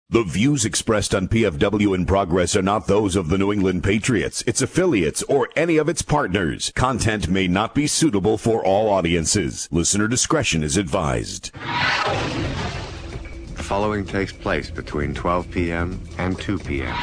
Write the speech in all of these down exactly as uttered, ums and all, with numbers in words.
The views expressed on P F W in Progress are not those of the New England Patriots, its affiliates, or any of its partners. Content may not be suitable for all audiences. Listener discretion is advised. The following takes place between twelve p.m. and two p.m.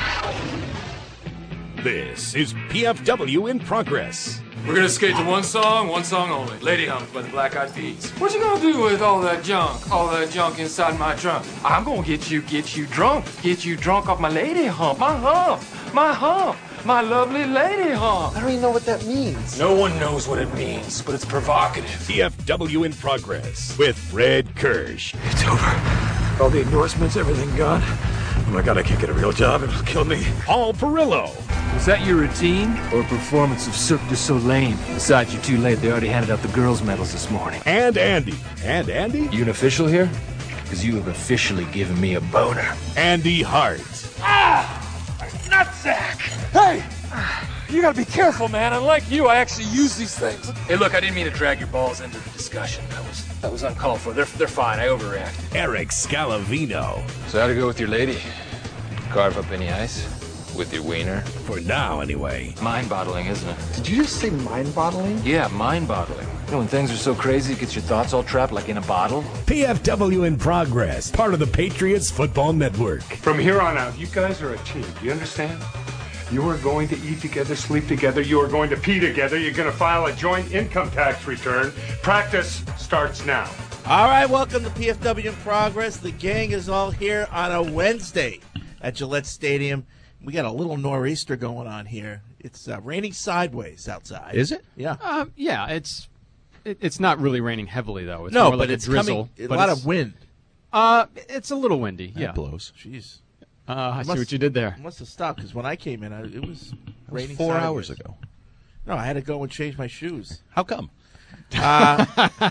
This is P F W in Progress. We're gonna skate to one song, one song only. Lady Hump by the Black Eyed Peas. What you gonna do with all that junk, all that junk inside my trunk? I'm gonna get you, get you drunk, get you drunk off my lady hump, my hump, my hump, my lovely lady hump. I don't even know what that means. No one knows what it means, but it's provocative. P F W in Progress with Fred Kirsch. It's over. All the endorsements, everything gone. Oh my God, I can't get a real job. It'll kill me. Paul Perillo. Was that your routine or a performance of Cirque du Soleil? Besides, you're too late. They already handed out the girls' medals this morning. And Andy. And Andy? You an official here? Because you have officially given me a boner. Andy Hart. Ah! Nutsack! Hey! You gotta be careful, man. Unlike you, I actually use these things. Hey, look, I didn't mean to drag your balls into the discussion. That was that was uncalled for. They're, they're fine. I overreacted. Eric Scalavino. So how'd it go with your lady? Carve up any ice? With your wiener? For now, anyway. Mind-boggling, isn't it? Did you just say mind-bottling? Yeah, mind-boggling. You know, when things are so crazy, it gets your thoughts all trapped like in a bottle. P F W in Progress, part of the Patriots Football Network. From here on out, you guys are a team. Do you understand? You are going to eat together, sleep together. You are going to pee together. You're going to file a joint income tax return. Practice starts now. All right, welcome to P F W in Progress. The gang is all here on a Wednesday at Gillette Stadium. We got a little nor'easter going on here. It's uh, raining sideways outside. Is it? Yeah. Uh, yeah, it's it, it's not really raining heavily though. It's no, more but like it's a drizzle. coming, a but lot it's, of wind. Uh, it's a little windy. That yeah, blows. Jeez. Uh, I It see must- what you did there. It must have stopped because when I came in, I, it was That was raining four sideways. hours ago. No, I had to go and change my shoes. How come? Uh,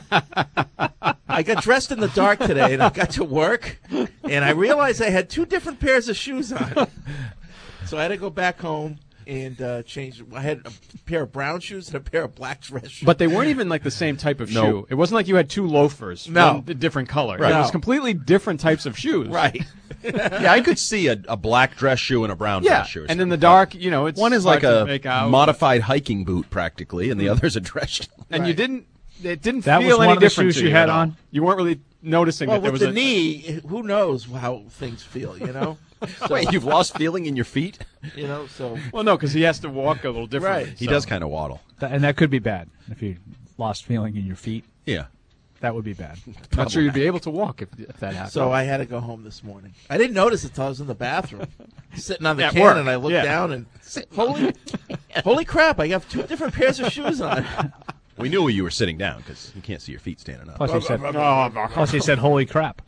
I got dressed in the dark today, and I got to work, and I realized I had two different pairs of shoes on. So I had to go back home and uh, change. I had a pair of brown shoes and a pair of black dress shoes. But they weren't even like the same type of No. shoe. It wasn't like you had two loafers, No. one different color. Right. It was No. completely different types of shoes. Right. Yeah, I could see a, a black dress shoe and a brown Yeah, dress shoe. and in the dark, you know, it's One is hard like to a make out. modified hiking boot, practically, and the other's a dress shoe. and you didn't. It didn't That feel was one any of the different shoes to you you had at all. on? You weren't really noticing Well, that there with was the a knee, who knows how things feel, you know? So, Wait, you've lost feeling in your feet? you know, so. Well, no, because he has to walk a little differently. Right. He so. does kind of waddle. Th- And that could be bad if you lost feeling in your feet. Yeah. That would be bad. Not sure you'd be able to walk if, if that happened. So I had to go home this morning. I didn't notice it until I was in the bathroom, sitting on the At can, work, and I looked yeah. down and holy, holy crap! I got two different pairs of shoes on. We knew you were sitting down because you can't see your feet standing up. Plus, he said, plus he said, holy crap.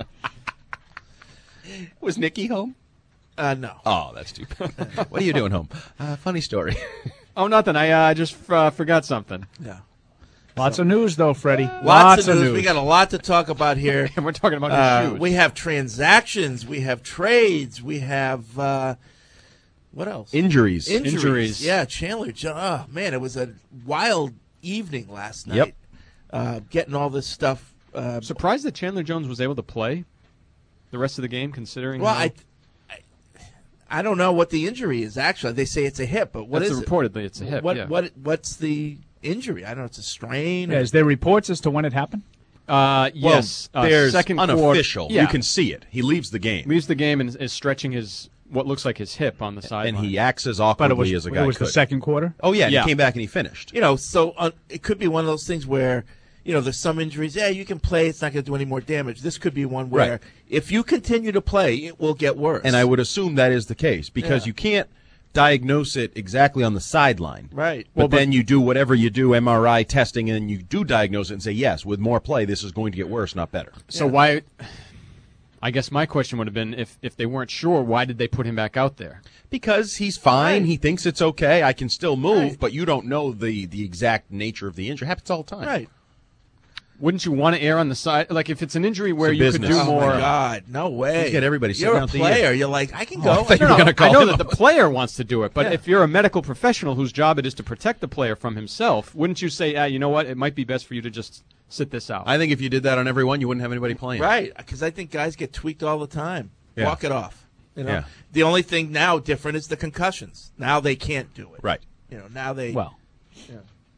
Was Nikki home? Uh, no. Oh, that's too bad. What are you doing home? Uh, funny story. oh, nothing. I uh, just uh, forgot something. Yeah. Lots of news, though, Freddie. Lots, of news. We got a lot to talk about here. And we're talking about your Uh, shoes. we have transactions. We have trades. We have uh, what else? Injuries. Injuries. Injuries. Yeah, Chandler. Jo- Oh man, it was a wild evening last night. Yep. Uh, getting all this stuff. Uh, Surprised that Chandler Jones was able to play the rest of the game, considering. well, how- I, I, I don't know what the injury is. Actually, they say it's a hip, but what that's is the it? reportedly it's a hip. What yeah. what what's the injury? I don't know. It's a strain. Yeah, is there reports as to when it happened? Uh, yes, Well, uh, there's second unofficial. Quarter, yeah, You can see it. He leaves the game. leaves the game and is stretching his what looks like his hip on the sideline. And he acts as But awkwardly it was, as a guy it was could. the second quarter? Oh, yeah, and Yeah. he came back and he finished. You know, so uh, it could be one of those things where, you know, there's some injuries. Yeah, you can play. It's not going to do any more damage. This could be one where Right. if you continue to play, it will get worse. And I would assume that is the case because Yeah. you can't diagnose it exactly on the sideline. Right. But Well, but- then you do whatever you do, M R I testing, and you do diagnose it and say, yes, with more play, this is going to get worse, not better. So why? I guess my question would have been if if they weren't sure, why did they put him back out there? Because he's fine. Right. He thinks it's okay. I can still move, Right. but you don't know the, the exact nature of the injury. It happens all the time. Right. Wouldn't you want to err on the side? Like if it's an injury where It's a you business. could do Oh more. my God, no way! You get everybody sitting You're out a the player. ear. You're like, I can Oh, go. I thought you No, were no, gonna call I know him that up. the player wants to do it, but Yeah. if you're a medical professional whose job it is to protect the player from himself, wouldn't you say, ah, you know what, it might be best for you to just sit this out? I think if you did that on everyone, you wouldn't have anybody playing. Right, because I think guys get tweaked all the time. Yeah. Walk it off. You know, Yeah. the only thing now different is the concussions. Now they can't do it. Right. You know, now they. Well, Yeah.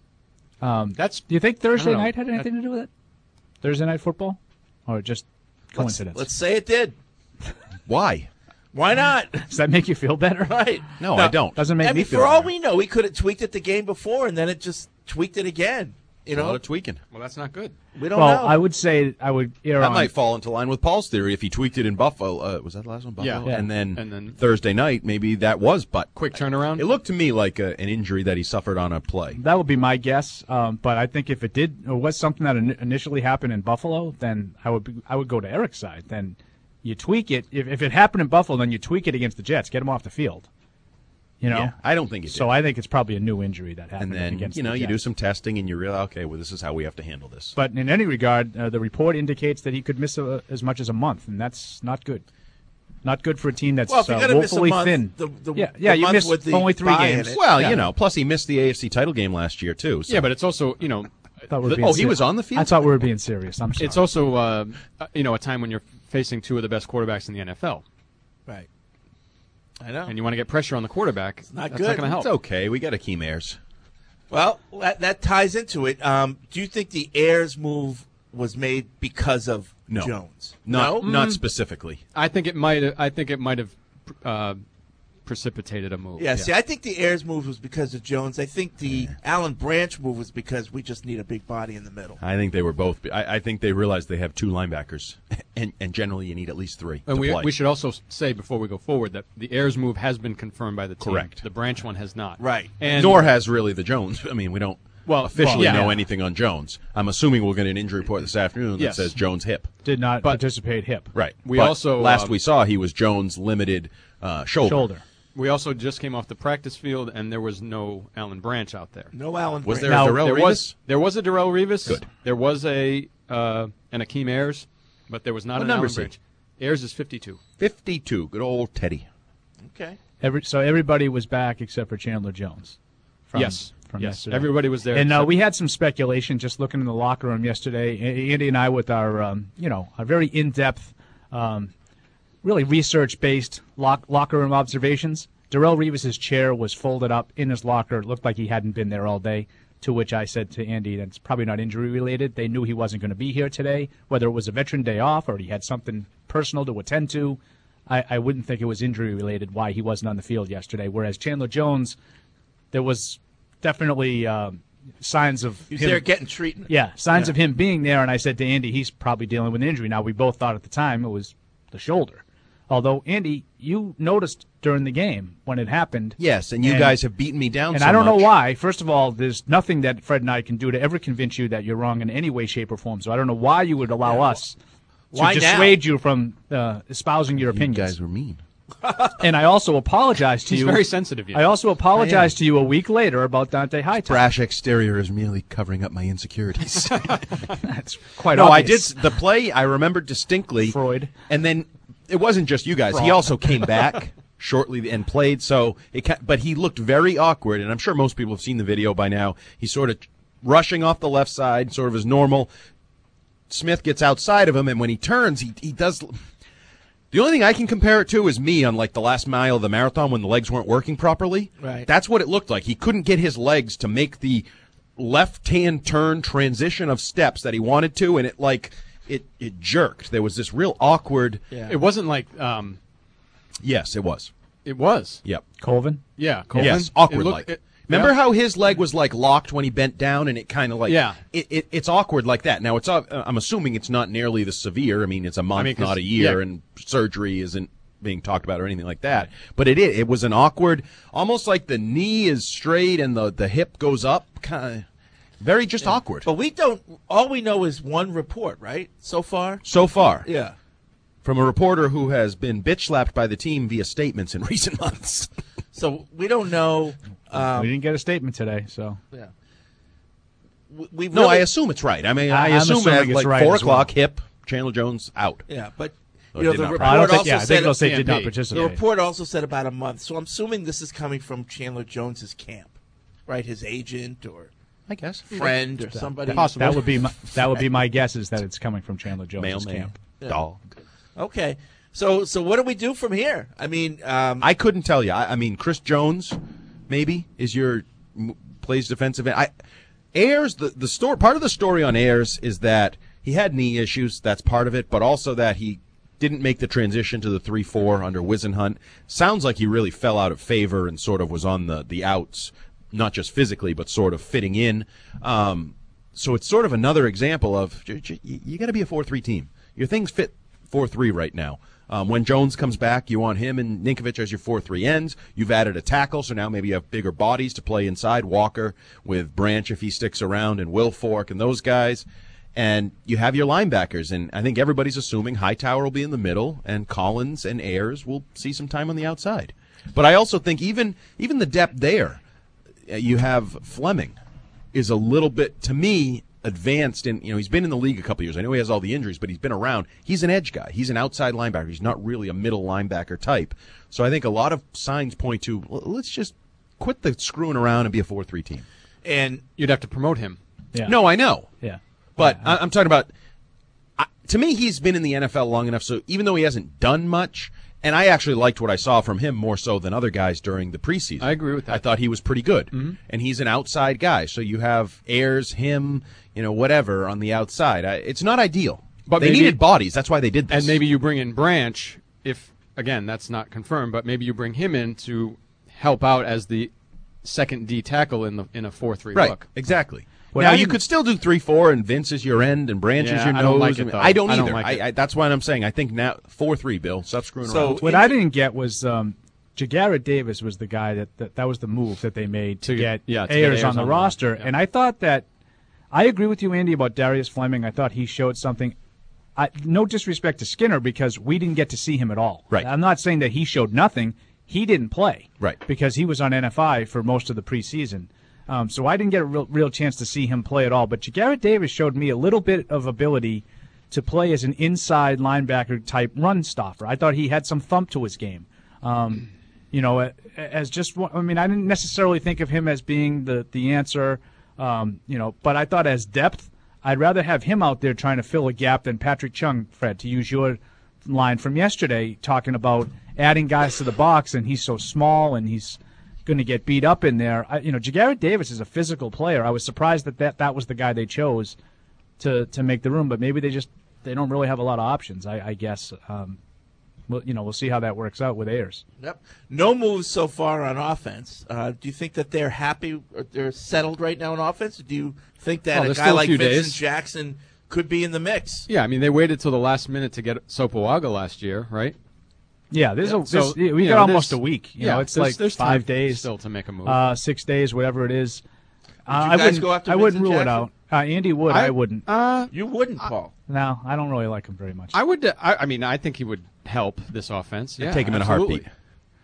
um, That's. do you think Thursday I don't know. night had anything to do with it? Thursday night football, or just coincidence? Let's, let's say it did. Why? Why not? Does that make you feel better? Right. No, I don't. Doesn't make I me mean, feel for all better. we know, he could have tweaked it the game before, and then it just tweaked it again. You A lot know, of tweaking. Well, that's not good. we don't Well, know. I would say I would err That on. might fall into line with Paul's theory if he tweaked it in Buffalo. Uh, was that the last one? Buffalo? Yeah. Yeah. And then, And then- Thursday night, maybe that was but Quick turnaround. It looked to me like a, an injury that he suffered on a play. That would be my guess. Um, but I think if it did or was something that in- initially happened in Buffalo, then I would be, I would go to Eric's side. Then you tweak it. If, if it happened in Buffalo, then you tweak it against the Jets. Get them off the field. You know. Yeah, I don't think it So did. I think it's probably a new injury that happened And then, against you know, the you do Jets. some testing and you realize, okay, well, this is how we have to handle this. But in any regard, uh, the report indicates that he could miss a, as much as a month, and that's not good. Not good for a team that's well, if you're uh, going to miss a woefully month, thin. the, the, yeah, the yeah, you month missed with the only three bye in games. it. Well, Yeah. you know, plus he missed the A F C title game last year, too. So. Yeah, but it's also, you know, I thought we were the- being oh, he ser- was on the field? I thought we were being serious. I'm sorry. it's also, uh, uh, you know, a time when you're facing two of the best quarterbacks in the N F L, Right. I know. and you want to get pressure on the quarterback. It's not That's good. not going to help. It's okay. We got Akeem Ayers. Well, that, that ties into it. Um, do you think the Ayers move was made because of No. Jones? Not, no? not specifically. I think it might. I think it might have uh, precipitated a move. Yeah, see, I think the Ayers move was because of Jones. I think the Alan Branch move was because we just need a big body in the middle. I think they were both. I, I think they realized they have two linebackers, and, and generally you need at least three And to we, play. we should also say before we go forward that the Ayers move has been confirmed by the team. Correct. The Branch one has not. Right. And Nor has really the Jones. I mean, we don't Well, officially well, yeah. know anything on Jones. I'm assuming we'll get an injury report this afternoon that Yes. says Jones hip. Did not But- participate hip. Right. We But also, last um, we saw he was Jones limited uh, shoulder. Shoulder. we also just came off the practice field, and there was no Alan Branch out there. No Alan Was Branch. there Now, a Darrell there Revis? was there was a Darrell Revis. Good. There was a uh, an Akeem Ayers, but there was not What an number Alan is he? Branch. Ayers is fifty-two. fifty-two. Good old Teddy. Okay. Every, so everybody was back except for Chandler Jones. From, yes. From yes. yesterday. Everybody was there. And uh, except- we had some speculation just looking in the locker room yesterday. A- Andy and I, with our, um, you know, our very in-depth, um, really research-based lock- locker room observations. Darrell Revis' chair was folded up in his locker. It looked like he hadn't been there all day. To which I said to Andy, that's probably not injury-related. They knew he wasn't going to be here today, whether it was a veteran day off or he had something personal to attend to. I, I wouldn't think it was injury-related why he wasn't on the field yesterday. Whereas Chandler Jones, there was definitely um, signs of He was him, there getting treatment. yeah, signs Yeah. of him being there. And I said to Andy, he's probably dealing with an injury. Now, we both thought at the time it was the shoulder. Although, Andy, you noticed during the game when it happened. Yes, and you And- guys have beaten me down And so I don't much. know why. First of all, there's nothing that Fred and I can do to ever convince you that you're wrong in any way, shape, or form. So I don't know why you would allow us to Why now? dissuade you from uh, espousing your You opinions. guys were mean. And I also apologize to He's you. very sensitive. You I know. also apologize to you a week later about Dante Hightower. Brash exterior is merely covering up my insecurities. That's quite no, I obvious. did the play. I remember distinctly. Freud. And then it wasn't just you guys. He Fraud. also came back shortly and played. So it, ca- but he looked very awkward. And I'm sure most people have seen the video by now. He's sort of rushing off the left side, sort of as normal. Smith gets outside of him, and when he turns, he he does. The only thing I can compare it to is me on like the last mile of the marathon when the legs weren't working properly. Right. That's what it looked like. He couldn't get his legs to make the left-hand turn transition of steps that he wanted to, and it like it it jerked. There was this real awkward. Yeah. It wasn't like um, Yes, it was. it was. Yep. Colvin. Yeah. Colvin. Yes, It awkward looked- like. it- Remember yeah. how his leg was like locked when he bent down, and it kind of like Yeah. It, it it's awkward like that. Now it's uh, I'm assuming it's not nearly the severe. I mean, it's a month, mean, 'cause- not a year, yeah. and surgery isn't being talked about or anything like that. But it is. It was an awkward, almost like the knee is straight and the the hip goes up, kind of very just awkward. But we don't. All we know is one report, right? So far. So far, Yeah. from a reporter who has been bitch slapped by the team via statements in recent months. So we don't know. Um, we didn't get a statement today, so yeah. We, we No, really, I assume it's right. I mean, I, I- I'm assume assuming at it's like right four as well. o'clock, hip, Chandler Jones out. Yeah, but Or you know did the not report I don't think. also Yeah, I said think they'll say did not P M P. the participate. report also said about a month. So I'm assuming this is coming from Chandler Jones's camp, right? His agent or I guess. friend or somebody. Possible. That would be my, that would be my guess is that it's coming from Chandler Jones' Mailman, camp. dog. Okay. So, so what do we do from here? I mean, um, I couldn't tell you. I, I mean, Chris Jones, maybe is your plays defensive end. I, Ayers, the the story part of the story on Ayers is that he had knee issues. That's part of it, but also that he didn't make the transition to the three four under Wisenhunt. Sounds like he really fell out of favor and sort of was on the the outs, not just physically, but sort of fitting in. Um, so it's sort of another example of you, you got to be a four three team. Your things fit four three right now. Um, when Jones comes back, you want him and Ninkovich as your four three ends. You've added a tackle, so now maybe you have bigger bodies to play inside. Walker with Branch if he sticks around, and Will Fork and those guys. And you have your linebackers, and I think everybody's assuming Hightower will be in the middle, and Collins and Ayers will see some time on the outside. But I also think even even the depth there, you have Fleming is a little bit, to me, advanced in, you know, he's been in the league a couple years. I know he has all the injuries, but he's been around. He's an edge guy. He's an outside linebacker. He's not really a middle linebacker type. So I think a lot of signs point to, well, let's just quit the screwing around and be a four three team. And you'd have to promote him. Yeah. No, I know. Yeah. But yeah. I, I'm talking about, I, to me, he's been in the N F L long enough, so even though he hasn't done much, and I actually liked what I saw from him more so than other guys during the preseason. I agree with that. I thought he was pretty good. Mm-hmm. And he's an outside guy, so you have Ayers, him, you know, whatever on the outside. I, it's not ideal. But they maybe, needed bodies. That's why they did this. And maybe you bring in Branch, if, again, that's not confirmed, but maybe you bring him in to help out as the second D tackle in the in a four three right, look. Exactly. What now, I you didn't- could still do three four, and Vince is your end, and Branch Yeah, is your I nose. don't like it, and- though. I don't I don't either. like I, it. I, that's what I'm saying. I think now four three, Bill. Stop screwing So- around. What In- I didn't get was um, Jagaret Davis was the guy that, that that was the move that they made to, To- get yeah, to get Ayers Ayers on the on the roster. roster, yeah. And I thought that I agree with you, Andy, about Darius Fleming. I thought he showed something. I, no disrespect to Skinner because we didn't get to see him at all. Right. I'm not saying that he showed nothing. He didn't play. Right. Because he was on N F I for most of the preseason. Um, so I didn't get a real, real chance to see him play at all. But Jagaret Davis showed me a little bit of ability to play as an inside linebacker type run stopper. I thought he had some thump to his game. Um, you know, as just one, I mean, I didn't necessarily think of him as being the the answer. Um, you know, but I thought as depth, I'd rather have him out there trying to fill a gap than Patrick Chung, Fred, to use your line from yesterday, talking about adding guys to the box, and he's so small and he's going to get beat up in there. I, you know, Jagaret Davis is a physical player. I was surprised that, that that was the guy they chose to to make the room, but maybe they just they don't really have a lot of options. I, I guess. Um, well, you know, we'll see how that works out with Ayers. Yep. No moves so far on offense. Uh, do you think that they're happy, or they're settled right now on offense? Or do you think that Oh, a there's guy still a like few Vincent days. Jackson could be in the mix? Yeah, I mean, they waited till the last minute to get Sopoaga last year, right? Yeah, there's a So, there's, we you got know, almost there's- a week. You yeah, know, it's there's- like there's five time days still to make a move. uh, six days, whatever it is. Uh, you I guys wouldn't. go after I wouldn't Vincent rule it Jackson? out. Uh, Andy would. I, wouldn't. Uh, You wouldn't, Paul. No, I don't really like him very much. I would. uh, I, I mean, I think he would help this offense. Yeah, take him in a absolutely. heartbeat.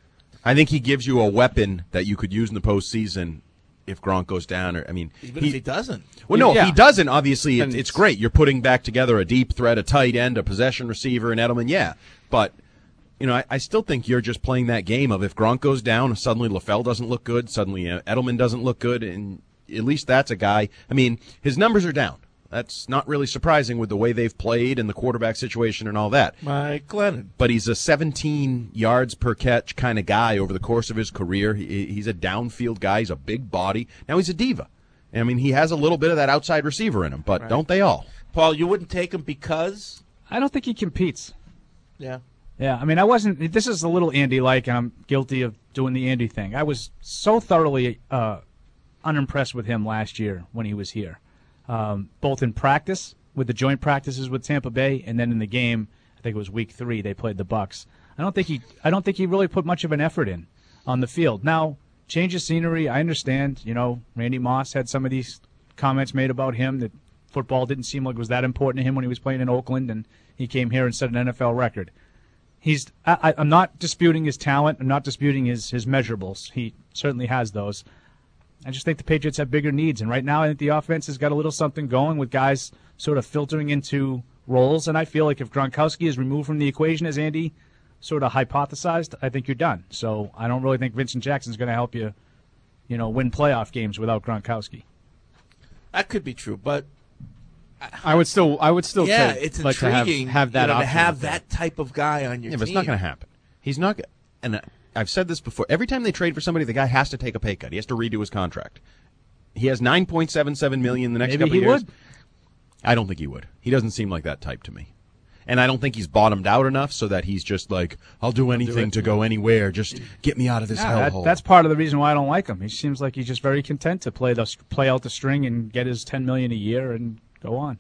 I think he gives you a weapon that you could use in the postseason if Gronk goes down. Or I mean, Even if he doesn't. Well, no, Yeah. if he doesn't, obviously, Then it's, it's it's- great. You're putting back together a deep threat, a tight end, a possession receiver, and Edelman, yeah. But, you know, I, I still think you're just playing that game of if Gronk goes down, suddenly LaFell doesn't look good, suddenly uh, Edelman doesn't look good, and at least that's a guy. I mean, his numbers are down. That's not really surprising with the way they've played and the quarterback situation and all that. Mike Glennon. But he's a seventeen yards per catch kind of guy over the course of his career. He, he's a downfield guy. He's a big body. Now he's a diva. I mean, he has a little bit of that outside receiver in him, but Right. don't they all? Paul, you wouldn't take him because? I don't think he competes. Yeah. Yeah, I mean, I wasn't. This is a little Andy-like, and I'm guilty of doing the Andy thing. I was so thoroughly uh, unimpressed with him last year when he was here, um, both in practice with the joint practices with Tampa Bay, and then in the game. I think it was week three. They played the Bucks. I don't think he. I don't think he really put much of an effort in on the field. Now, change of scenery. I understand. You know, Randy Moss had some of these comments made about him that football didn't seem like it was that important to him when he was playing in Oakland, and he came here and set an N F L record. He's. I, I'm not disputing his talent. I'm not disputing his his measurables. He certainly has those. I just think the Patriots have bigger needs, and right now I think the offense has got a little something going with guys sort of filtering into roles. And I feel like if Gronkowski is removed from the equation, as Andy sort of hypothesized, I think you're done. So I don't really think Vincent Jackson's going to help you, you know, win playoff games without Gronkowski. That could be true, but I would still, I would still, yeah, take, it's like to have, intriguing. have that you know, to option have out there. that type of guy on your Yeah, team. but it's not going to happen. He's not. Go- and uh, I've said this before. Every time they trade for somebody, the guy has to take a pay cut. He has to redo his contract. He has nine point seven seven million dollars the next Maybe couple he of years. would. I don't think he would. He doesn't seem like that type to me. And I don't think he's bottomed out enough so that he's just like, I'll do anything to go anywhere. Just get me out of this Yeah, that, hellhole. that's part of the reason why I don't like him. He seems like he's just very content to play the play out the string and get his ten million a year and go on.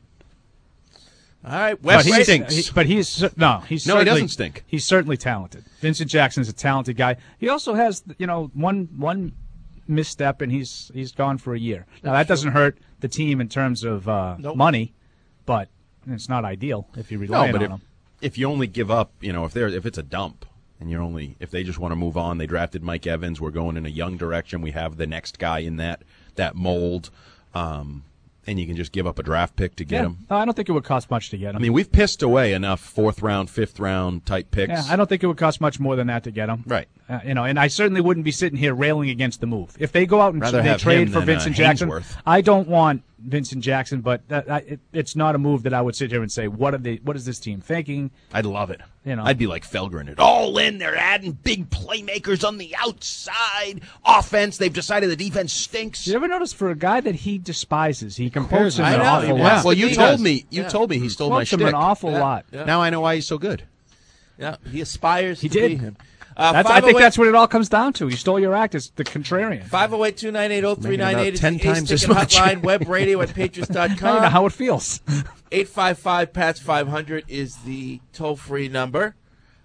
All right, Wes Wes But he's, stinks. he- but he's cer- no, he's No, he certainly- doesn't stink. He's certainly talented. Vincent Jackson's a talented guy. He also has, you know, one one misstep and he's he's gone for a year. Now that doesn't hurt the team in terms of uh, Nope. money, but it's not ideal if you rely no, but on if, him. if you only give up, you know, if they're if it's a dump and you're only if they just want to move on, they drafted Mike Evans. We're going in a young direction. We have the next guy in that that mold, um, and you can just give up a draft pick to get Yeah, him. no, I don't think it would cost much to get him. I mean, we've pissed away enough fourth round, fifth round type picks. yeah, I don't think it would cost much more than that to get him. Right. Uh, you know, and I certainly wouldn't be sitting here railing against the move. If they go out and Rather they have trade him for than, Vincent uh, Jackson, Hainsworth. I don't want Vincent Jackson, but that, I, it, it's not a move that I would sit here and say, what are they? What is this team thinking? I'd love it. You know. I'd be like Felgren. It all in. They're adding big playmakers on the outside. Offense. They've decided the defense stinks. Did you ever notice for a guy that he despises, he compares quotes him him an to- I know, awful he lot. wants Well, to you be- told does. me. You Yeah. told me he stole my Quotes him shtick. an awful Yeah. lot. Yeah. Now I know why he's so good. Yeah, he aspires He to did. be him. Uh, That's, I think that's what it all comes down to. He stole your act as the contrarian. five oh eight, two nine eight, oh three nine eight is Making the about ten times Ace as Ticket much. hotline, web radio at patriots dot I don't know com. how it feels. eight five five, P A T S five hundred is the toll-free number.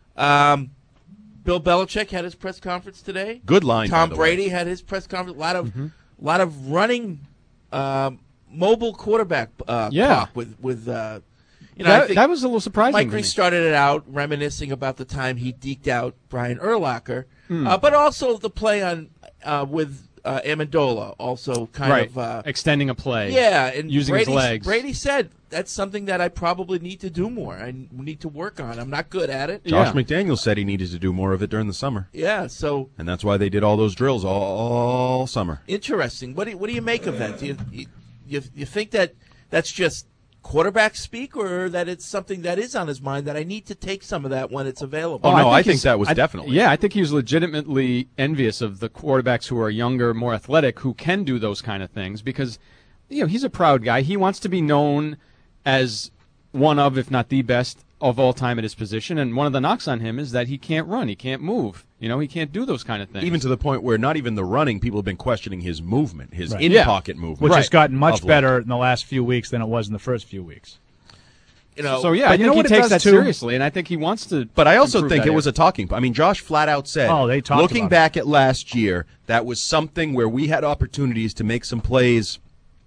Um, Bill Belichick had his press conference today. Good line. Tom by the way. Brady had his press conference. A lot of, lot of running, um, mobile quarterback uh, Yeah. talk with with. Uh, you know, I that, think that was a little surprising. Mike to Reese me. started it out reminiscing about the time he deked out Brian Urlacher, Hmm. uh, but also the play on uh, with uh, Amendola, also kind right, of uh, extending a play. yeah, and using Brady, his legs. Brady said that's something that I probably need to do more. I need to work on. I'm not good at it. Josh Yeah. McDaniels said he needed to do more of it during the summer, Yeah, so and that's why they did all those drills all, all summer. interesting. What do you, what do you make of that? Do you, you you you think that that's just quarterback speak, or that it's something that is on his mind that I need to take some of that when it's available? Oh, no, I think he's- that was I- definitely. Yeah, I think he was legitimately envious of the quarterbacks who are younger, more athletic, who can do those kind of things because, you know, he's a proud guy. He wants to be known as one of, if not the best of all time at his position. And one of the knocks on him is that he can't run, he can't move. You know, he can't do those kind of things. Even to the point where not even the running, people have been questioning his movement, his Right. in-pocket movement. Which has Right. gotten much Of late. better in the last few weeks than it was in the first few weeks. You know, So yeah, But I you know think what he it takes does, that too? seriously, and I think he wants to. But I also improve think that it was a area. talking point. I mean, Josh flat out said, Oh, they talked looking about it. back at last year, that was something where we had opportunities to make some plays,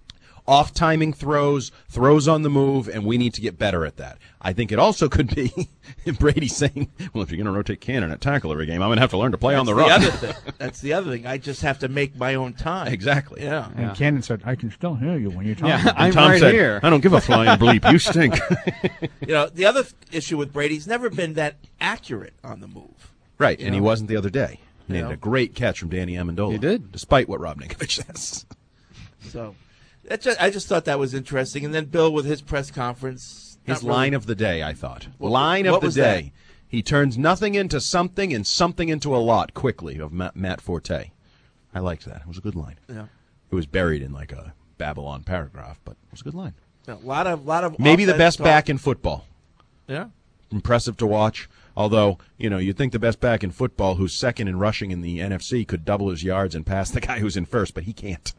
off timing throws, throws on the move, and we need to get better at that. I think it also could be Brady saying, well, if you're going to rotate Cannon at tackle every game, I'm going to have to learn to play on the that's run. the other thing. That's the other thing. I just have to make my own time. Exactly. Yeah. And Cannon said, I can still hear you when you're talking. Yeah, And I'm Tom right said, here. I don't give a flying bleep. You stink. You know, the other th- issue with Brady, he's never been that accurate on the move. Right, You and he know? wasn't the other day. He You made know? a great catch from Danny Amendola. He did. Despite what Rob Ninkovich says. So that just, I just thought that was interesting. And then Bill with his press conference. His not really- line of the day, I thought. What- line of what the was day. that? He turns nothing into something and something into a lot quickly of Matt, Matt Forte. I liked that. It was a good line. Yeah. It was buried in like a Babylon paragraph, but it was a good line. A lot of, lot of Maybe the offense best talk. back in football. Yeah. Impressive to watch. Although, you know, you'd think the best back in football who's second in rushing in the N F C could double his yards and pass the guy who's in first, but he can't.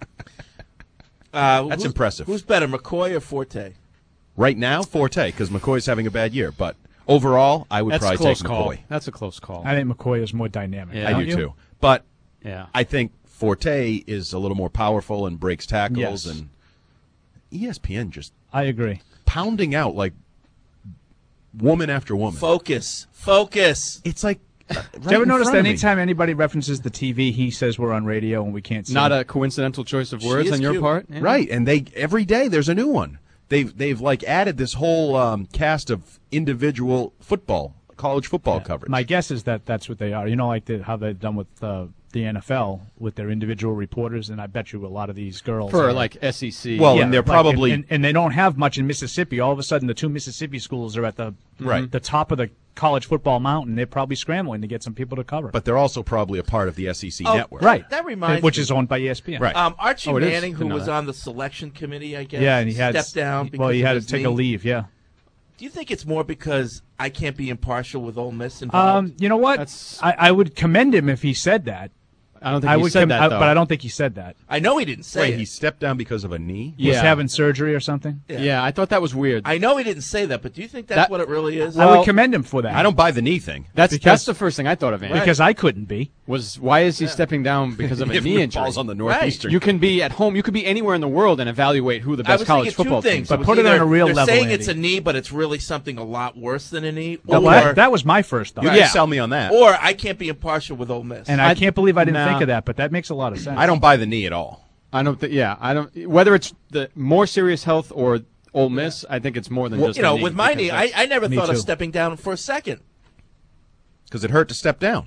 Uh, That's who's- impressive. Who's better, McCoy or Forte? Right now, Forte, because McCoy's having a bad year. But overall, I would That's a probably close take call. McCoy. That's a close call. I think McCoy is more dynamic. Yeah. I don't do you? too. But yeah. I think Forte is a little more powerful and breaks tackles, Yes. and E S P N just I agree. pounding out like woman after woman. Focus. Focus. It's like uh, right Did you ever in notice front that of me. anytime anybody references the T V, he says we're on radio and we can't see Not it? a coincidental choice of She words is on your cute. part. Yeah. Right, and they every day there's a new one. They've they've like added this whole um, cast of individual football, college football coverage. My guess is that that's what they are. You know, like the, how they've done with uh, the N F L with their individual reporters, and I bet you a lot of these girls For are, like S E C. Well, yeah, and they're like, probably and, and, and they don't have much in Mississippi. All of a sudden, the two Mississippi schools are at the Right. the top of the college football mountain. They're probably scrambling to get some people to cover. but they're also probably a part of the S E C Oh, network. right, That reminds which me. is owned by E S P N. Right. Um, Archie Oh, it is? Manning, who Didn't know was that. on the selection committee, I guess. Yeah, and he had stepped down. Well, he because had of to his take a knee. leave. Yeah. Do you think it's more because I can't be impartial with Ole Miss involved? Um, you know what? That's- I, I would commend him if he said that. I don't think I he would, said com- that, I- though. but I don't think he said that. I know he didn't say Wait, it. he stepped down because of a knee? He was Yeah. having surgery or something. Yeah. Yeah, I thought that was weird. I know he didn't say that, but do you think that's That- what it really is? I Well, would commend him for that. I don't buy the knee thing. That's because- that's the first thing I thought of, Andy. because I couldn't be. Was why is he stepping down because of a If knee it injury? falls on the Northeastern. You can be at home. You could be anywhere in the world and evaluate who the I best was college thinking football two team. things. But was put it either on a real they're level, saying Andy. it's a knee, but it's really something a lot worse than a knee. Well, or, that, that was my first thought. You Yeah. can sell me on that. or I can't be impartial with Ole Miss. And I, I- can't believe I didn't nah. think of that, but that makes a lot of sense. I don't buy the knee at all. I don't think. Yeah, I don't. Whether it's the more serious health or Ole Miss, I think it's more than well, just you know, the knee, with my because knee, I, that's- I never Me thought of too. stepping down for a second. Because it hurt to step down.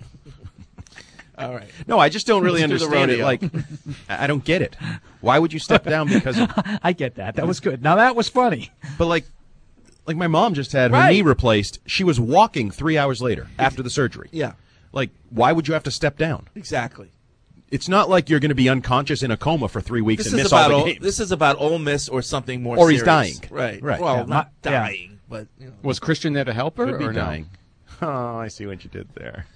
All right. No, I just don't really Let's do the understand it. rodeo. Like, I I don't get it. Why would you step down because of, I get that. That was good. Now that was funny. but like, like my mom just had her Right. knee replaced. She was walking three hours later after the surgery. Yeah, Like, why would you have to step down? exactly. It's not like you're going to be unconscious in a coma for three weeks This and is miss about all Ole, the games. this is about Ole Miss or something more. Or he's serious. dying. Right. Right. Well, Yeah, not my- yeah. dying, but you know. was Christian there to help her Could be or no? dying. Oh, I see what you did there.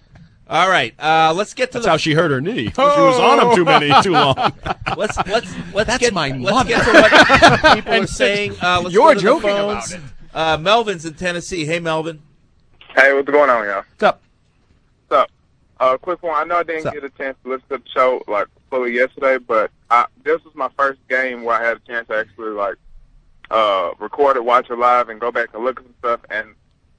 All right. Uh, let's get to That's the. how she hurt her knee. She was on him too many, too long. Let's let's let's That's get my let's mother. get to what people are saying. Uh, let's You're go to joking the phones. about it. Uh, Melvin's in Tennessee. Hey, Melvin. Hey, what's going on, y'all? What's up? What's up? Uh, quick one. I know I didn't What's get a chance to listen to the show like fully yesterday, but I, this was my first game where I had a chance to actually like uh, record it, watch it live, and go back and look at some stuff. And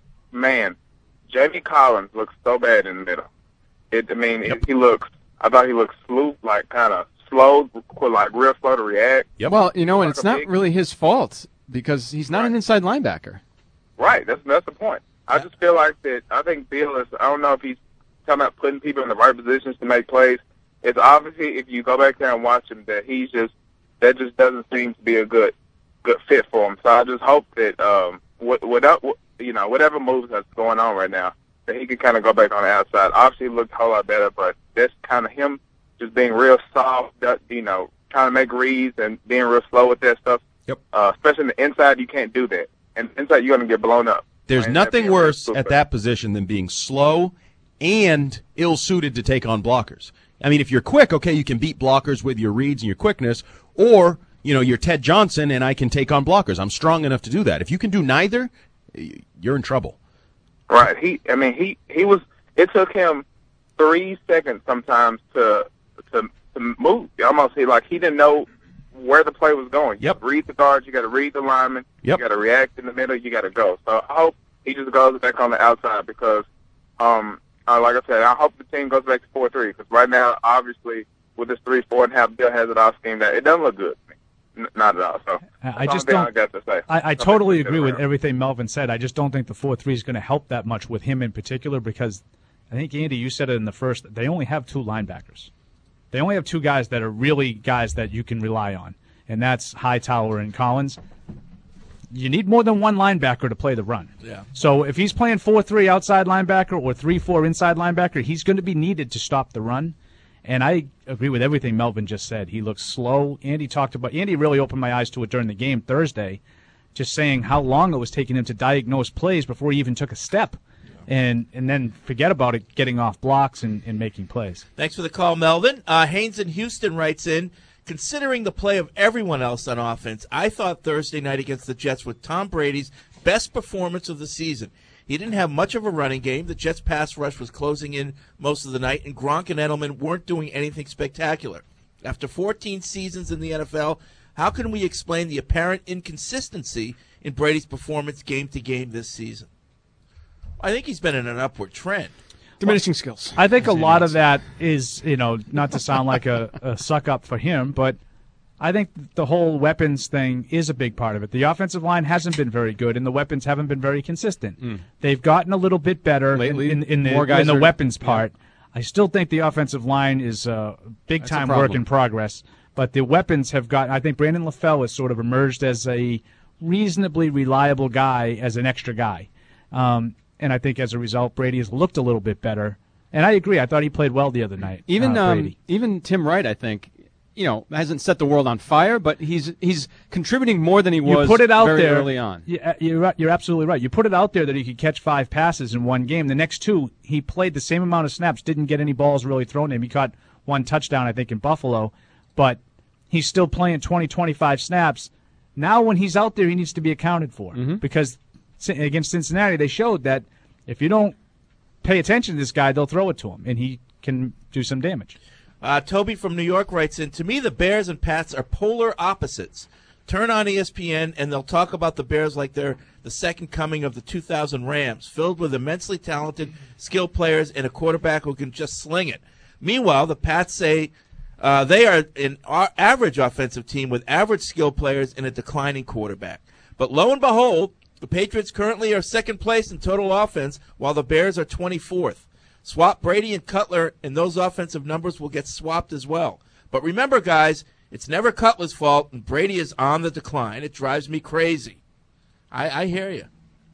man, Jamie Collins looks so bad in the middle. It, I mean, it, he looks. I thought he looked slow, like kind of slow, like real slow to react. Yep. Well, you know, and Like it's a not big- really his fault because he's not Right. an inside linebacker. Right. That's that's the point. I just feel like that. I think Bill is. I don't know if he's talking about putting people in the right positions to make plays. It's obviously if you go back there and watch him that he's just that just doesn't seem to be a good good fit for him. So I just hope that um what without you know whatever moves that's going on right now that he can kind of go back on the outside. Obviously, he looked a whole lot better, but that's kind of him just being real soft. that, You know, trying to make reads and being real slow with that stuff. Yep. Uh, especially in the inside, you can't do that. And inside, you're going to get blown up. There's And that nothing being real worse stupid. at that position than being slow and ill-suited to take on blockers. I mean, if you're quick, okay, you can beat blockers with your reads and your quickness, or, you know, you're Ted Johnson and I can take on blockers. I'm strong enough to do that. If you can do neither, y- you're in trouble. Right. He. I mean, he. He was. It took him three seconds sometimes to to to move. Almost, he like he didn't know where the play was going. Yep. You read the guards. You got to read the lineman. Yep. You got to react in the middle. You got to go. So I hope he just goes back on the outside because, um, uh, like I said, I hope the team goes back to four three because right now, obviously, with this three four and a half Bill has it off scheme, that it doesn't look good to me. N- not at all. So I- I that's the just only thing don't- I got to say. I, I Something totally to consider agree with around. everything Melvin said. I just don't think the four three is going to help that much with him in particular because I think, Andy, you said it in the first, they only have two linebackers. They only have two guys that are really guys that you can rely on, and that's Hightower and Collins. You need more than one linebacker to play the run. Yeah. So if he's playing four three outside linebacker or three four inside linebacker, he's going to be needed to stop the run. And I agree with everything Melvin just said. He looks slow. Andy talked about Andy really opened my eyes to it during the game Thursday, just saying how long it was taking him to diagnose plays before he even took a step. And and then forget about it, getting off blocks and, and making plays. Thanks for the call, Melvin. Uh, Haynes in Houston writes in, considering the play of everyone else on offense, I thought Thursday night against the Jets was Tom Brady's best performance of the season. He didn't have much of a running game. The Jets' pass rush was closing in most of the night, and Gronk and Edelman weren't doing anything spectacular. After fourteen seasons in the N F L, how can we explain the apparent inconsistency in Brady's performance game to game this season? I think he's been in an upward trend. Diminishing skills. I think a lot of that is, you know, not to sound like a, a suck up for him, but I think the whole weapons thing is a big part of it. The offensive line hasn't been very good, and the weapons haven't been very consistent. Mm. They've gotten a little bit better Lately, in, in, in the, more guys in the are- weapons part. I still think the offensive line is uh, big-time That's a work problem. in progress, but the weapons have got. I think Brandon LaFell has sort of emerged as a reasonably reliable guy, as an extra guy. Um, and I think as a result, Brady has looked a little bit better. And I agree. I thought he played well the other night. Even uh, um, Brady. even Tim Wright, I think, you know, hasn't set the world on fire, but he's he's contributing more than he was you put it out very there, early on. Yeah, you're right- you're absolutely right. You put it out there that he could catch five passes in one game. The next two, he played the same amount of snaps, didn't get any balls really thrown to him. He caught one touchdown, I think, in Buffalo, but he's still playing twenty, twenty-five snaps. Now when he's out there, he needs to be accounted for Mm-hmm. because Cin- against Cincinnati, they showed that if you don't pay attention to this guy, they'll throw it to him, and he can do some damage. Uh, Toby from New York writes in, to me, the Bears and Pats are polar opposites. Turn on E S P N, and they'll talk about the Bears like they're the second coming of the two thousand Rams, filled with immensely talented, skilled players and a quarterback who can just sling it. Meanwhile, the Pats say uh, they are an a- average offensive team with average skilled players and a declining quarterback. But lo and behold, the Patriots currently are second place in total offense, while the Bears are twenty-fourth. Swap Brady and Cutler, and those offensive numbers will get swapped as well. But remember, guys, it's never Cutler's fault, and Brady is on the decline. It drives me crazy. I, I hear you.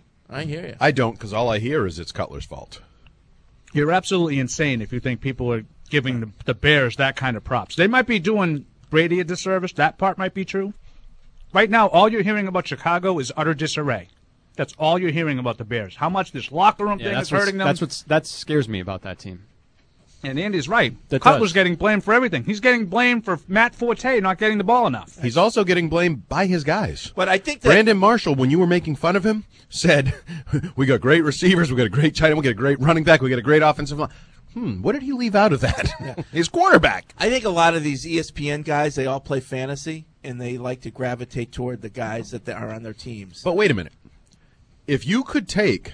I hear you. I don't, because all I hear is it's Cutler's fault. You're absolutely insane if you think people are giving the, the Bears that kind of props. They might be doing Brady a disservice. That part might be true. Right now, all you're hearing about Chicago is utter disarray. That's all you're hearing about the Bears. How much this locker room Yeah, thing that's is what's- hurting them. That's what that scares me about that team. And Andy's right. That Cutler's does. getting blamed for everything. He's getting blamed for Matt Forte not getting the ball enough. He's also getting blamed by his guys. But I think that Brandon Marshall, when you were making fun of him, said, we got great receivers, we got a great tight end, we got a great running back, we got a great offensive line. Hmm, what did he leave out of that? His quarterback. I think a lot of these E S P N guys, they all play fantasy, and they like to gravitate toward the guys that are on their teams. But wait a minute. If you could take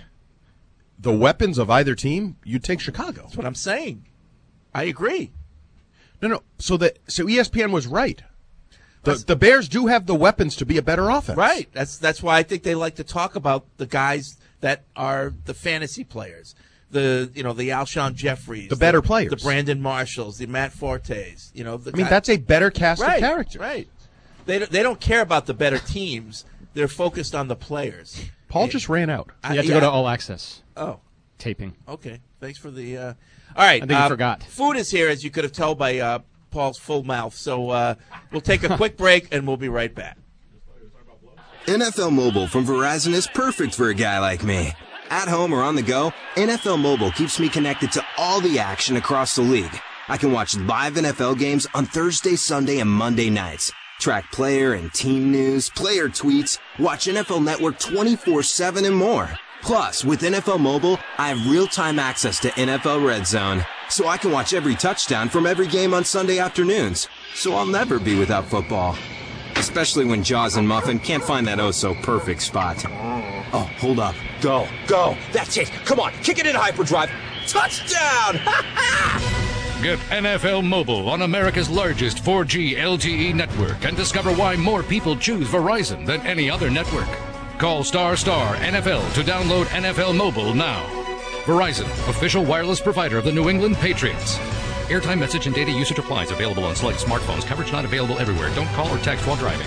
the weapons of either team, you'd take Chicago. That's what I'm saying. I agree. No, no. So that so E S P N was right. The the Bears do have the weapons to be a better offense. Right. That's that's why I think they like to talk about the guys that are the fantasy players. The you know the Alshon Jeffries, The better players. the Brandon Marshalls, the Matt Fortes. You know, the I mean, guy- that's a better cast right, of characters. Right. They don't- they don't care about the better teams. They're focused on the players. Paul just ran out. You have to yeah. go to All Access Oh, taping. okay. Thanks for the. Uh... All right. I think you uh, forgot. Food is here, as you could have told by uh, Paul's full mouth. So uh, we'll take a quick break, and we'll be right back. N F L Mobile from Verizon is perfect for a guy like me. At home or on the go, N F L Mobile keeps me connected to all the action across the league. I can watch live N F L games on Thursday, Sunday, and Monday nights. Track player and team news, player tweets, watch N F L Network twenty-four seven and more. Plus, with N F L Mobile, I have real-time access to N F L Red Zone, so I can watch every touchdown from every game on Sunday afternoons. So I'll never be without football. Especially when Jaws and Muffin can't find that oh-so-perfect spot. Oh, hold up. Go. Go. That's it. Come on. Kick it in hyperdrive. Touchdown! Ha ha! Get N F L Mobile on America's largest four G L T E network and discover why more people choose Verizon than any other network. Call star star N F L to download N F L Mobile now. Verizon, official wireless provider of the New England Patriots. Airtime, message, and data usage applies. Available on select smartphones. Coverage not available everywhere. Don't call or text while driving.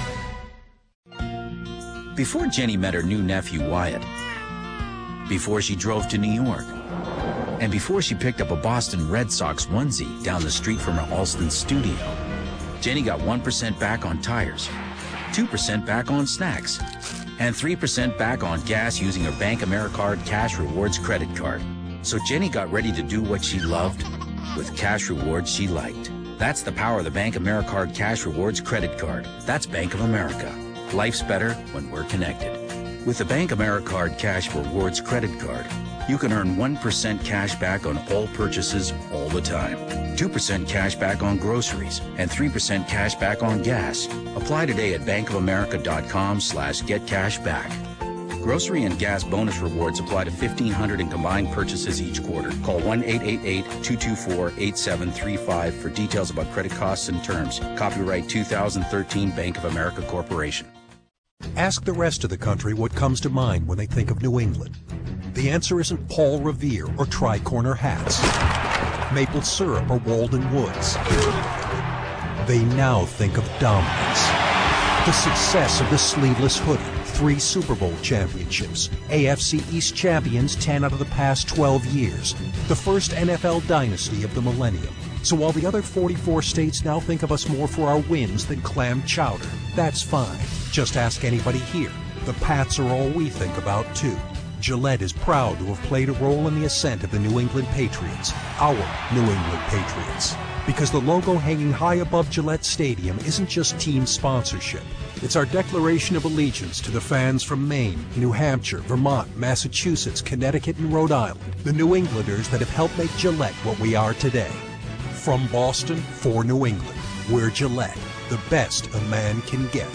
Before Jenny met her new nephew, Wyatt, before she drove to New York, and before she picked up a Boston Red Sox onesie down the street from her Alston studio, Jenny got one percent back on tires, two percent back on snacks, and three percent back on gas using her Bank AmeriCard Cash Rewards credit card. So Jenny got ready to do what she loved with cash rewards she liked. That's the power of the Bank AmeriCard Cash Rewards credit card. That's Bank of America. Life's better when we're connected. With the Bank AmeriCard Cash Rewards credit card, you can earn one percent cash back on all purchases all the time, two percent cash back on groceries, and three percent cash back on gas. Apply today at bankofamerica.com slash get cash back. Grocery and gas bonus rewards apply to fifteen hundred in combined purchases each quarter. Call one eight eight eight, two two four, eight seven three five for details about credit costs and terms. Copyright two thousand thirteen Bank of America Corporation. Ask the rest of the country what comes to mind when they think of New England. The answer isn't Paul Revere or tri-corner hats. maple syrup, or Walden Woods. They now think of dominance. The success of the sleeveless hoodie, three Super Bowl championships, A F C East champions ten out of the past twelve years, the first N F L dynasty of the millennium. So while the other forty-four states now think of us more for our wins than clam chowder, that's fine. Just ask anybody here. The Pats are all we think about, too. Gillette is proud to have played a role in the ascent of the New England Patriots, our New England Patriots. Because the logo hanging high above Gillette Stadium isn't just team sponsorship. It's our declaration of allegiance to the fans from Maine, New Hampshire, Vermont, Massachusetts, Connecticut, and Rhode Island, the New Englanders that have helped make Gillette what we are today. From Boston for New England, we're Gillette, the best a man can get.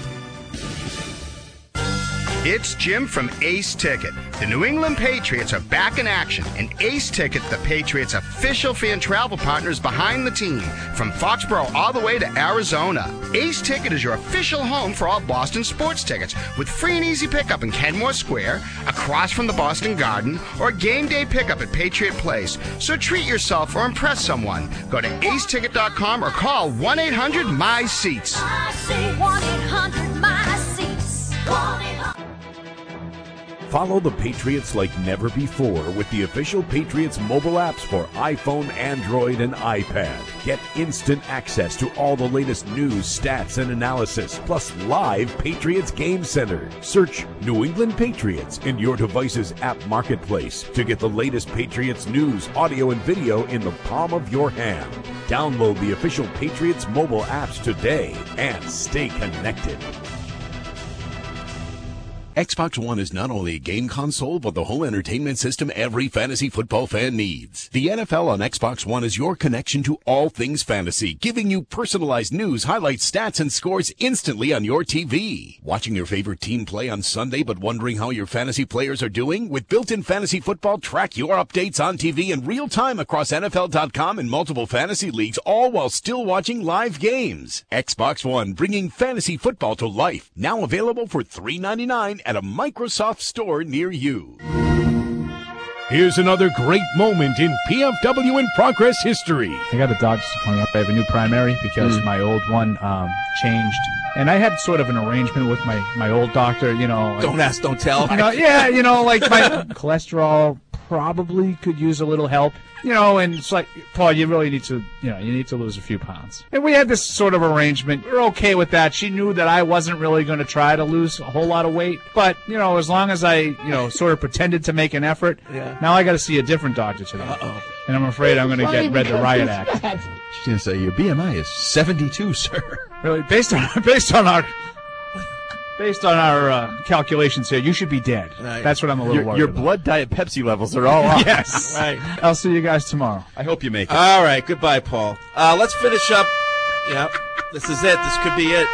It's Jim from Ace Ticket. The New England Patriots are back in action, and Ace Ticket, the Patriots' official fan travel partner, is behind the team from Foxborough all the way to Arizona. Ace Ticket is your official home for all Boston sports tickets, with free and easy pickup in Kenmore Square, across from the Boston Garden, or game day pickup at Patriot Place. So treat yourself or impress someone. Go to ace ticket dot com or call one eight hundred M Y SEATS. I say one eight hundred M Y SEATS. one eight hundred Follow the Patriots like never before with the official Patriots mobile apps for iPhone, Android, and iPad. Get instant access to all the latest news, stats, and analysis, plus live Patriots Game Center. Search New England Patriots in your device's app marketplace to get the latest Patriots news, audio, and video in the palm of your hand. Download the official Patriots mobile apps today and stay connected. Xbox One is not only a game console, but the whole entertainment system every fantasy football fan needs. The N F L on Xbox One is your connection to all things fantasy, giving you personalized news, highlights, stats, and scores instantly on your T V. Watching your favorite team play on Sunday, but wondering how your fantasy players are doing? With built-in fantasy football, track your updates on T V in real time across N F L dot com and multiple fantasy leagues, all while still watching live games. Xbox One, bringing fantasy football to life. Now available for three ninety-nine at a Microsoft store near you. Here's another great moment in P F W in Progress history. I got a dog just coming up. I have a new primary because Mm. my old one um, changed. And I had sort of an arrangement with my, my old doctor, you know. Don't ask, don't tell. You know, yeah, you know, like my cholesterol probably could use a little help. You know, and it's like, Paul, you really need to, you know, you need to lose a few pounds. And we had this sort of arrangement. We were okay with that. She knew that I wasn't really going to try to lose a whole lot of weight. But, you know, as long as I, you know, sort of pretended to make an effort, Yeah. now I got to see a different doctor today. Uh-oh. And I'm afraid I'm going to get read the riot act. She's going to say, your B M I is seventy-two, sir. Really, based on based on our based on our uh, calculations here, you should be dead. Right. That's what I'm a little Your, worried your about. blood diet Pepsi levels are all off. Yes. Right. I'll see you guys tomorrow. I hope you make it. All right. Goodbye, Paul. Uh, let's finish up. Yep. This is it. This could be it.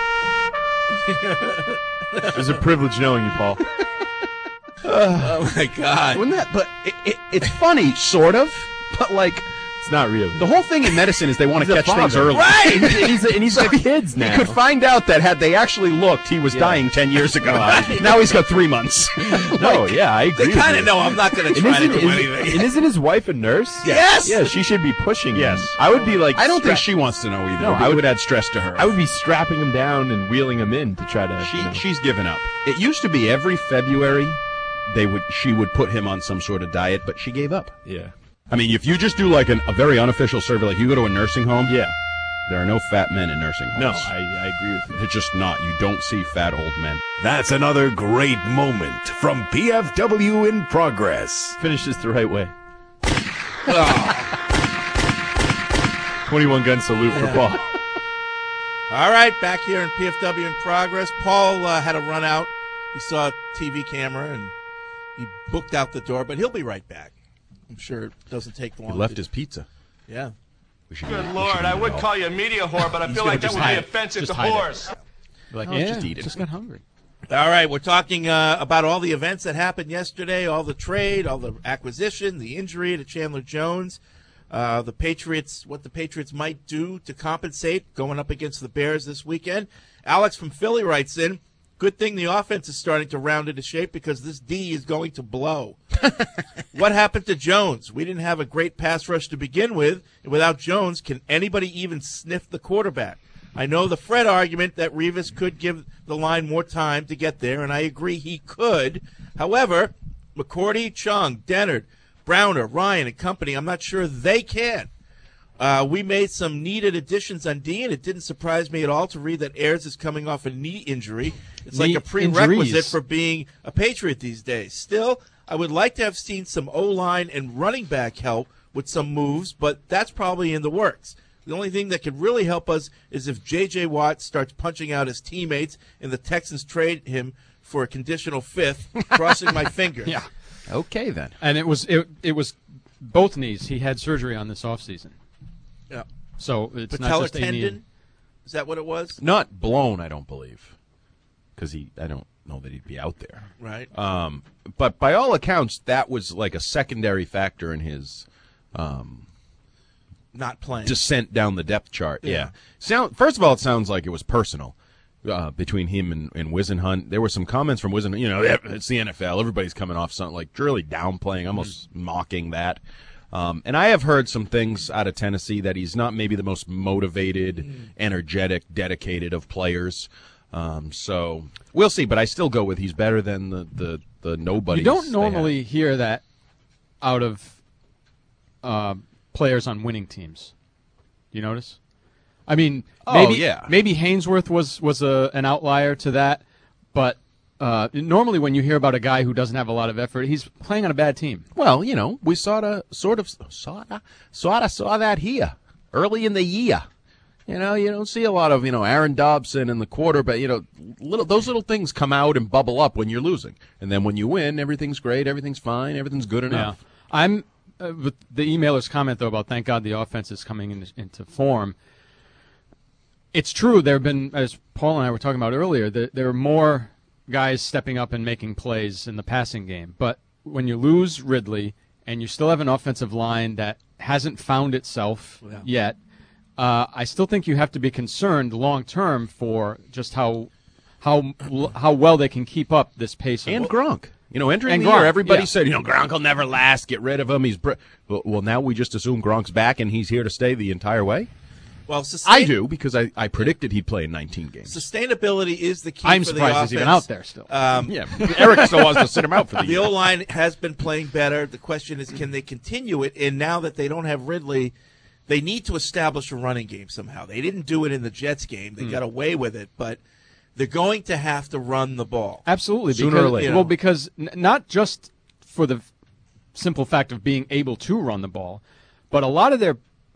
It was a privilege knowing you, Paul. Oh, my God. Wouldn't that, but it, it, it's funny, sort of, but like, It's not real. the whole thing in medicine is they want to He's a catch things father. early. Right. And he's, and he's got kids now. You could find out that had they actually looked, he was Yeah. dying ten years ago. Right. Now he's got three months. No, yeah, I agree. They kind of with know I'm not going to you. try And to isn't, do is- anything. and isn't his wife a nurse? Yes! Yeah, she should be pushing him. Yes. I would be like... I don't think stra- she wants to know either. No, I I would, would- would add stress to her. I would be strapping him down and wheeling him in to try to... She you know. she's given up. It used to be every February they would she would put him on some sort of diet, but she gave up. Yeah. I mean, if you just do like an, a very unofficial survey, like you go to a nursing home, Yeah. there are no fat men in nursing homes. No, I, I agree with you. They're just not. You don't see fat old men. That's another great moment from P F W in Progress. Finish this the right way. twenty-one gun salute for Paul. All right, back here in P F W in Progress. Paul uh, had to run out. He saw a T V camera and he booked out the door, but he'll be right back. I'm sure it doesn't take long. He left to- his pizza. Yeah. We should Good Lord, I would call you a media whore, but I He's feel gonna like that just would hide be it. offensive Just to hide it. whores. Be like, Oh, yeah, just just eat it. Just got hungry. All right, we're talking uh, about all the events that happened yesterday, all the trade, all the acquisition, the injury to Chandler Jones, uh, the Patriots, what the Patriots might do to compensate going up against the Bears this weekend. Alex from Philly writes in, Good thing the offense is starting to round into shape because this D is going to blow. What happened to Jones? We didn't have a great pass rush to begin with, and without Jones, can anybody even sniff the quarterback? I know the Fred argument that Revis could give the line more time to get there, and I agree he could. However, McCourty, Chung, Dennard, Browner, Ryan, and company, I'm not sure they can. Uh, we made some needed additions on D, and it didn't surprise me at all to read that Ayers is coming off a knee injury. It's Knee like a prerequisite injuries. for being a Patriot these days. Still, I would like to have seen some O-line and running back help with some moves, but that's probably in the works. The only thing that could really help us is if J J. Watt starts punching out his teammates and the Texans trade him for a conditional fifth, crossing my fingers. Yeah. Okay, then. And it was it, it was both knees. He had surgery on this offseason. Yeah. So it's Patellar not just a knee. tendon? Is that what it was? Not blown, I don't believe, because he. I don't know that he'd be out there. Right. Um, but by all accounts, that was like a secondary factor in his um, Not playing. descent down the depth chart. Yeah. Yeah. Sound. First of all, it sounds like it was personal uh, between him and, and Wisenhunt. There were some comments from Wisenhunt. You know, it's the N F L. Everybody's coming off something like really downplaying, almost Mm-hmm. mocking that. Um, and I have heard some things out of Tennessee that he's not maybe the most motivated, Mm-hmm. energetic, dedicated of players. Um, so we'll see. But I still go with he's better than the the, the nobodies. You don't they normally hear that out of uh, players on winning teams. You notice? I mean, Oh, maybe yeah. maybe Hainsworth was was a, an outlier to that, but uh, normally when you hear about a guy who doesn't have a lot of effort, he's playing on a bad team. Well, you know, we sort of, sort of, sort of, sort of saw that here early in the year. You know, you don't see a lot of, you know, Aaron Dobson in the quarter, but, you know, little those little things come out and bubble up when you're losing. And then when you win, everything's great, everything's fine, everything's good enough. Yeah. I'm uh, with the emailer's comment, though, about thank God the offense is coming in, into form. It's true. There have been, as Paul and I were talking about earlier, there, there are more guys stepping up and making plays in the passing game. But when you lose Ridley and you still have an offensive line that hasn't found itself Yeah. yet, uh, I still think you have to be concerned long term for just how how how well they can keep up this pace. Of And Gronk. You know, entering And the Gronk, year, everybody yeah. said, you know, Gronk will never last, get rid of him. He's br-. well, well, now we just assume Gronk's back and he's here to stay the entire way? Well, sustain- I do, because I, I predicted he'd play in nineteen games. Sustainability is the key I'm for the surprised offense. he's even out there still. Um, Yeah, Eric still wants to sit him out for the The year. O-line has been playing better. The question is, can they continue it? And now that they don't have Ridley, they need to establish a running game somehow. They didn't do it in the Jets game. They Hmm. got away with it, but they're going to have to run the ball. Absolutely. Sooner because, or later. Well, because n- not just for the f- simple fact of being able to run the ball, but a lot of their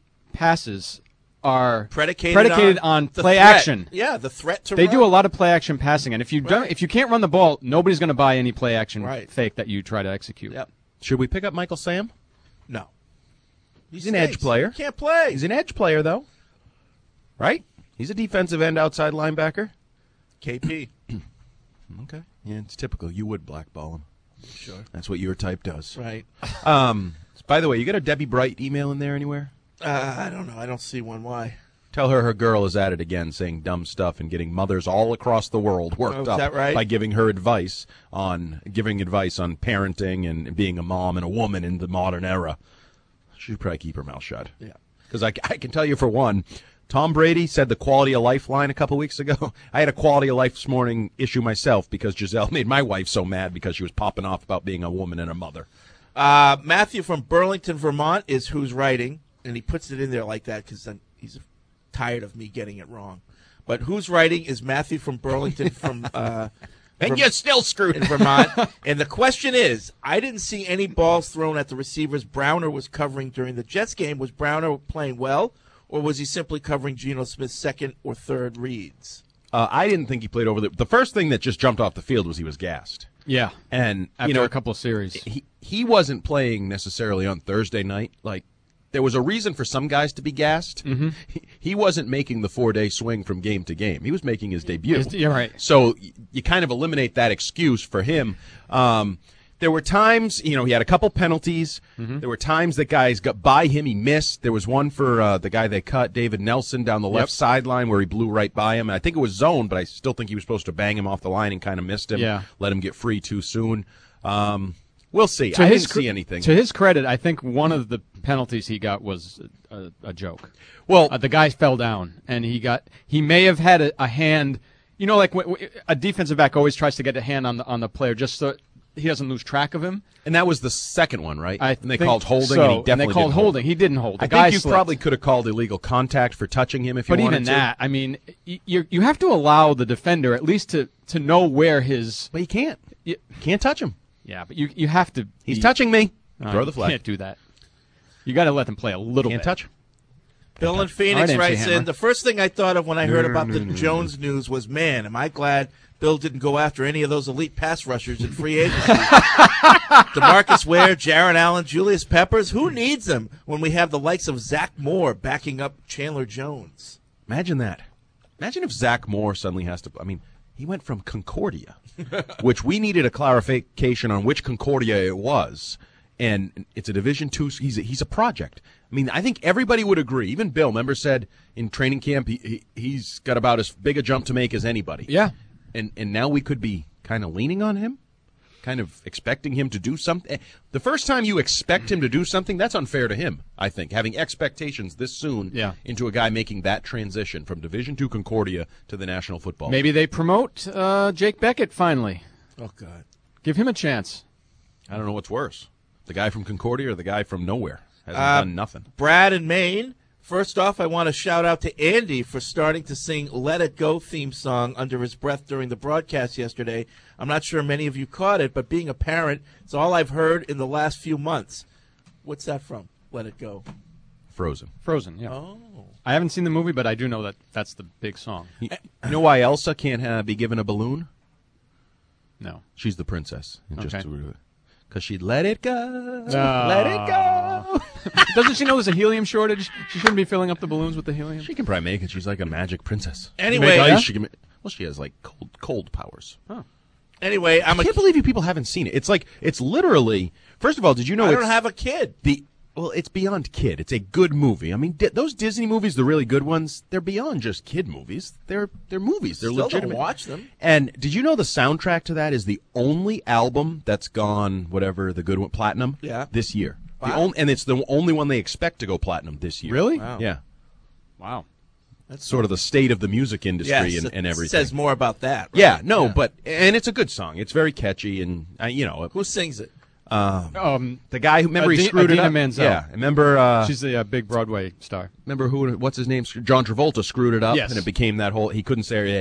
passes are Predicated predicated on on, the play threat. action. Yeah, the threat to They run. do a lot of play action passing, and if you don't, if you can't run the ball, nobody's going to buy any play action Right. fake that you try to execute. Yep. Should we pick up Michael Sam? No. He's an edge player. He can't play. He's an edge player, though. Right? He's a defensive end outside linebacker. K P. Okay. Yeah, it's typical. You would blackball him. Sure. That's what your type does. Right. Um. By the way, you got a Debbie Bright email in there anywhere? Uh, I don't know. I don't see one. Why? Tell her her girl is at it again, saying dumb stuff and getting mothers all across the world worked Oh, is up that right? by giving her advice on giving advice on parenting and being a mom and a woman in the modern era. She should probably keep her mouth shut. Yeah. Because I, I can tell you for one, Tom Brady said the quality of life line a couple weeks ago. I had a quality of life this morning issue myself because Giselle made my wife so mad because she was popping off about being a woman and a mother. Uh, Matthew from Burlington, Vermont is who's writing, and he puts it in there like that because he's tired of me getting it wrong. But who's writing is Matthew from Burlington from uh, And Ver- you're still screwed. in Vermont. And the question is, I didn't see any balls thrown at the receivers Browner was covering during the Jets game. Was Browner playing well, or was he simply covering Geno Smith's second or third reads? Uh, I didn't think he played over the. The first thing that just jumped off the field was he was gassed. Yeah. And After you know a couple of series. he he wasn't playing necessarily on Thursday night. Like there was a reason for some guys to be gassed. Mm-hmm. He, he wasn't making the four day swing from game to game. He was making his debut. His- you're right. So y- you kind of eliminate that excuse for him. Um, there were times, you know, he had a couple penalties. Mm-hmm. There were times that guys got by him. He missed. There was one for uh, the guy they cut, David Nelson, down the left Yep. sideline where he blew right by him. And I think it was zone, but I still think he was supposed to bang him off the line and kind of missed him. Yeah. Let him get free too soon. Um, we'll see. To I his didn't cre- see anything. To his credit, I think one of the penalties he got was a, a joke. Well, uh, the guy fell down, and he got he may have had a, a hand. You know, like w- w- a defensive back always tries to get a hand on the on the player just so he doesn't lose track of him. And that was the second one, right? I and they think called holding, so, and he definitely and they called didn't hold. holding. He didn't hold. The I guy think you slipped. probably could have called illegal contact for touching him if you But wanted even to. that, I mean, y- you you have to allow the defender at least to, to know where his. But you can't. You can't touch him. Yeah, but you you have to. He's be- touching me. No, Throw you the flag. Can't do that. You got to let them play a little Can't bit. touch him. Bill in All Phoenix right, writes M C Hammer. in, the first thing I thought of when I heard No, about no, the no, no. Jones news was, man, am I glad Bill didn't go after any of those elite pass rushers in free agency. DeMarcus Ware, Jaron Allen, Julius Peppers, who needs them when we have the likes of Zach Moore backing up Chandler Jones? Imagine that. Imagine if Zach Moore suddenly has to. I mean, he went from Concordia, which we needed a clarification on which Concordia it was, and it's a Division Two. He's a, he's a project. I mean, I think everybody would agree. Even Bill, remember, said in training camp he, he he's got about as big a jump to make as anybody. Yeah, and and now we could be kind of leaning on him, kind of expecting him to do something. The first time you expect him to do something, that's unfair to him, I think, having expectations this soon Yeah. into a guy making that transition from Division Two Concordia to the National Football League. Maybe they promote uh, Jake Beckett finally. Oh, God. Give him a chance. I don't know what's worse, the guy from Concordia or the guy from nowhere. Hasn't Uh, done nothing. Brad in Maine. First off, I want to shout out to Andy for starting to sing Let It Go theme song under his breath during the broadcast yesterday. I'm not sure many of you caught it, but being a parent, it's all I've heard in the last few months. What's that from? Let It Go. Frozen. Frozen, yeah. Oh. I haven't seen the movie, but I do know that that's the big song. You, you know why Elsa can't uh, be given a balloon? No. She's the princess. Okay. Because she'd let it go. Ah. Let it go. Doesn't she know there's a helium shortage? She shouldn't be filling up the balloons with the helium. She can probably make it. She's like a magic princess. Anyway, She can make yeah? ice, she can make- well, she has like cold, cold powers. Huh. Anyway, I'm I a can't believe you people haven't seen it. It's like it's literally. First of all, did you know I it's don't have a kid. the well? It's beyond kid. It's a good movie. I mean, di- those Disney movies, the really good ones, they're beyond just kid movies. They're they're movies. They're Still don't legitimate. watch them. And did you know the soundtrack to that is the only album that's gone whatever the good one platinum? Yeah. This year. The Wow. only, and it's the only one they expect to go platinum this year. Really? Wow. Yeah. Wow. That's sort of the state of the music industry Yes, and, and it everything. says more about that. Right? Yeah, no, but and it's a good song. It's very catchy, and uh, you know, Who sings it? um, Um, the guy who remember he Adi- screwed Idina it up. Menzel. Yeah, remember? Uh, She's the uh, big Broadway star. remember who? What's his name? John Travolta screwed it up, Yes. and it became that whole. He couldn't say her.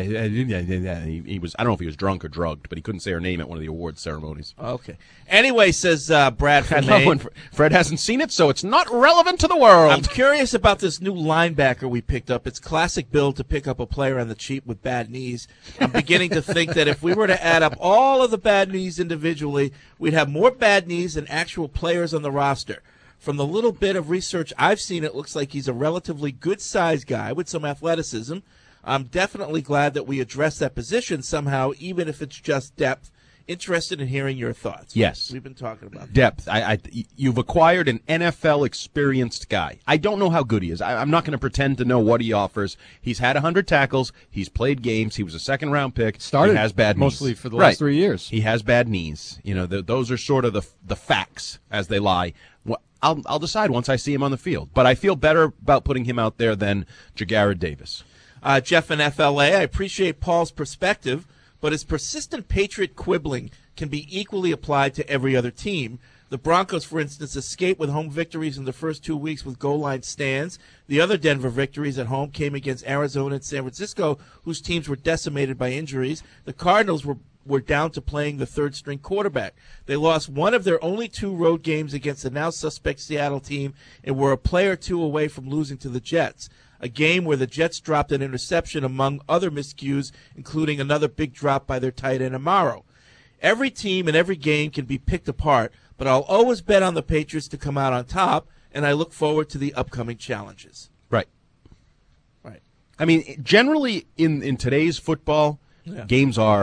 He, he was. I don't know if he was drunk or drugged, but he couldn't say her name at one of the awards ceremonies. Okay. Anyway, says uh, Brad from I love Maine. when Fre- Fred hasn't seen it, so it's not relevant to the world. I'm curious about this new linebacker we picked up. It's classic Bill to pick up a player on the cheap with bad knees. I'm beginning to think that if we were to add up all of the bad knees individually, we'd have more bad knees than actual players on the roster. From the little bit of research I've seen, it looks like he's a relatively good-sized guy with some athleticism. I'm definitely glad that we addressed that position somehow, even if it's just depth. Interested in hearing your thoughts. Yes. We've been talking about that. Depth. I, I, you've acquired an N F L experienced guy. I don't know how good he is. I, I'm not going to pretend to know what he offers. He's had one hundred tackles. He's played games. He was a second round pick. Started he has bad knees. mostly for the Right. last three years. He has bad knees. You know, the, those are sort of the the facts as they lie. Well, I'll I'll decide once I see him on the field. But I feel better about putting him out there than Jagarid Davis. Uh, Jeff in F L A, I appreciate Paul's perspective, but his persistent Patriot quibbling can be equally applied to every other team. The Broncos, for instance, escaped with home victories in the first two weeks with goal line stands. The other Denver victories at home came against Arizona and San Francisco, whose teams were decimated by injuries. The Cardinals were were down to playing the third-string quarterback. They lost one of their only two road games against the now suspect Seattle team and were a play or two away from losing to the Jets, a game where the Jets dropped an interception among other miscues, including another big drop by their tight end Amaro. Every team and every game can be picked apart, but I'll always bet on the Patriots to come out on top, and I look forward to the upcoming challenges. Right. Right. I mean, generally in, in today's football, Yeah. games are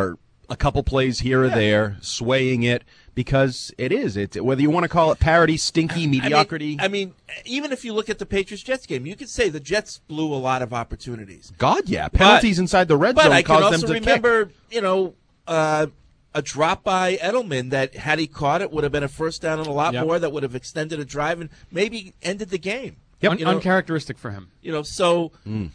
a couple plays here or there, swaying it, because it is. It's whether you want to call it parody, stinky, mediocrity. I mean, I mean, even if you look at the Patriots-Jets game, you could say the Jets blew a lot of opportunities. God, yeah. Penalties but, inside the red but zone I caused can them also to remember, kick. you know, uh, a drop by Edelman that, had he caught it, would have been a first down and a lot Yep. more that would have extended a drive and maybe ended the game. Yep. Un- You know, uncharacteristic for him. You know, so Mm.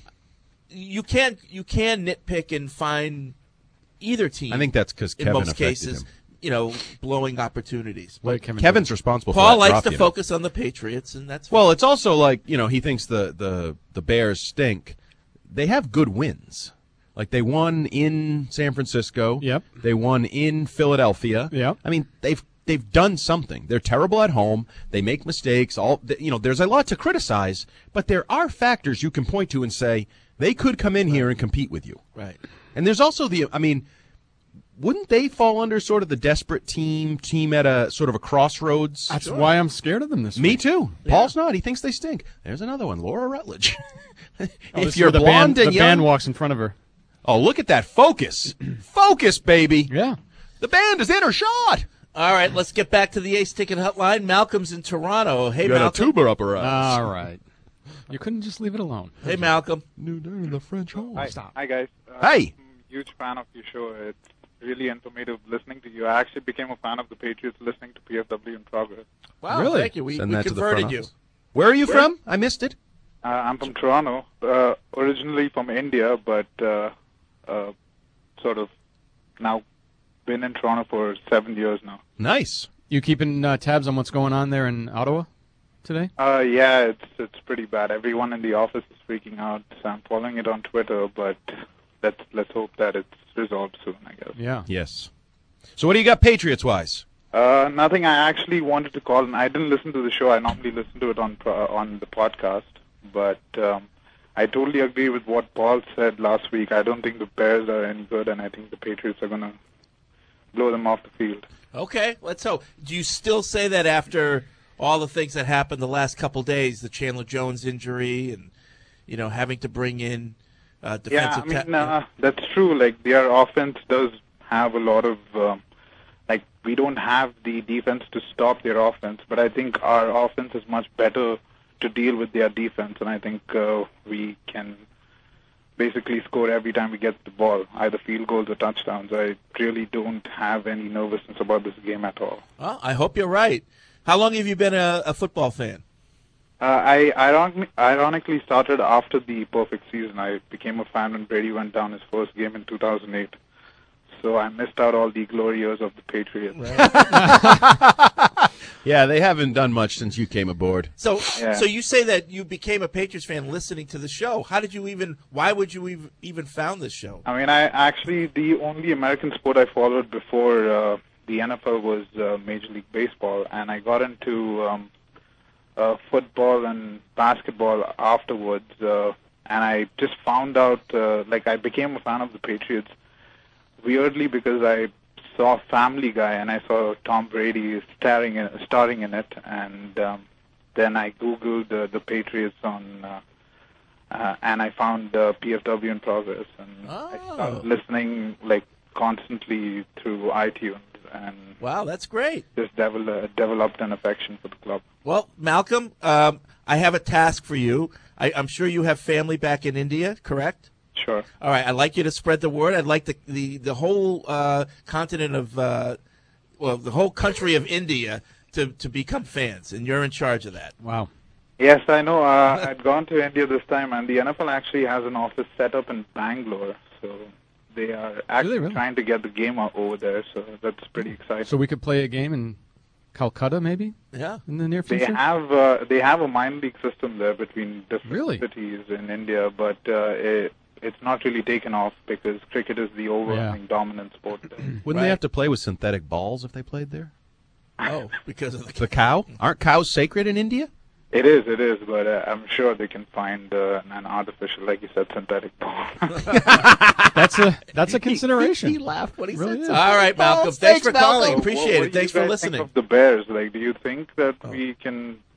you can you can nitpick and find either team. I think that's 'cause in Kevin most affected cases, him. you know, blowing opportunities. Well, Kevin Kevin's did. responsible for Paul that likes drop, to you know. focus on the Patriots, and that's Well, it's also like, you know, he thinks the, the, the Bears stink. They have good wins. Like, they won in San Francisco. Yep. They won in Philadelphia. Yep. I mean, they've they've done something. They're terrible at home. They make mistakes. All you know, there's a lot to criticize, but there are factors you can point to and say they could come in here and compete with you. Right. And there's also the, I mean, wouldn't they fall under sort of the desperate team, team at a sort of a crossroads? That's why I'm scared of them this Me week. too. Paul's not. He thinks they stink. There's another one, Laura Rutledge. Oh, if this is you're where the blonde band, and the young, band walks in front of her. oh, look at that focus, focus, baby. Yeah, the band is in her shot. All right, let's get back to the Ace Ticket Hotline. Malcolm's in Toronto. Hey, Got a Malcolm. tuba up her ass. All right. You couldn't just leave it alone. Hey, Malcolm. New day in the French home. Hi, Stop. hi guys. Uh, Hey. I'm a huge fan of your show. It's really informative listening to you. I actually became a fan of the Patriots listening to P F W in progress. Wow, Really? thank you. We, Send we that to the converted front you. office. Where are you Where? from? I missed it. Uh, I'm from Toronto, uh, originally from India, but uh, uh, sort of now been in Toronto for seven years now. Nice. You keeping uh, tabs on what's going on there in Ottawa today? Uh, yeah, it's it's pretty bad. Everyone in the office is freaking out. So I'm following it on Twitter, but let's let's hope that it's resolved soon, I guess. Yeah. Yes. So what do you got Patriots wise? Uh, nothing. I actually wanted to call, and I didn't listen to the show. I normally listen to it on pro- on the podcast, but um, I totally agree with what Paul said last week. I don't think the Bears are any good, and I think the Patriots are going to blow them off the field. Okay, let's hope. Do you still say that after all the things that happened the last couple days, the Chandler Jones injury, and you know having to bring in uh, Yeah, defensive? I mean, ta- uh, that's true. Like, their offense does have a lot of, um, like, we don't have the defense to stop their offense, but I think our offense is much better to deal with their defense, and I think uh, we can basically score every time we get the ball, either field goals or touchdowns. I really don't have any nervousness about this game at all. Well, I hope you're right. How long have you been a, a football fan? Uh, I iron- ironically started after the perfect season. I became a fan when Brady went down his first game in two thousand eight. So I missed out all the glory years of the Patriots. Yeah, they haven't done much since you came aboard. So, Yeah. so you say that you became a Patriots fan listening to the show. How did you even? Why would you even even found this show? I mean, I actually, the only American sport I followed before uh, the N F L was uh, Major League Baseball, and I got into um, uh, football and basketball afterwards, uh, and I just found out, uh, like, I became a fan of the Patriots weirdly because I saw Family Guy and I saw Tom Brady starring in, starring in it, and um, then I Googled uh, the Patriots on, uh, uh, and I found uh, P F W in progress, and I started listening like constantly through iTunes, and Wow, that's great. just develop, developed an affection for the club. Well, Malcolm, um, I have a task for you. I, I'm sure you have family back in India, correct? Sure. All right, I'd like you to spread the word. I'd like the the, the whole uh, continent of, uh, well, the whole country of India to, to become fans, and you're in charge of that. Wow. Yes, I know. Uh, I'd gone to India this time, and the N F L actually has an office set up in Bangalore, so they are actually really? trying to get the game o- over there, so that's pretty exciting. So we could play a game in Calcutta, maybe? Yeah. In the near They future? have uh, they have a minor league system there between different Really? cities in India, but uh, it, it's not really taken off because cricket is the overwhelming dominant sport there. Wouldn't they have to play with synthetic balls if they played there? Oh, because of the, The cow? Aren't cows sacred in India? It is, it is, but uh, I'm sure they can find uh, an artificial, like you said, synthetic ball. That's a that's a consideration. He laughed when he Really said is. so. All right, Malcolm. Thanks, for calling. Appreciate What it. do you Thanks for guys listening. Think of the Bears, like, do you think that we can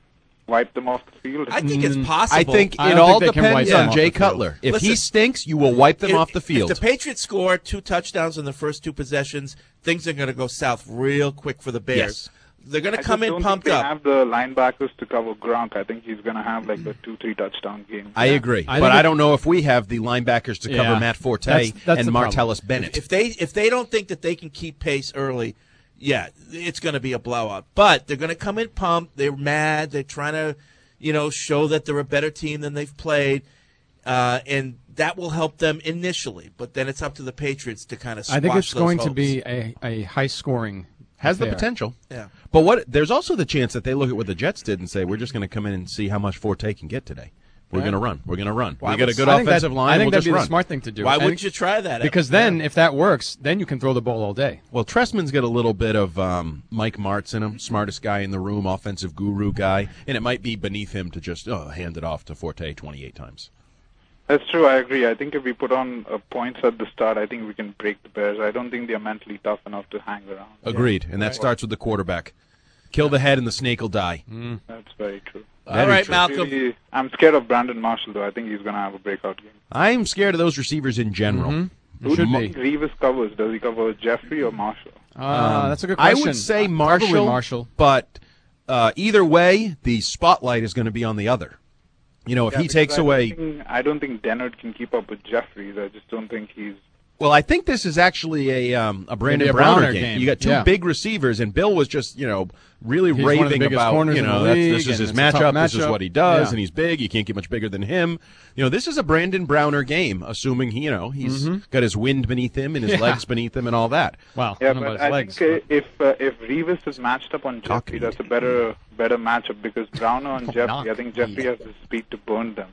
wipe them off the field? I think it's possible. I think I it don't all think they can wipe depends them on off Jay the field. Cutler. If he Listen, stinks, you will wipe them if, off the field. If the Patriots score two touchdowns in the first two possessions, things are going to go south real quick for the Bears. Yes. They're going to I come just in don't pumped think they up. have the linebackers to cover Gronk. I think he's going to have like a two, three touchdown game. I agree, I but think I it- don't know if we have the linebackers to cover Yeah. Matt Forte That's- that's and the problem. Martellus Bennett. If they if they don't think that they can keep pace early, yeah, it's going to be a blowout. But they're going to come in pumped. They're mad. They're trying to, you know, show that they're a better team than they've played, uh, and that will help them initially. But then it's up to the Patriots to kind of squash I think it's those going to hopes. be a, a high scoring. Has the affair. potential. Yeah. But what? There's also the chance that they look at what the Jets did and say, we're just going to come in and see how much Forte can get today. We're Right. going to run. We're going to run. Why we got a would- good I think offensive that- line. I think we'll that'd just be run. the smart thing to do. Why And- wouldn't you try that? Because then, if that works, then you can throw the ball all day. Well, Tressman's got a little bit of um, Mike Martz in him, smartest guy in the room, offensive guru guy, and it might be beneath him to just oh, hand it off to Forte twenty-eight times. That's true. I agree. I think if we put on uh, points at the start, I think we can break the Bears. I don't think they're mentally tough enough to hang around. Agreed, and that starts with the quarterback. Kill the head and the snake will die. Mm. That's very true. All right, true. Malcolm. Really, I'm scared of Brandon Marshall, though. I think he's going to have a breakout game. I'm scared of those receivers in general. Mm-hmm. Who Should do be. you think Revis covers? Does he cover Jeffrey or Marshall? Uh, that's a good I question. would say Uh, Marshall, Probably Marshall. but uh, either way, the spotlight is going to be on the other. You know, if Yeah, he because takes I don't away... think- I don't think Dennard can keep up with Jeffries. I just don't think he's... Well, I think this is actually a um, a Brandon Maybe a Browner, Browner game. game. You got two Yeah. big receivers, and Bill was just, you know, really He's one of the raving biggest about, corners you in the know, that's, league, this is and his it's a tough matchup, this is matchup. what he does, Yeah. and he's big. You can't get much bigger than him. You know, this is a Brandon Browner game, assuming he, you know, he's Mhm. got his wind beneath him and his Yeah. legs beneath him and all that. Wow. Yeah, I don't know but about his I legs. think uh, if uh, if Revis is matched up on Jeffrey, that's a better better matchup because Browner on Jeffrey, knock. I think Jeffrey has the speed to burn them.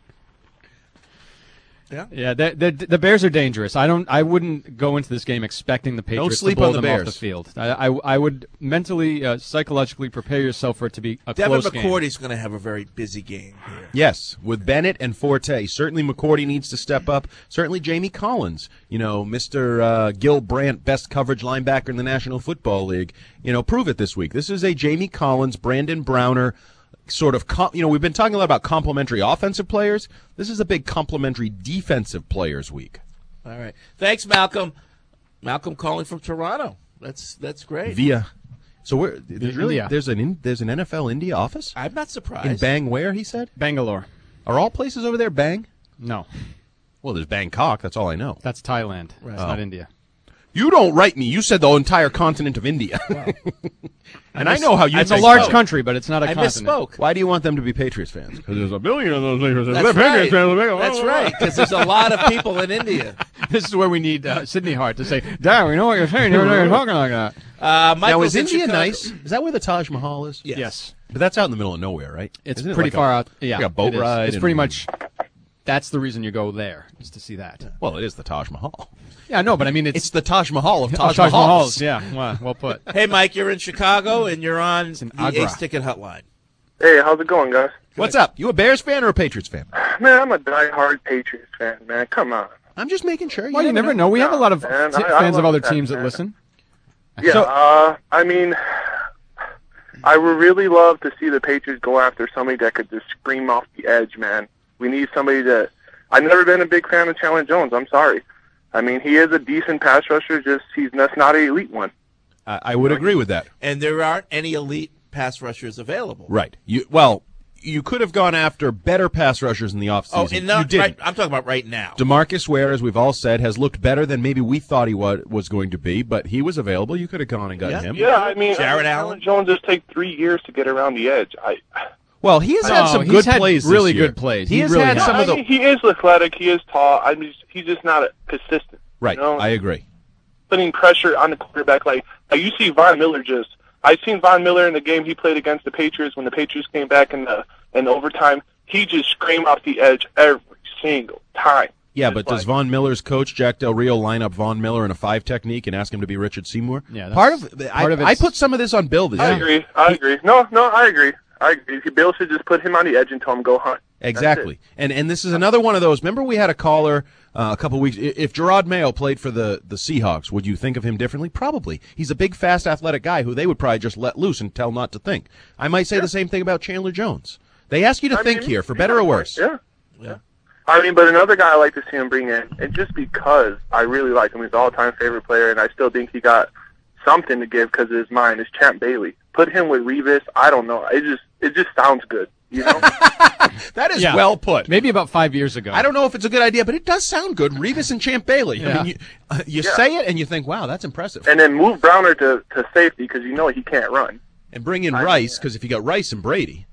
Yeah. Yeah, the, the the Bears are dangerous. I don't. I wouldn't go into this game expecting the Patriots sleep to blow on the them off Bears. the field. I I, I would mentally, uh, psychologically prepare yourself for it to be a Devin close game. McCourty's going to have a very busy game here. Yes, with Bennett and Forte. Certainly McCourty needs to step up. Certainly Jamie Collins, you know, Mister Uh, Gil Brandt, best coverage linebacker in the National Football League. You know, prove it this week. This is a Jamie Collins, Brandon Browner sort of, com- you know, we've been talking a lot about complementary offensive players. This is a big complementary defensive players week. All right. Thanks, Malcolm. Malcolm calling from Toronto. That's that's great. Via. So we're, there's really India. there's an in, there's an N F L India office I'm not surprised. in Bang. Where he said Bangalore. are all places over there Bang? No, Well, there's Bangkok. That's all I know. that's Thailand. It's Oh. not India. You don't write me. You said the entire continent of India. and I know how you It's a think. large Oh. country, but it's not a I continent. misspoke. Why do you want them to be Patriots fans? Because there's a billion of those Patriots fans. That's They're right. Patriots fans. They're- That's right, because there's a lot of people in India. This is where we need uh, Sidney Hart to say, "Dad, we know what you're saying. You're not talking like that." Uh, Now, Michael's is in India Chicago. nice? Is that where the Taj Mahal is? Yes. Yes, But that's out in the middle of nowhere, right? it's Isn't it pretty like far a- out. Yeah, like a boat it is. ride. It's and- pretty much. That's the reason you go there, is to see that. Well, it is the Taj Mahal. Yeah, no, but I mean, it's, It's the Taj Mahal of Oh, Taj, Taj Mahals. Mahals. Yeah, well, well put. Hey, Mike, you're in Chicago, and you're on in the Agra. Ace Ticket Hotline. Hey, how's it going, guys? What's up? You a Bears fan or a Patriots fan? Man, I'm a diehard Patriots fan, man. Come on. I'm just making sure. Well, you never know. We have a lot of man. t- I- I fans of love other that, teams that man. listen. Yeah, So- uh, I mean, I would really love to see the Patriots go after somebody that could just scream off the edge, man. We need somebody that... I've never been a big fan of Chandler Jones. I'm sorry. I mean, he is a decent pass rusher, just he's just not an elite one. I, I would agree with that. And there aren't any elite pass rushers available. Right. You well, you could have gone after better pass rushers in the offseason. Oh, and not, you didn't. right, I'm talking about right now. DeMarcus Ware, as we've all said, has looked better than maybe we thought he was, was going to be, but he was available. You could have gone and gotten him. Yeah, I mean, Jared I mean, Allen? Jones just take three years to get around the edge. I, Well, he has had Oh, some he's good had plays. really this year. good plays. He, He has really had has. some I of the mean, he is athletic. He is tall. I mean, he's just not a, consistent. right. You know? I agree. Putting pressure on the quarterback, like, like you see Von Miller just. I seen Von Miller in the game he played against the Patriots when the Patriots came back in the in overtime. He just screamed off the edge every single time. Yeah, Just but does like- Von Miller's coach Jack Del Rio line up Von Miller in a five technique and ask him to be Richard Seymour? Yeah, that's- part of part I, of I it's- put some of this on Bill this I year. agree. I agree. No, no, I agree. I agree. Bill should just put him on the edge and tell him go hunt. That's Exactly. it. And and this is another one of those. Remember we had a caller uh, a couple weeks. If Gerard Mayo played for the, the Seahawks, would you think of him differently? Probably. He's a big, fast, athletic guy who they would probably just let loose and tell not to think. I might say the same thing about Chandler Jones. They ask you to I think mean, here, for better or worse. Yeah. Yeah. I mean, but another guy I like to see him bring in, and just because I really like him, he's an all-time favorite player, and I still think he got something to give because of his mind, is Champ Bailey. Put him with Revis. I don't know. It just it just sounds good, you know? That is Yeah. well put. Maybe about five years ago. I don't know if it's a good idea, but it does sound good. Revis and Champ Bailey. I Yeah. mean, you, uh, you Yeah. say it and you think, wow, that's impressive. And then move Browner to, to safety because you know he can't run. And bring in I- Rice, because if you got Rice and Brady.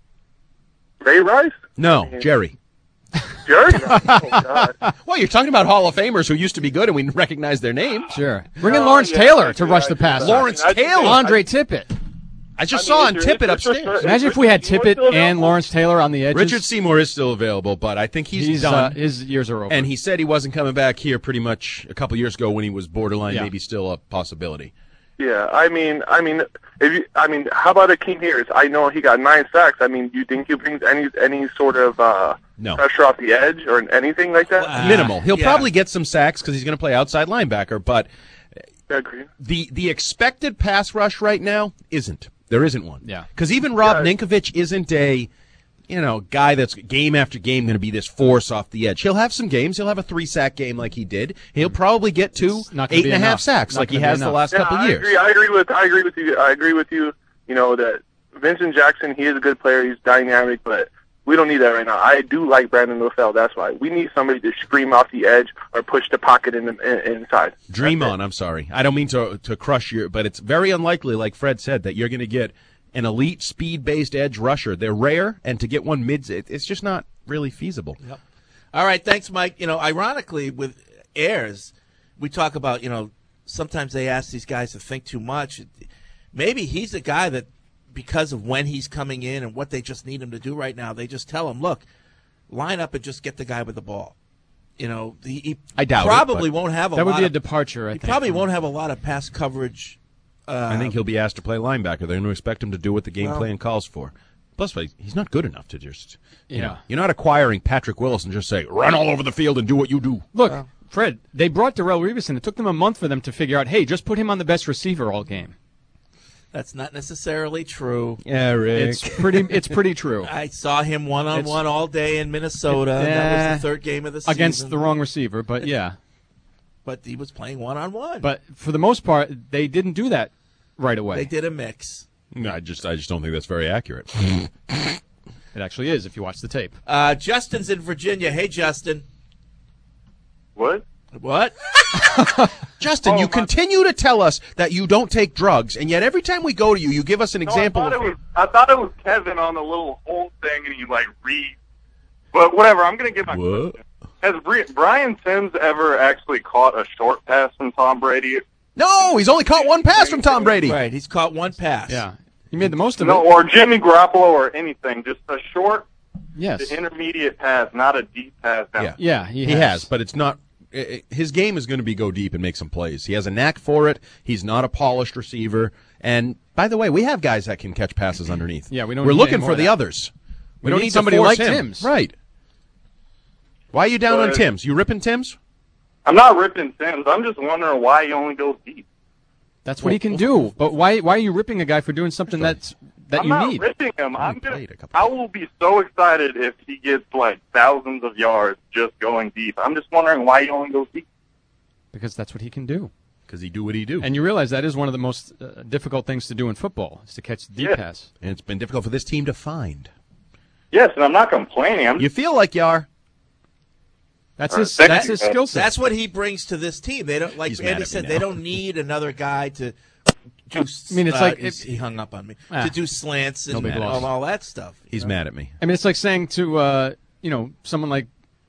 Ray Rice? No, Jerry. Jerry? Oh, God. Well, you're talking about Hall of Famers who used to be good and we recognize their names. Sure. Bring in No, Lawrence yeah, Taylor I to do, rush I the do. pass. Lawrence I think- Taylor. Andre Tippett. I just I saw mean, on is there- Tippett is there- upstairs. Imagine if we had Seymour Tippett still and available? Lawrence Taylor on the edges. Richard Seymour is still available, but I think he's, He's, done. uh, his years are over. And he said he wasn't coming back here pretty much a couple years ago when he was borderline, Yeah. maybe still a possibility. Yeah, I mean, I mean, if you, I mean, how about Akeem Harris? I know he got nine sacks. I mean, do you think he brings any any sort of uh, No. pressure off the edge or anything like that? Well, Minimal. He'll yeah. probably get some sacks because he's going to play outside linebacker, but I agree. the the expected pass rush right now isn't. There isn't one. Yeah. Because even Rob Yeah. Ninkovich isn't a, you know, guy that's game after game going to be this force off the edge. He'll have some games. He'll have a three-sack game like he did. He'll probably get two, It's not gonna eight be and a half enough. sacks Not like he gonna be has the enough. last Yeah, couple I years. agree. I agree with. I agree with you. I agree with you. You know that Vincent Jackson. He is a good player. He's dynamic, but we don't need that right now. I do like Brandon LaFell. That's why we need somebody to scream off the edge or push the pocket in the in, inside. Dream on. I'm sorry. I don't mean to to crush you, but it's very unlikely, like Fred said, that you're going to get an elite speed-based edge rusher. They're rare, and to get one mid, it, it's just not really feasible. Yep. All right, thanks, Mike. You know, ironically, with Ayers, we talk about, you know, sometimes they ask these guys to think too much. Maybe he's the guy that, because of when he's coming in and what they just need him to do right now, they just tell him, look, line up and just get the guy with the ball. You know, he, he I doubt it, probably but- won't have a that would lot be a of, departure, I he think. probably won't have a lot of pass coverage. Uh, I think he'll be asked to play linebacker. They're going to expect him to do what the game Well- plan calls for. Plus, he's not good enough to just, you Yeah. know, you're not acquiring Patrick Willis and just say, run all over the field and do what you do. Look, Fred, they brought Darrell Revis in. It took them a month for them to figure out, hey, just put him on the best receiver all game. That's not necessarily true. Eric. It's pretty. It's pretty true. I saw him one on It's- one all day in Minnesota. It- that was eh, the third game of the season Against the wrong receiver, but yeah. But he was playing one on one. But for the most part, they didn't do that right away. They did a mix. No, I just, I just don't think that's very accurate. It actually is if you watch the tape. Uh, Justin's in Virginia. Hey, Justin. What? What? Justin, Oh, you my- continue to tell us that you don't take drugs, and yet every time we go to you, you give us an No, example. I thought, of, it was, I thought it was Kevin on the little hold thing, and he like read. But whatever, I'm gonna get my What? question. Has Bri- Brian Sims ever actually caught a short pass from Tom Brady? No, he's only caught one pass from Tom Brady. Right, he's caught one pass. Yeah, he made the most of No, it. or Jimmy Garoppolo or anything. Just a short Yes. to intermediate pass, not a deep pass down. Yeah, Yeah, he, he has, but it's not. i- i- His game is going to be go deep and make some plays. He has a knack for it. He's not a polished receiver. And by the way, we have guys that can catch passes underneath. Yeah, we don't We're need looking any more for of the that. others. We don't need need to somebody force like him. Timms. Right. Why are you down on But- Timms? You ripping Timms? I'm not ripping Sims. I'm just wondering why he only goes deep. That's what he can do. But why? Why are you ripping a guy for doing something that's that I'm you not need? ripping him. I'm just, played a couple I will be so excited if he gets like thousands of yards just going deep. I'm just wondering why he only goes deep. Because that's what he can do. Because he do what he do. And you realize that is one of the most uh, difficult things to do in football is to catch the deep Yeah. pass. And it's been difficult for this team to find. Yes, and I'm not complaining. I'm You feel like you are. That's All his. right, That's thank his you. skill set. That's what he brings to this team. They don't like He's mad Andy at me said. now. They don't need another guy to do. I mean, it's uh, like he's- if- he hung up on me Ah. to do slants and No big loss. all, all that stuff. you He's know? mad at me. I mean, it's like saying to uh, you know someone like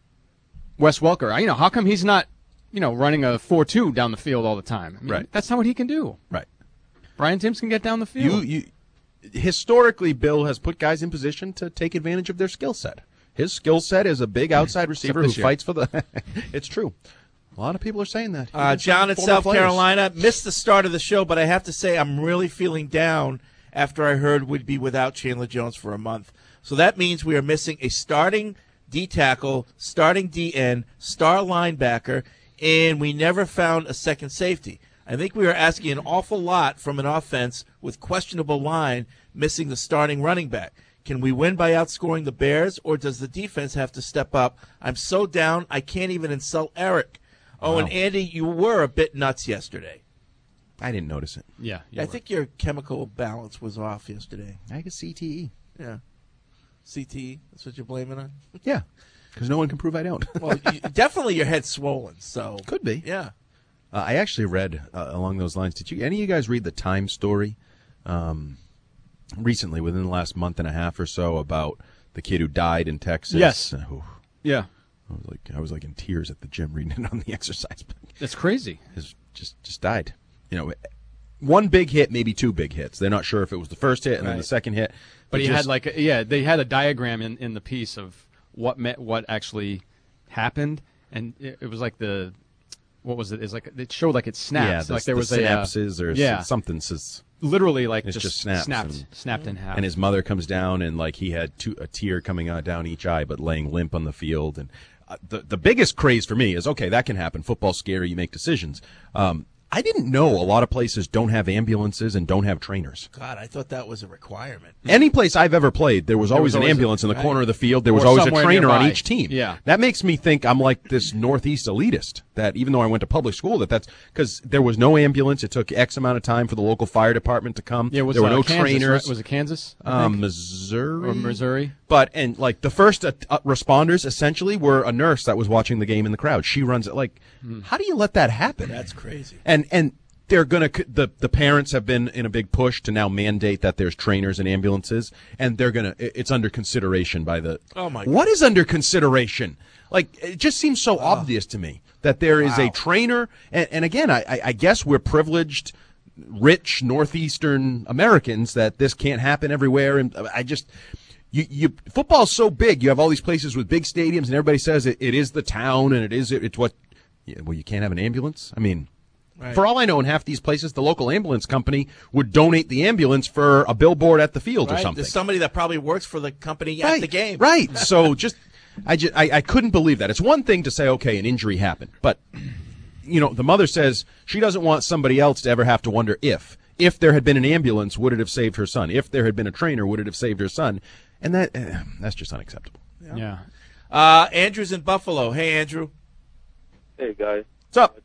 Wes Welker, you know, how come he's not, you know, running a four two down the field all the time? I mean, Right. That's not what he can do. Right. Brian Timms can get down the You, field. you, historically, Bill has put guys in position to take advantage of their skill set. His skill set is a big outside receiver who this year. fights for the. It's true. A lot of people are saying that. Uh, Even John some at former South players. Carolina missed the start of the show, but I have to say I'm really feeling down after I heard we'd be without Chandler Jones for a month. So that means we are missing a starting D tackle, starting D N, star linebacker, and we never found a second safety. I think we are asking an awful lot from an offense with questionable line missing the starting running back. Can we win by outscoring the Bears, or does the defense have to step up? I'm so down, I can't even insult Eric. Oh, Wow. and Andy, you were a bit nuts yesterday. I didn't notice it. Yeah, I think your chemical balance was off yesterday. I guess C T E. Yeah. C T E, that's what you're blaming on? Yeah, because no one can prove I don't. Well, you, definitely your head's swollen, so. Could be. Yeah. Uh, I actually read uh, along those lines. Did you? Any of you guys read the Time story um, recently, within the last month and a half or so, about the kid who died in Texas? Yes. Uh, whew. Yeah. I was like, I was like in tears at the gym reading it on the exercise book. That's crazy. His just just died. You know, one big hit, maybe two big hits. They're not sure if it was the first hit and then Right. the second hit. But he just- had like a, yeah, they had a diagram in, in the piece of what met, what actually happened, and it, it was like the what was it? It's like it showed like it snapped. Yeah, the, like there the was a uh, synapses or yeah, something says literally like it's just, just snaps snapped, and, snapped in half. And his mother comes down and like he had two, a tear coming out down each eye, but laying limp on the field. And uh, the the biggest craze for me is okay, that can happen. Football's scary. You make decisions. Um, I didn't know a lot of places don't have ambulances and don't have trainers. God, I thought that was a requirement. Any place I've ever played, there was There always was an always a- ambulance in the right. corner of the field. There was Or always a somewhere trainer on nearby. each team. Yeah. That makes me think I'm like this Northeast elitist, that even though I went to public school, that that's because there was no ambulance. It took X amount of time for the local fire department to come. yeah, it was, there were uh, no Kansas, trainers. right? Was it Kansas? I Um, think? Missouri. Or Missouri? But, and like the first uh, uh, responders essentially were a nurse that was watching the game in the crowd. She runs it. Like, Hmm. how do you let that happen? That's crazy. And, and, they're gonna. The the parents have been in a big push to now mandate that there's trainers in ambulances, and they're gonna. It's under consideration by the. Oh my! What is under consideration? Like it just seems so obvious to me that there is Wow. a trainer, and, and again, I, I I guess we're privileged, rich northeastern Americans that this can't happen everywhere, and I just. You, you football's so big. You have all these places with big stadiums, and everybody says it, it is the town, and it is it's what. Yeah, well, you can't have an ambulance. I mean. Right. For all I know, in half these places, the local ambulance company would donate the ambulance for a billboard at the field or Right? something. There's somebody that probably works for the company right, at the game. right? So just, I just, I, I couldn't believe that. It's one thing to say, okay, an injury happened, but you know, the mother says she doesn't want somebody else to ever have to wonder if, if there had been an ambulance, would it have saved her son? If there had been a trainer, would it have saved her son? And that, eh, that's just unacceptable. Yeah. Uh, Andrew's in Buffalo. Hey, Andrew. Hey guys, what's up?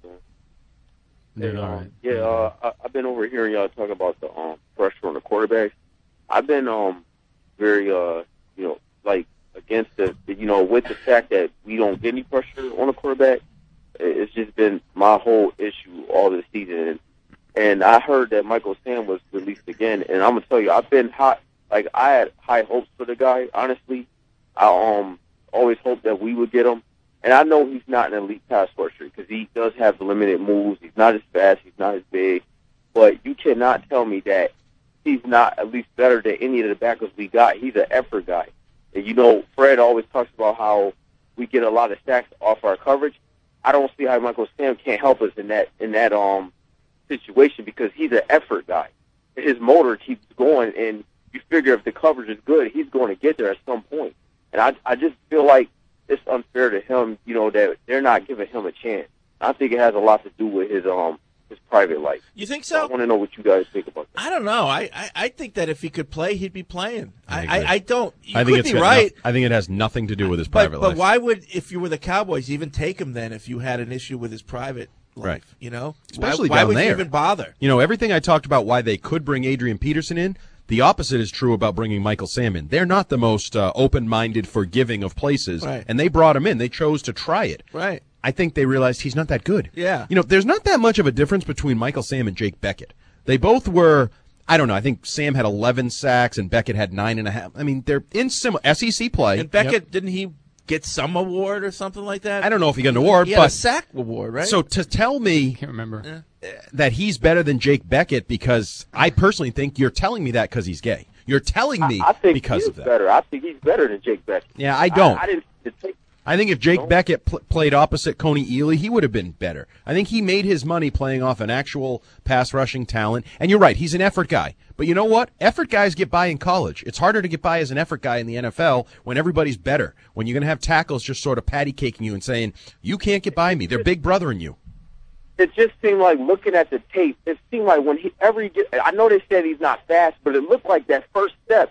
Hey, Doing all um, right. yeah, uh, I, I've been over hearing y'all talking about the um, pressure on the quarterbacks. I've been um very uh you know like against the you know with the fact that we don't get any pressure on the quarterback. It's just been my whole issue all this season. And, and I heard that Michael Sam was released again, and I'm gonna tell you, I've been hot. Like I had high hopes for the guy. Honestly, I um always hoped that we would get him. And I know he's not an elite pass rusher because he does have the limited moves. He's not as fast. He's not as big. But you cannot tell me that he's not at least better than any of the backers we got. He's an effort guy. And, you know, Fred always talks about how we get a lot of sacks off our coverage. I don't see how Michael Sam can't help us in that in that um situation because he's an effort guy. His motor keeps going, and you figure if the coverage is good, he's going to get there at some point. And I I just feel like it's unfair to him, you know, that they're not giving him a chance. I think it has a lot to do with his um his private life. You think so? I want to know what you guys think about that. I don't know. I, I, I think that if he could play, he'd be playing. I, agree. I, I don't. You I think could it's be got right. no- I think it has nothing to do with his But, private but life. why would, if you were the Cowboys, even take him then if you had an issue with his private life? Right. You know? Especially why, why down would there. you even bother? You know, everything I talked about why they could bring Adrian Peterson in, the opposite is true about bringing Michael Sam in. They're not the most uh, open-minded, forgiving of places, Right. and they brought him in. They chose to try it. Right. I think they realized he's not that good. Yeah. You know, there's not that much of a difference between Michael Sam and Jake Beckett. They both were, I don't know, I think Sam had eleven sacks and Beckett had nine and a half. I mean, they're in similar S E C play. And Beckett, didn't he get some award or something like that? I don't know if he got an award, he had but a sack award, right? So to tell me Can't remember. that he's better than Jake Beckett, because I personally think you're telling me that because he's gay. You're telling me I, I think because he's of that. better. I think he's better than Jake Beckett. Yeah, I don't. I, I didn't see the tape. I think if Jake Beckett pl- played opposite Coney Ealy, he would have been better. I think he made his money playing off an actual pass rushing talent. And you're right, he's an effort guy. But you know what? Effort guys get by in college. It's harder to get by as an effort guy in the N F L when everybody's better. When you're going to have tackles just sort of patty caking you and saying, you can't get by me. They're big brothering you. It just seemed like looking at the tape, it seemed like when he every I know they said he's not fast, but it looked like that first step,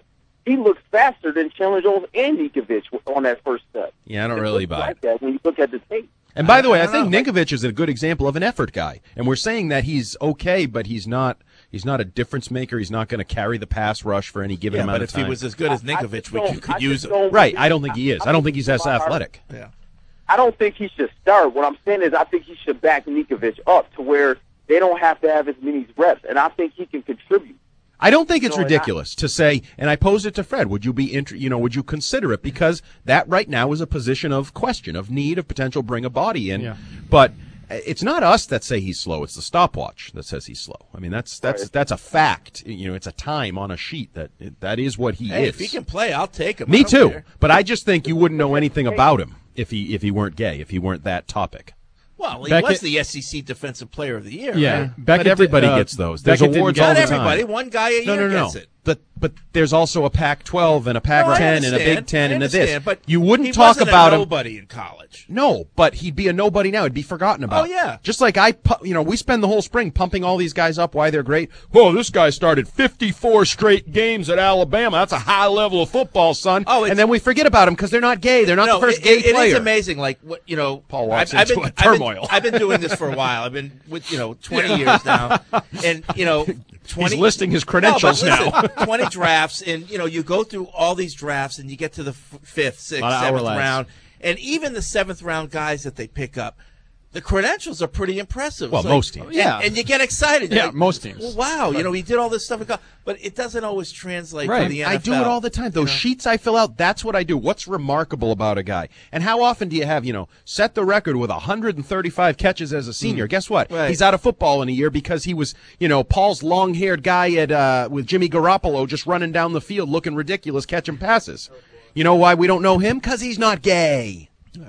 he looks faster than Chandler Jones and Ninkovich on that first step. Yeah, I don't It really looks buy like it. that when you look at the tape. And by the way, I I, don't think know. Ninkovich is a good example of an effort guy. And we're saying that he's okay, but he's not he's not a difference maker. He's not going to carry the pass rush for any given Yeah, amount but of if he time. was as good as Ninkovich, we could, could use him. Right, I don't think he is. I don't think he's as athletic. Yeah. I don't think he should start. What I'm saying is I think he should back Ninkovich up to where they don't have to have as many reps, and I think he can contribute. I don't think it's No, and I- ridiculous to say, and I posed it to Fred, would you be, inter- you know, would you consider it? Because that right now is a position of question, of need, of potential bring a body in. Yeah. But it's not us that say he's slow. It's the stopwatch that says he's slow. I mean, that's that's Right. that's a fact. You know, it's a time on a sheet that that is what he Hey, is. if he can play, I'll take him. I Me don't too. care. But I just think you wouldn't know anything about him if he if he weren't gay, if he weren't that topic. Well, he Beckett- was the S E C Defensive Player of the Year. Yeah, right? Beckett But everybody did- uh, gets those. There's Beckett didn't awards get all Not the it. time. everybody. One guy a No, year no, no. gets it. But but there's also a Pac twelve and a Pac No, I ten and a understand. Big Ten I and a this. understand, but You wouldn't he talk wasn't about a him. nobody in college. No, but he'd be a nobody now. He'd be forgotten about. Oh, yeah. Just like I, pu- you know, we spend the whole spring pumping all these guys up why they're great. Whoa, this guy started fifty-four straight games at Alabama. That's a high level of football, son. Oh, it's- and then we forget about him because they're not gay. They're not no, the first it, gay it, it player. is amazing. Like what you know, Paul walks I've, I've into been, a turmoil. I've been, I've been doing this for a while. I've been with you know twenty years now, and you know, twenty. He's listing his No, credentials but listen, now. twenty drafts, and you know, you go through all these drafts, and you get to the f- fifth, sixth, Lot of seventh hour lads. round, and even the seventh round guys that they pick up. The credentials are pretty impressive. Well, It's most like- teams. and, Yeah. and you get excited. You're Yeah, like, most teams. Well, wow, you know, he did all this stuff, in college, but it doesn't always translate Right. to the N F L. I do it all the time. Those sheets I fill out, that's what I do. What's remarkable about a guy? And how often do you have, you know, set the record with one hundred thirty-five catches as a senior? Guess what? Right. He's out of football in a year because he was, you know, Paul's long-haired guy at uh, with Jimmy Garoppolo just running down the field looking ridiculous, catching passes. You know why we don't know him? Because he's not gay.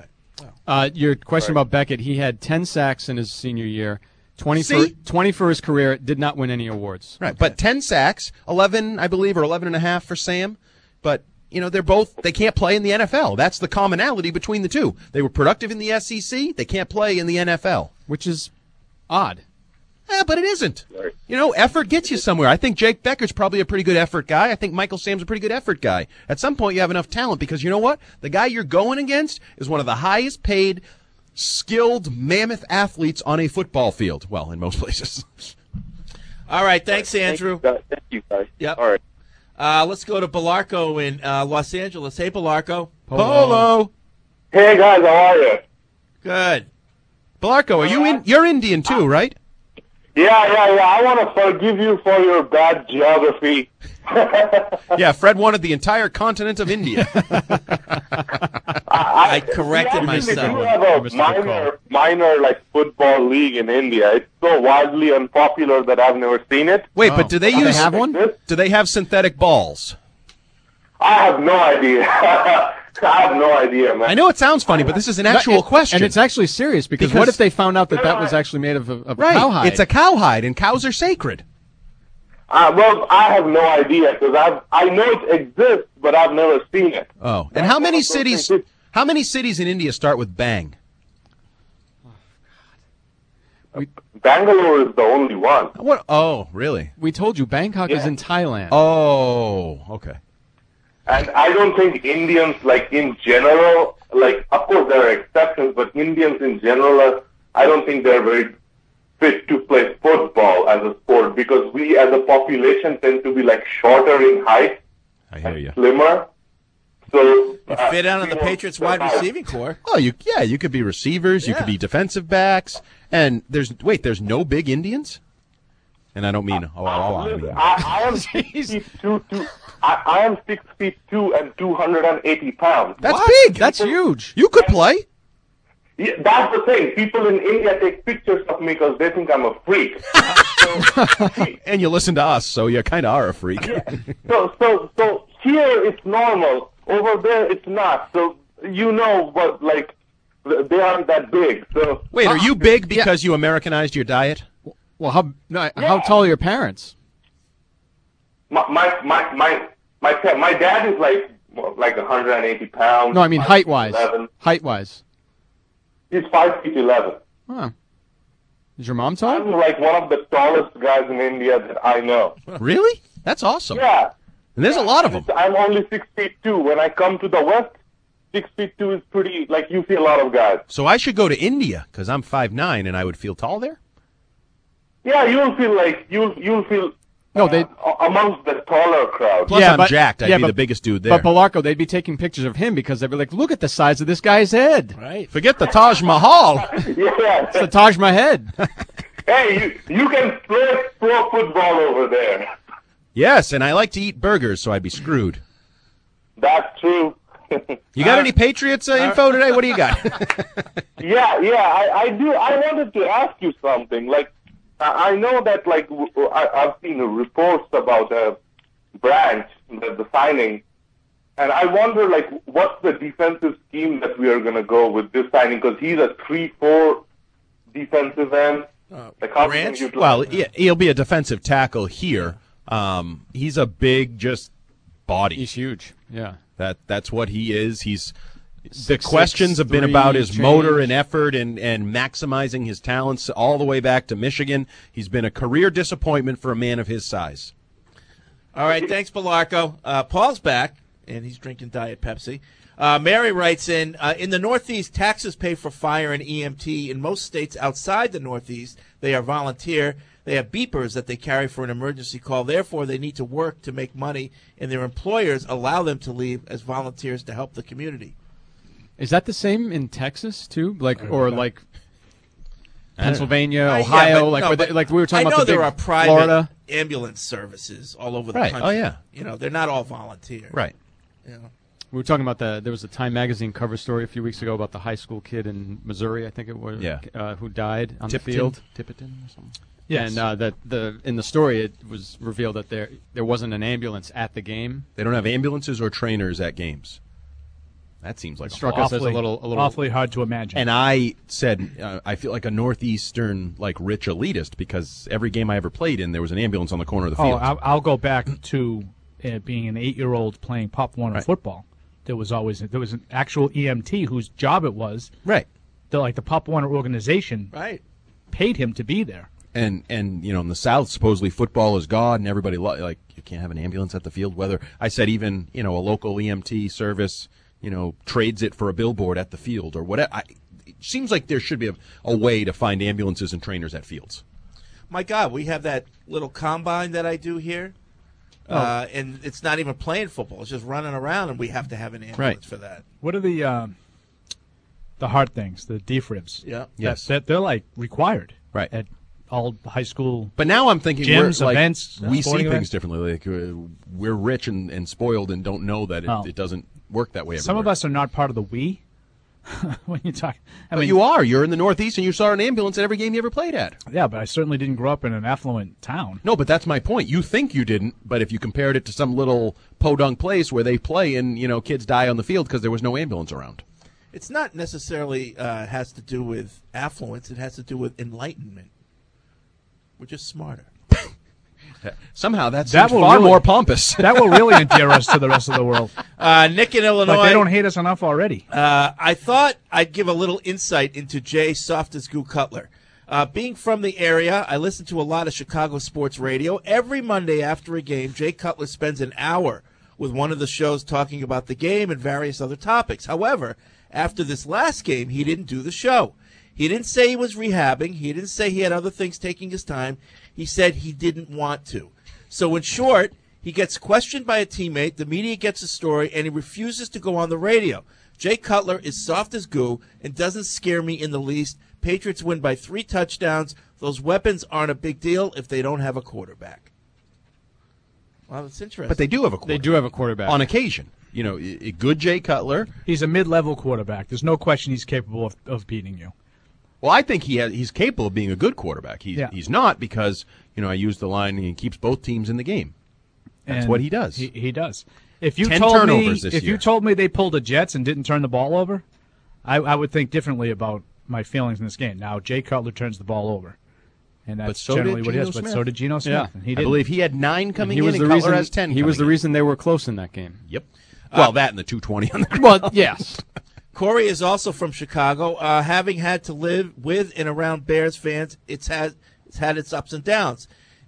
Uh, your question about Beckett, he had ten sacks in his senior year, twenty for, See? twenty for his career, did not win any awards. Right, but ten sacks, eleven, I believe, or eleven and a half for Sam. But, you know, they're both, they can't play in the N F L. That's the commonality between the two. They were productive in the S E C. They can't play in the N F L. Which is odd. Yeah, but it isn't. You know, effort gets you somewhere. I think Jake Becker's probably a pretty good effort guy. I think Michael Sam's a pretty good effort guy. At some point, you have enough talent because you know what? The guy you're going against is one of the highest paid, skilled, mammoth athletes on a football field. Well, in most places. All right, thanks, Andrew. Thank you, guys. Thank you, guys. Yep. All right. Uh, let's go to Belarco in uh, Los Angeles. Hey, Belarco. Polo. Hey guys, how are you? Good. Belarco, are you in? You're Indian too, right? Yeah, yeah, yeah. I want to forgive you for your bad geography. Yeah, Fred wanted the entire continent of India. I corrected We actually myself. do have a minor, minor like football league in India. It's so widely unpopular that I've never seen it. Wait, but do they Oh. use They have one? Do they have synthetic balls? I have no idea. I have no idea, man. I know it sounds funny, but this is an actual No, it- question. And it's actually serious because, Because- what if they found out that that was actually made of, of right. cowhide? It's a cowhide, and cows are sacred. Uh, well, I have no idea because I I know it exists, but I've never seen it. Oh, and how many cities? How many cities in India start with bang? Bangalore is the only one. What? Oh, really? We told you Bangkok is in Thailand. Oh, okay. And I don't think Indians, like in general, like of course there are exceptions, but Indians in general, are, I don't think they're very fit to play football as a sport because we as a population tend to be like shorter in height, I hear you. slimmer. So uh, Fit out on the we won't Patriots wide survive. receiving core. Oh, you yeah, you could be receivers, you could be defensive backs, and there's wait, there's no big Indians, and I don't mean oh, oh, I mean I, I am six feet two, two, I, I am six feet two and two hundred and eighty pounds. that's big. That's huge. You could play. Yeah, that's the thing. People in India take pictures of me because they think I'm a freak. And you listen to us, so you kind of are a freak. So, so, so here it's normal. Over there it's not. So you know what? Like they aren't that big. So Wait, are you big because you Americanized your diet? Well, how no, how tall are your parents? my my my my my, pa- my dad is like well, like one hundred eighty pounds. No, I mean five height feet wise. eleven. Height wise. He's five feet eleven. Huh. Is your mom tall? I'm like one of the tallest guys in India that I know. Really? That's awesome. Yeah. And there's a lot of them. I'm only six feet two. When I come to the West, six feet two is pretty, like, you see a lot of guys. So I should go to India because I'm five nine and I would feel tall there? Yeah, you'll feel like, you'll, you'll feel No, they uh, amongst the taller crowd. Plus, yeah, I'm but, jacked. I'd yeah, be but, the biggest dude there. But Belarco, they'd be taking pictures of him because they'd be like, "Look at the size of this guy's head." Right. Forget the Taj Mahal. Yeah. It's the Taj Mahal. Hey, you, you can play pro football over there. Yes, and I like to eat burgers, so I'd be screwed. That's true. You got uh, any Patriots uh, info today? What do you got? yeah, yeah, I, I do. I wanted to ask you something. Like, I know that, like, I, I've seen reports about a branch, the, the signing, and I wonder, like, what's the defensive scheme that we are going to go with this signing? Because he's a three four defensive end. Uh, like, how branch? You well, yeah, he'll be a defensive tackle here. Um, he's a big, just body. He's huge. Yeah, that that's what he is. He's Six, the questions six, have been three, about his change. motor and effort and, and maximizing his talents all the way back to Michigan. He's been a career disappointment for a man of his size. All right, thanks, Belarco. Uh, Paul's back, and he's drinking Diet Pepsi. Uh, Mary writes in, uh, in the Northeast, taxes pay for fire and E M T. In most states outside the Northeast, they are volunteer. They have beepers that they carry for an emergency call. Therefore, they need to work to make money, and their employers allow them to leave as volunteers to help the community. Is that the same in Texas too? Like or like Pennsylvania, Uh, yeah, Ohio, but- like no, were they, but like we were talking I about know the there big are private Florida ambulance services all over the Right. country. Oh, yeah. You know, they're not all volunteer. Right. You know. We were talking about the. There was a Time magazine cover story a few weeks ago about the high school kid in Missouri, I think it was, Yeah. uh, who died on Tipton? the field. Tipton or something. And uh, that the in the story it was revealed that there there wasn't an ambulance at the game. They don't have ambulances or trainers at games. That seems like It a struck lot. us as a little a little awfully hard to imagine. And I said, uh, I feel like a northeastern, like rich elitist because every game I ever played in, there was an ambulance on the corner of the Oh, field. I'll, I'll go back to uh, being an eight-year-old playing Pop Warner Right. football. There was always there was an actual E M T whose job it was. Right. The, like the Pop Warner organization. Right. Paid him to be there. And and you know in the South supposedly football is God and everybody lo- like you can't have an ambulance at the field. Whether I said even you know a local E M T service you know trades it for a billboard at the field or whatever. I, it seems like there should be a, a way to find ambulances and trainers at fields. My God, we have that little combine that I do here, Oh. uh, and it's not even playing football; it's just running around, and we have to have an ambulance Right. for that. What are the um, the heart things? The defibs. Yeah. That, Yes. that they're like required. Right. At all high school. But now I'm thinking gyms, we're, like, events, we see sporting things events. differently. Like uh, we're rich and, and spoiled and don't know that it, Oh. it doesn't work that way. Some of us are not part of the we. when you talk, I But mean, you are. You're in the Northeast, and you saw an ambulance at every game you ever played at. Yeah, but I certainly didn't grow up in an affluent town. No, but that's my point. You think you didn't, but if you compared it to some little podunk place where they play and you know kids die on the field because there was no ambulance around. It's not necessarily uh, has to do with affluence; it has to do with enlightenment. We're just smarter. Somehow that That seems will far really- more pompous. That will really endear us to the rest of the world. Uh, Nick in Illinois. But they don't hate us enough already. Uh, I thought I'd give a little insight into Jay Soft as Goo Cutler. Uh, being from the area, I listen to a lot of Chicago sports radio. Every Monday after a game, Jay Cutler spends an hour with one of the shows talking about the game and various other topics. However, after this last game, he didn't do the show. He didn't say he was rehabbing. He didn't say he had other things taking his time. He said he didn't want to. So in short, he gets questioned by a teammate, the media gets a story, and he refuses to go on the radio. Jay Cutler is soft as goo and doesn't scare me in the least. Patriots win by three touchdowns. Those weapons aren't a big deal if they don't have a quarterback. Well, that's interesting. But they do have a They do have a quarterback. on occasion. You know, a a good Jay Cutler. He's a mid-level quarterback. There's no question he's capable of, of beating you. Well, I think he has, he's capable of being a good quarterback. He's Yeah. he's not because you know I used the line he keeps both teams in the game. That's And what he does. He, he does. If you Ten told me, turnovers this if year. you told me they pulled the Jets and didn't turn the ball over, I, I would think differently about my feelings in this game. Now, Jay Cutler turns the ball over, and that's But so generally did what he Geno does. But Smith. so did Geno Smith. Yeah. And he I didn't. believe he had nine coming he was in, the and reason Cutler has ten. he was the coming in. reason they were close in that game. Yep. Well, that and the two twenty on the Well, yes. Corey is also from Chicago. Uh, having had to live with and around Bears fans, it's had it's had its ups and downs.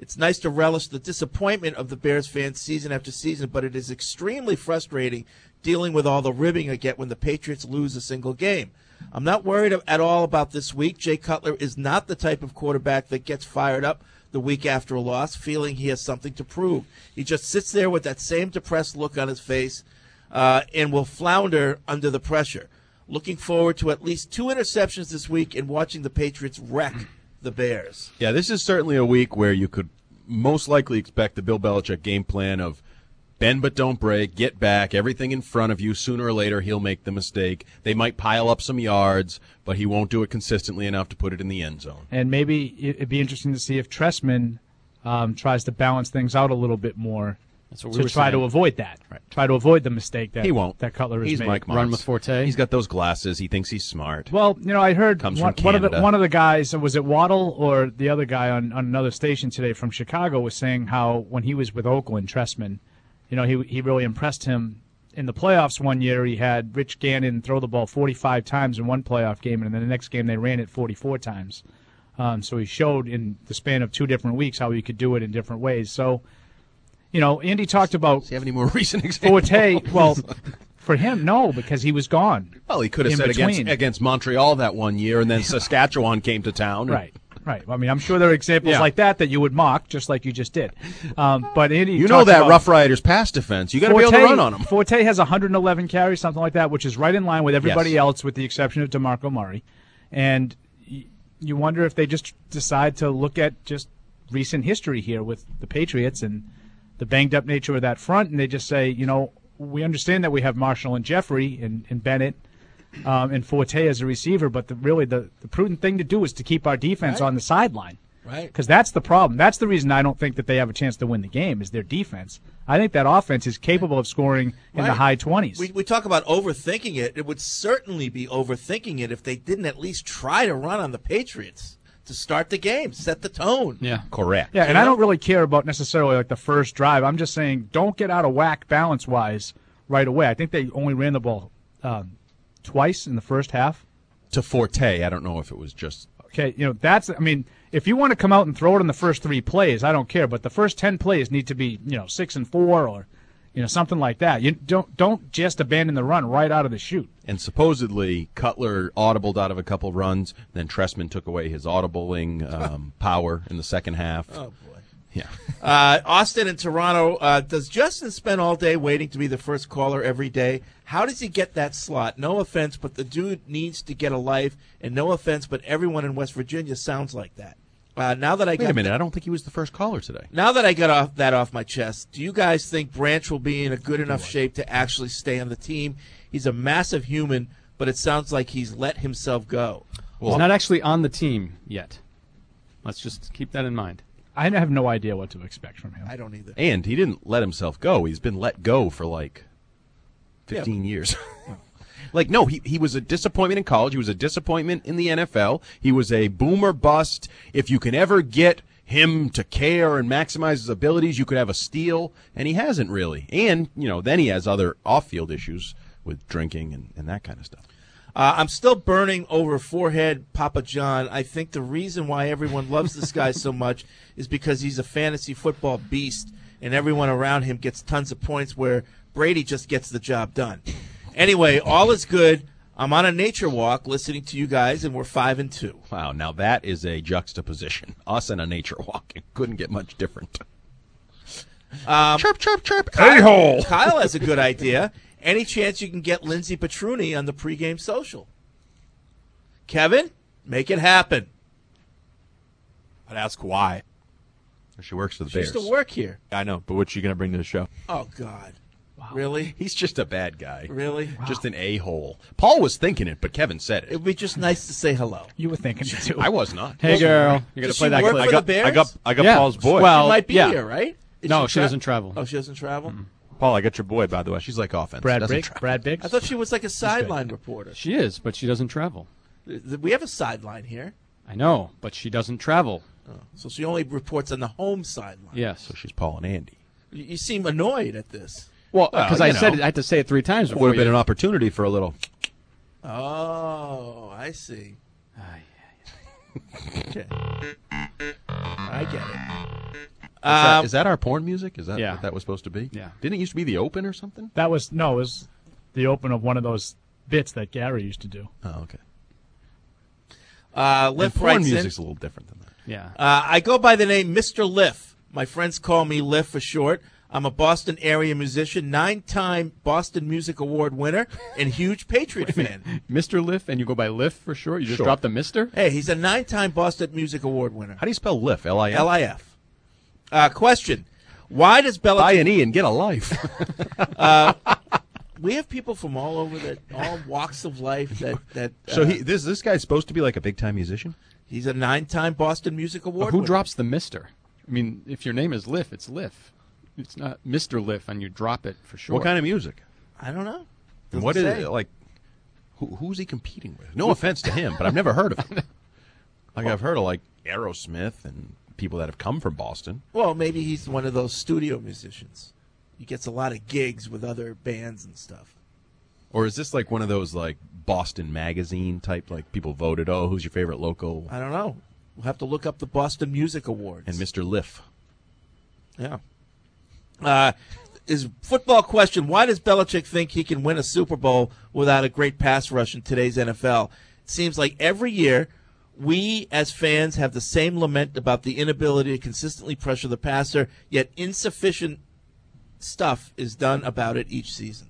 It's nice to relish the disappointment of the Bears fans season after season, but it is extremely frustrating dealing with all the ribbing I get when the Patriots lose a single game. I'm not worried at all about this week. Jay Cutler is not the type of quarterback that gets fired up the week after a loss, feeling he has something to prove. He just sits there with that same depressed look on his face uh, and will flounder under the pressure. Looking forward to at least two interceptions this week and watching the Patriots wreck the Bears. Yeah, this is certainly a week where you could most likely expect the Bill Belichick game plan of bend but don't break, get back, everything in front of you. Sooner or later, he'll make the mistake. They might pile up some yards, but he won't do it consistently enough to put it in the end zone. And maybe it'd be interesting to see if Trestman um, tries to balance things out a little bit more That's what we to were try saying. to avoid that. Right. Try to avoid the mistake that He won't. that Cutler has He's made. Mike Moss. Run with Forte. He's got those glasses. He thinks he's smart. Well, you know, I heard Comes one, from one of the Canada. one of the guys, was it Waddle or the other guy on, on another station today from Chicago, was saying how when he was with Oakland, Trestman, you know, he he really impressed him in the playoffs one year. He had Rich Gannon throw the ball forty-five times in one playoff game, and then the next game they ran it forty-four times. Um, so he showed in the span of two different weeks how he could do it in different ways. So, you know, Andy talked about. Does he have any more recent examples? Forte, well, for him, no, because he was gone. Well, he could have in said against, between. against Montreal that one year, and then Saskatchewan came to town. and- Right, right. I mean, I'm sure there are examples Yeah. like that that you would mock, just like you just did. Um, but Andy, You know talks that about Rough Riders pass defense. You got to be able to Forte- run on them. Forte has one hundred eleven carries, something like that, which is right in line with everybody Yes. else, with the exception of DeMarco Murray. And y- you wonder if they just decide to look at just recent history here with the Patriots and the banged-up nature of that front, and they just say, you know, we understand that we have Marshall and Jeffrey and, and Bennett um, and Forte as a receiver, but the, really the, the prudent thing to do is to keep our defense Right. on the sideline. Right. Because that's the problem. That's the reason I don't think that they have a chance to win the game is their defense. I think that offense is capable of scoring in the Right. high twenties. We, we talk about overthinking it. It would certainly be overthinking it if they didn't at least try to run on the Patriots to start the game, set the tone. Yeah. Correct. Yeah, and I don't really care about necessarily like the first drive. I'm just saying don't get out of whack balance-wise right away. I think they only ran the ball um, twice in the first half. To Forte, I don't know if it was just. Okay, you know, that's, I mean, if you want to come out and throw it in the first three plays, I don't care. But the first ten plays need to be, you know, six and four or, you know, something like that. You don't don't just abandon the run right out of the chute. And supposedly Cutler audibled out of a couple runs. Then Trestman took away his audibling um, power in the second half. Oh, boy. Yeah. Uh, Austin and Toronto, uh, does Justin spend all day waiting to be the first caller every day? How does he get that slot? No offense, but the dude needs to get a life, and no offense, but everyone in West Virginia sounds like that. Uh, now that I Wait got a minute. I don't think he was the first caller today. Now that I got off that off my chest, do you guys think Branch will be in a good enough shape to actually stay on the team? He's a massive human, but it sounds like he's let himself go. He's not actually on the team yet. Let's just keep that in mind. I have no idea what to expect from him. I don't either. And he didn't let himself go. He's been let go for like fifteen Yeah. years. Like, no, he, he was a disappointment in college. He was a disappointment in the N F L. He was a boomer bust. If you can ever get him to care and maximize his abilities, you could have a steal, and he hasn't really. And, you know, then he has other off-field issues with drinking and, and that kind of stuff. Uh, I'm still burning over forehead Papa John. I think the reason why everyone loves this guy so much is because he's a fantasy football beast, and everyone around him gets tons of points where Brady just gets the job done. Anyway, all is good. I'm on a nature walk listening to you guys, and we're five and two. Wow, now that is a juxtaposition. Us and a nature walk. It couldn't get much different. Um, chirp, chirp, chirp. Kyle, A-hole. Kyle has a good idea. Any chance you can get Lindsey Petruni on the pregame social? Kevin, make it happen. I'd ask why. She works for the She used Bears. to work here. I know, but what's she going to bring to the show? Oh, God. Really? He's just a bad guy. Really? Just an a-hole. Paul was thinking it, but Kevin said it. It would be just nice to say hello. You were thinking it too. I was not. Hey, girl. You're going Does to play she that work clip. for the Bears? I got, I got Yeah. Paul's boy. Well, She might be yeah. here, right? Is No, she tra- doesn't travel. Oh, she doesn't travel? Paul, I got your boy, by the way. She's like offense. Brad Doesn't Biggs. travel. Brad Biggs. I thought she was like a sideline reporter. She is, but she doesn't travel. We have a sideline here. I know, but she doesn't travel. Oh, so she only reports on the home sideline. Yes. So she's Paul and Andy. You, you seem annoyed at this. Well, Well, because you I said know. it, I had to say it three times Would before have been you. an opportunity for a little. Oh, I see. Okay. I get it. that, Um, is that our porn music? Is that Yeah. what that was supposed to be? Yeah. Didn't it used to be the open or something? That was no, it was the open of one of those bits that Gary used to do. Oh, okay. Uh, And Liff porn writes in- music's a little different than that. Yeah. Uh, I go by the name Mister Liff. My friends call me Liff for short. I'm a Boston area musician, nine-time Boston Music Award winner, and huge Patriot fan. Mister Liff, and you go by Liff for sure? You just Sure. dropped the Mister? Hey, he's a nine-time Boston Music Award winner. How do you spell Liff? L I F? L I F. Uh, question: Why does Belichick Buy an E and get a life. uh, we have people from all over that, all walks of life. That that. Uh, So he this this guy's supposed to be like a big time musician. He's a nine-time Boston Music Award. But who winner. drops the Mister? I mean, if your name is Liff, it's Liff. It's not Mister Liff, and you drop it for sure. What kind of music? I don't know. And Doesn't what is say. it like? Who, who's he competing with? No offense to him, but I've never heard of him. Like I've heard of like Aerosmith and people that have come from Boston. Well, maybe he's one of those studio musicians. He gets a lot of gigs with other bands and stuff. Or is this like one of those like Boston Magazine type, like people voted, oh, who's your favorite local? I don't know. We'll have to look up the Boston Music Awards. And Mister Liff. Yeah. Uh, is football question, why does Belichick think he can win a Super Bowl without a great pass rush in today's N F L? It seems like every year we as fans have the same lament about the inability to consistently pressure the passer, yet insufficient stuff is done about it each season.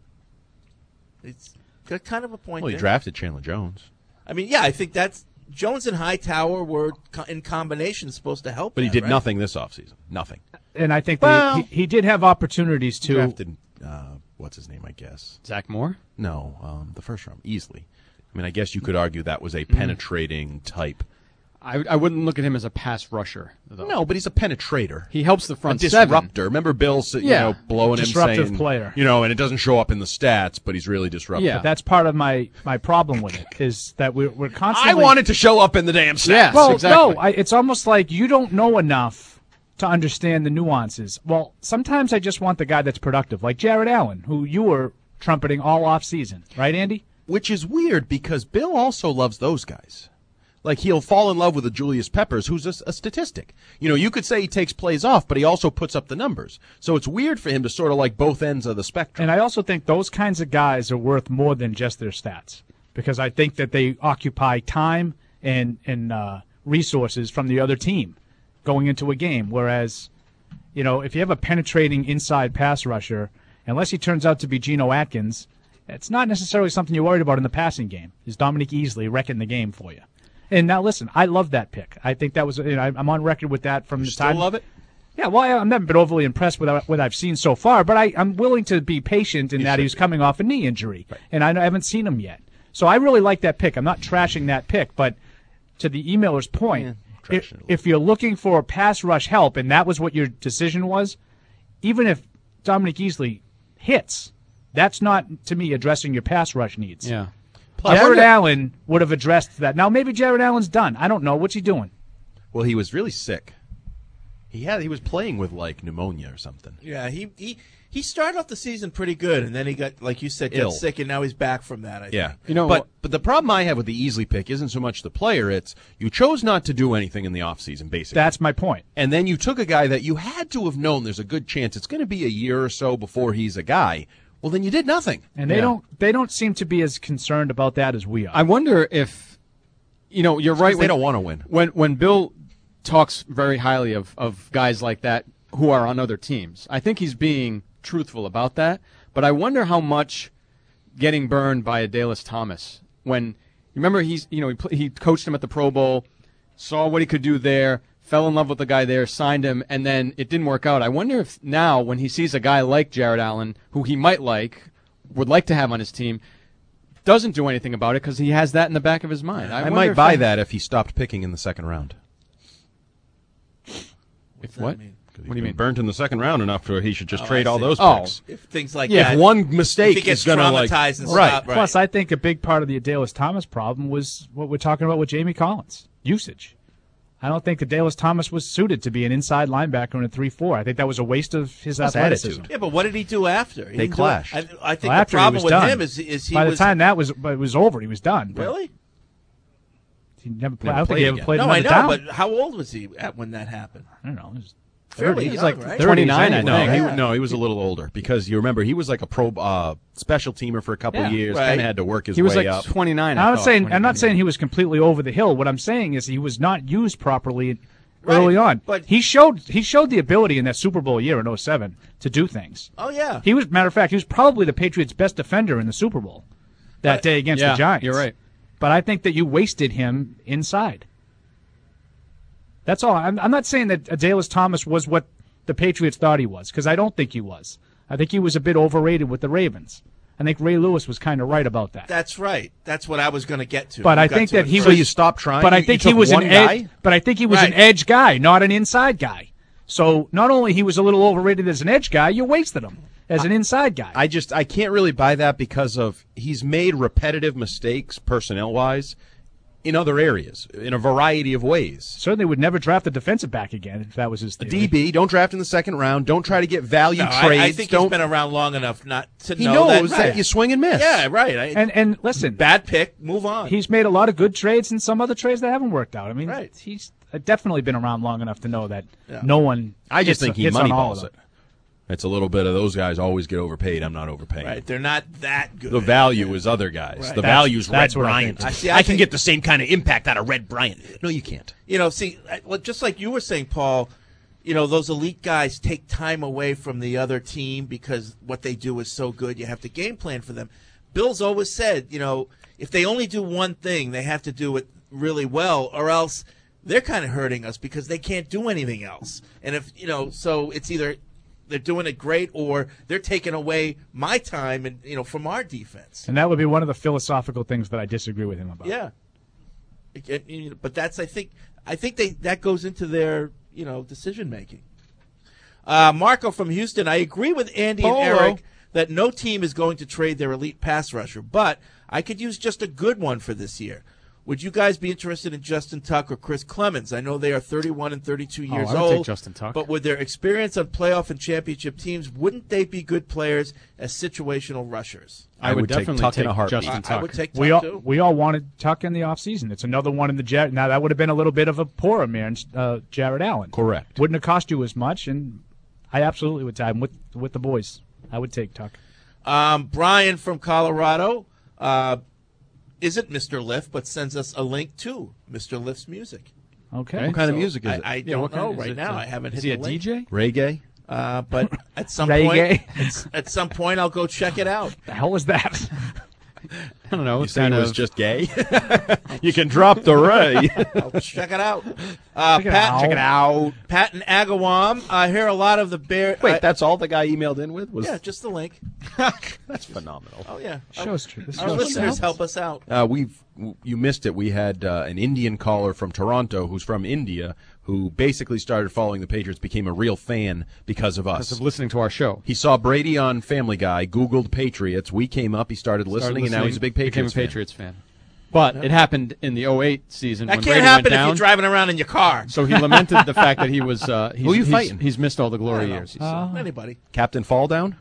It's got kind of a point Well, he there. drafted Chandler Jones. I mean, yeah, I think that's Jones and Hightower were co- in combination supposed to help. But he that, did right? nothing this offseason. Nothing. And I think Well- they, he, he did have opportunities to. Drafted, uh, what's his name, I guess? Zach Moore? No, um, the first round, easily. I mean, I guess you could argue that was Mm-hmm. a penetrating type. I, I wouldn't look at him as a pass rusher, though. No, but he's a penetrator. He helps the front a seven. disruptor. Remember Bill, you Yeah. know, blowing Disruptive him saying, player. you know, and it doesn't show up in the stats, but he's really disruptive. But that's part of my, my problem with it is that we're, we're constantly. I want it to show up in the damn stats. well, no, I, it's almost like you don't know enough to understand the nuances. Well, sometimes I just want the guy that's productive, like Jared Allen, who you were trumpeting all off season, right, Andy? Which is weird because Bill also loves those guys. Like he'll fall in love with a Julius Peppers, who's a, a statistic. You know, you could say he takes plays off, but he also puts up the numbers. So it's weird for him to sort of like both ends of the spectrum. And I also think those kinds of guys are worth more than just their stats because I think that they occupy time and and uh, resources from the other team going into a game. Whereas, you know, if you have a penetrating inside pass rusher, unless he turns out to be Geno Atkins, it's not necessarily something you're worried about in the passing game. Is Dominique Easley wrecking the game for you? And now listen, I love that pick. I think that was, you know, I'm on record with that from You the still time. love it? Yeah, well, I, I've never been overly impressed with what I've seen so far, but I, I'm willing to be patient in You that should he was be. coming off a knee injury, and I haven't seen him yet. So I really like that pick. I'm not trashing that pick, but to the emailer's point, if, if you're looking for pass rush help, and that was what your decision was, even if Dominique Easley hits, that's not, to me, addressing your pass rush needs. Yeah. Jared Allen would have addressed that. Now, maybe Jared Allen's done. I don't know. What's he doing? Well, he was really sick. He had he was playing with like pneumonia or something. Yeah, he he he started off the season pretty good, and then he got, like you said, got Ill. sick, and now he's back from that. I Yeah, think. you know, but but the problem I have with the Easley pick isn't so much the player; it's you chose not to do anything in the offseason, basically. That's my point. And then you took a guy that you had to have known there's a good chance it's going to be a year or so before he's a guy. Well, then you did nothing. And they don't they don't seem to be as concerned about that as we are. I wonder if, you know, you're It's right. 'cause they when- don't wanna win. When when Bill talks very highly of, of guys like that who are on other teams, I think he's being truthful about that. But I wonder how much getting burned by Adalys Thomas when you remember he's you know he pl- he coached him at the Pro Bowl, saw what he could do there, fell in love with the guy there, signed him, and then it didn't work out. I wonder if now when he sees a guy like Jared Allen, who he might like, would like to have on his team, doesn't do anything about it because he has that in the back of his mind. I, I wonder might if buy that if he stopped picking in the second round. If what? What do you mean? Burnt in the second round enough for he should just Oh, trade I all see. those Oh, picks. if things like yeah, that- if one mistake if he gets is going to like traumatized and right. stop, right. Plus, I think a big part of the Adalys Thomas problem was what we're talking about with Jamie Collins, usage. I don't think Adalys Thomas was suited to be an inside linebacker in a three four. I think that was a waste of his Plus athleticism. attitude. Yeah, but what did he do after? He They didn't do- clashed. I, I think Well, the after he problem was with done. him is, is he By was the time that was it was over, he was done. But really. He never played. Never I don't think played he ever again. played No, another I know, down. but how old was he at when that happened? I don't know. He was fairly He's young, like right? twenty-nine, I No, think. he, Yeah. no, he was a little older because you remember he was like a pro uh, special teamer for a couple Yeah. of years. Right. Kind of had to work his He was way like up. twenty-nine. I'm I not thought, saying when I'm he not came saying in. he was completely over the hill. What I'm saying is he was not used properly early Right, on. but- he showed he showed the ability in that Super Bowl year in oh seven to do things. Oh yeah. He was matter of fact, he was probably the Patriots' best defender in the Super Bowl that But- day against Yeah, the Giants. you're right. But I think that you wasted him inside. That's all. I'm, I'm not saying that Adalys Thomas was what the Patriots thought he was, because I don't think he was. I think he was a bit overrated with the Ravens. I think Ray Lewis was kind of right about that. That's right. That's what I was going to get to. But You I got think to that it he first. was. you stopped trying? But I You- you think he took was an one guy? edge. But I think he was an Right. edge guy, not an inside guy. So not only he was a little overrated as an edge guy, you wasted him as an inside guy. I just I can't really buy that because of he's made repetitive mistakes personnel wise in other areas in a variety of ways. Certainly would never draft a defensive back again if that was his A theory. D B, don't draft in the second round. Don't try to get value No, trades. I, I think don't he's been around long enough not to he know knows that, that you swing and miss. Yeah, right. I, And and listen, bad pick. Move on. he's made a lot of good trades and some other trades that haven't worked out. I mean, Right. he's definitely been around long enough to know that Yeah. no one. I just hits- think he hits on all of moneyballs them. it. It's a little bit of those guys always get overpaid. I'm not overpaying. right. They're not that good. The value is other guys. Right. The That's- value is Red that's what I Bryant. think. I see, I, I can think- get the same kind of impact out of Red Bryant. No, you can't. You know, see, I- well, just like you were saying, Paul, you know, those elite guys take time away from the other team because what they do is so good. You have to game plan for them. Bill's always said, you know, if they only do one thing, they have to do it really well, or else they're kind of hurting us because they can't do anything else. And if, you know, so it's either they're doing it great or they're taking away my time and, you know, from our defense. And that would be one of the philosophical things that I disagree with him about. Yeah. It- it- you know, But that's, I think, I think they that goes into their, you know, decision making. Uh, Marco from Houston, I agree with Andy Polo. and Eric that no team is going to trade their elite pass rusher, but I could use just a good one for this year. Would you guys be interested in Justin Tuck or Chris Clemens? I know they are thirty-one and thirty-two Oh, years I would old. take Justin Tuck. But with their experience on playoff and championship teams, wouldn't they be good players as situational rushers? I, I would, would take definitely Tuck in take a heartbeat. Justin I, Tuck. I would take Tuck We all too. we all wanted Tuck in the offseason. It's another one in the Jar- now that would have been a little bit of a poorer man, uh, Jared Allen. Correct. Wouldn't have cost you as much, and I absolutely would time with with the boys. I would take Tuck. Um, Brian from Colorado uh, isn't Mister Lift, but sends us a link to Mister Lift's music. Okay. What kind of So music is I, it? I Yeah, don't what kind know is right it, now. uh, I haven't is hit he a the link. D J? Reggae? Uh, but at some Reggae? point, at some point, I'll go check it out. The hell was that? I don't know. You It's saying kind it was of just gay? You can drop the Ray. I'll check it out. Uh, Check it Pat, out. Check it out. Pat and Agawam. I hear a lot of the bear. Wait, I- that's all the guy emailed in with? Was yeah, just the link. That's phenomenal. Oh yeah, Shows true. This our shows listeners true. help us out. Uh, we've you missed it. We had uh, an Indian caller from Toronto who's from India who basically started following the Patriots, became a real fan because of us. because of listening to our show. He saw Brady on Family Guy, Googled Patriots. We came up. He started listening, Started and now he's a big became Patriots a Patriots fan. But it happened in the oh eight season That when can't Brady happen went if down. you're driving around in your car. So he lamented the fact that he was. Uh, he's, Who you he's, fighting? He's missed all the glory I don't know. years. he said. Uh, Anybody? Captain Fall Down?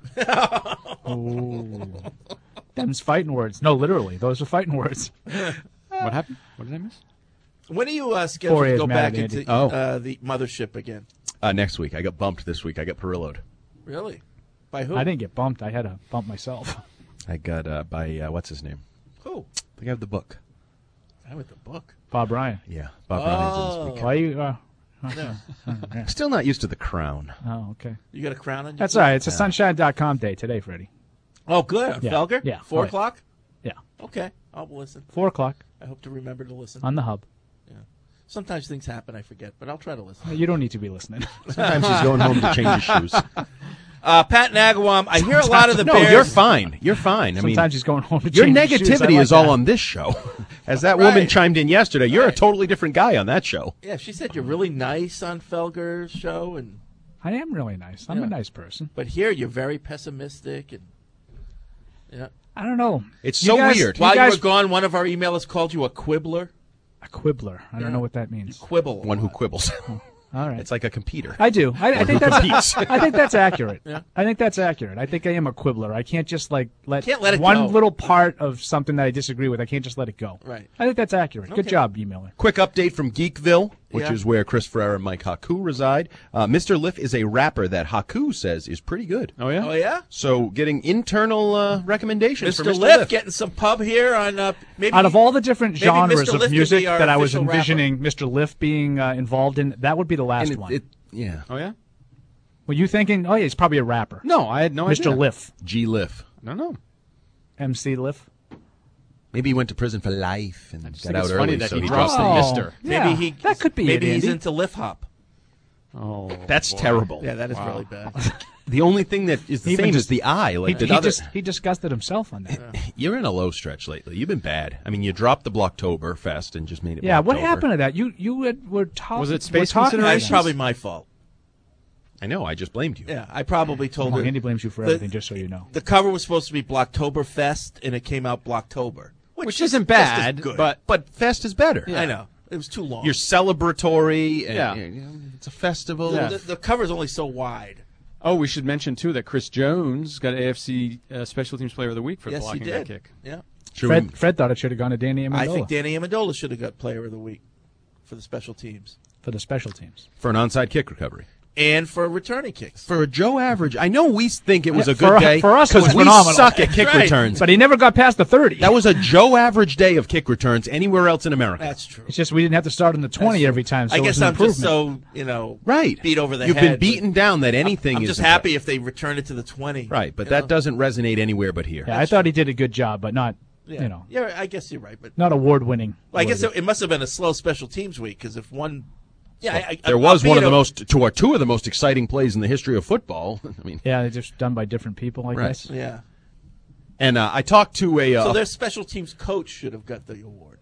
Ooh. Them's fighting words. No, literally, those are fighting words. What happened? What did I miss? When are you uh, scheduled Four to years go mad back at into Andy. Oh. uh, the mothership again? Uh, next week. I got bumped this week. I got Perilloed. Really? By who? I didn't get bumped. I had to bump myself. I got uh, by, uh, what's his name? Who? I think I have the book. I with the book. Bob Ryan. Yeah, Bob Ryan's in this week. Why you? Uh, No. Still not used to the crown. oh, okay. You got a crown on your That's head? all right. It's a sunshine dot com day today, Freddie. Oh, good. On Yeah. Felger? Yeah. Four All right. o'clock? Yeah. Okay. I'll listen. Four o'clock I hope to remember to listen. on the hub. Sometimes things happen, I forget, but I'll try to listen. You don't need to be listening. Sometimes he's going home to change his shoes. Uh, Pat Nagawam, I hear a lot of the no, Bears. you're fine. You're fine. I mean, Sometimes he's going home to your change his shoes. I negativity like is all that. on this show. As that woman Right. chimed in yesterday, you're Right. a totally different guy on that show. Yeah, she said you're really nice on Felger's show, and I am really nice. I'm Yeah. a nice person. but here you're very pessimistic. And yeah, I don't know. It's You so guys- weird. You while you guys, were gone, one of our emailers called you a quibbler. a quibbler. I don't Yeah. know what that means. Quibble. One who quibbles. All right. It's like a competer. I do. I, I One think who that's. competes. I think that's accurate. Yeah. I think that's accurate. I think I am a quibbler. I can't just like let, Can't let it one go. little part of something that I disagree with. I can't just let it go. Right. I think that's accurate. Good Okay. job, emailer. Quick update from Geekville. which Yeah. is where Chris Ferreira and Mike Haku reside. Uh, Mister Liff is a rapper that Haku says is pretty good. Oh, yeah? Oh, yeah? So getting internal uh, recommendations Mister for Mister Liff Liff. getting some pub here on uh, maybe Out of all the different maybe genres Mister of Liff could music be our that I was official envisioning Mister Liff being uh, involved in, that would be the last And it- one. it- yeah. Oh, yeah? Were you thinking, oh, yeah, he's probably a rapper? No, I had no Mister idea. Liff. G Liff. I don't know. M C Liff. Maybe he went to prison for life and got think out it's early. funny that so he he drops dropped the the Mister. Yeah, maybe he that could be maybe it, he's Andy. into Liff Hop. Oh, That's boy. terrible. Yeah, that is Wow. really bad. The only thing that is the He even same just- is the eye. Like he, the he other, just, he disgusted himself on that. you're in a low stretch lately. You've been bad. I mean, you dropped the Blocktober Fest and just made it. Yeah, what Blocktober. happened to that? You you had, were talking. Was it were space talking about That's considerations? probably my fault. I know. I just blamed you. Yeah, I probably told Come on, her. Andy blames you for the- everything, just so you know. The cover was supposed to be Blocktoberfest, and it came out Blocktober, which, Which is isn't just as bad, good. but But Fest is better. I know it was too long. You're celebratory. And, Yeah. you know, it's a festival. Yeah. the, the cover is only so wide. Oh, we should mention, too, that Chris Jones got A F C uh, Special Teams Player of the Week for Yes, he blocking that did. kick. Yeah, Should Fred, we- Fred thought it should have gone to Danny Amendola I think Danny Amendola should have got Player of the Week for the special teams for the special teams. for an onside kick recovery. and for returning kicks. For a Joe average, I know we think it was Yeah, a good for- day for us, it was because we phenomenal. suck at kick That's right. returns. But he never got past the thirty. That was a Joe average day of kick returns anywhere else in America. That's true. It's just we didn't have to start in the twenty every time. So I it guess was an I'm just improvement. so you know Right. beat over the You've head. been beaten down that anything I'm is just happy if they return it to the twenty. Right, but you that know? doesn't resonate anywhere but here. Yeah, I thought he did a good job, but not Yeah. you know Yeah, I guess you're right, but not award winning. well, I guess it, it must have been a slow special teams week because if one, yeah, I, I, There I'll was be one of it the a- most, two or two of the most exciting plays in the history of football. I mean, Yeah, they're just done by different people, I Right. guess. Yeah. and uh, I talked to a. Uh, So their special teams coach should have got the award.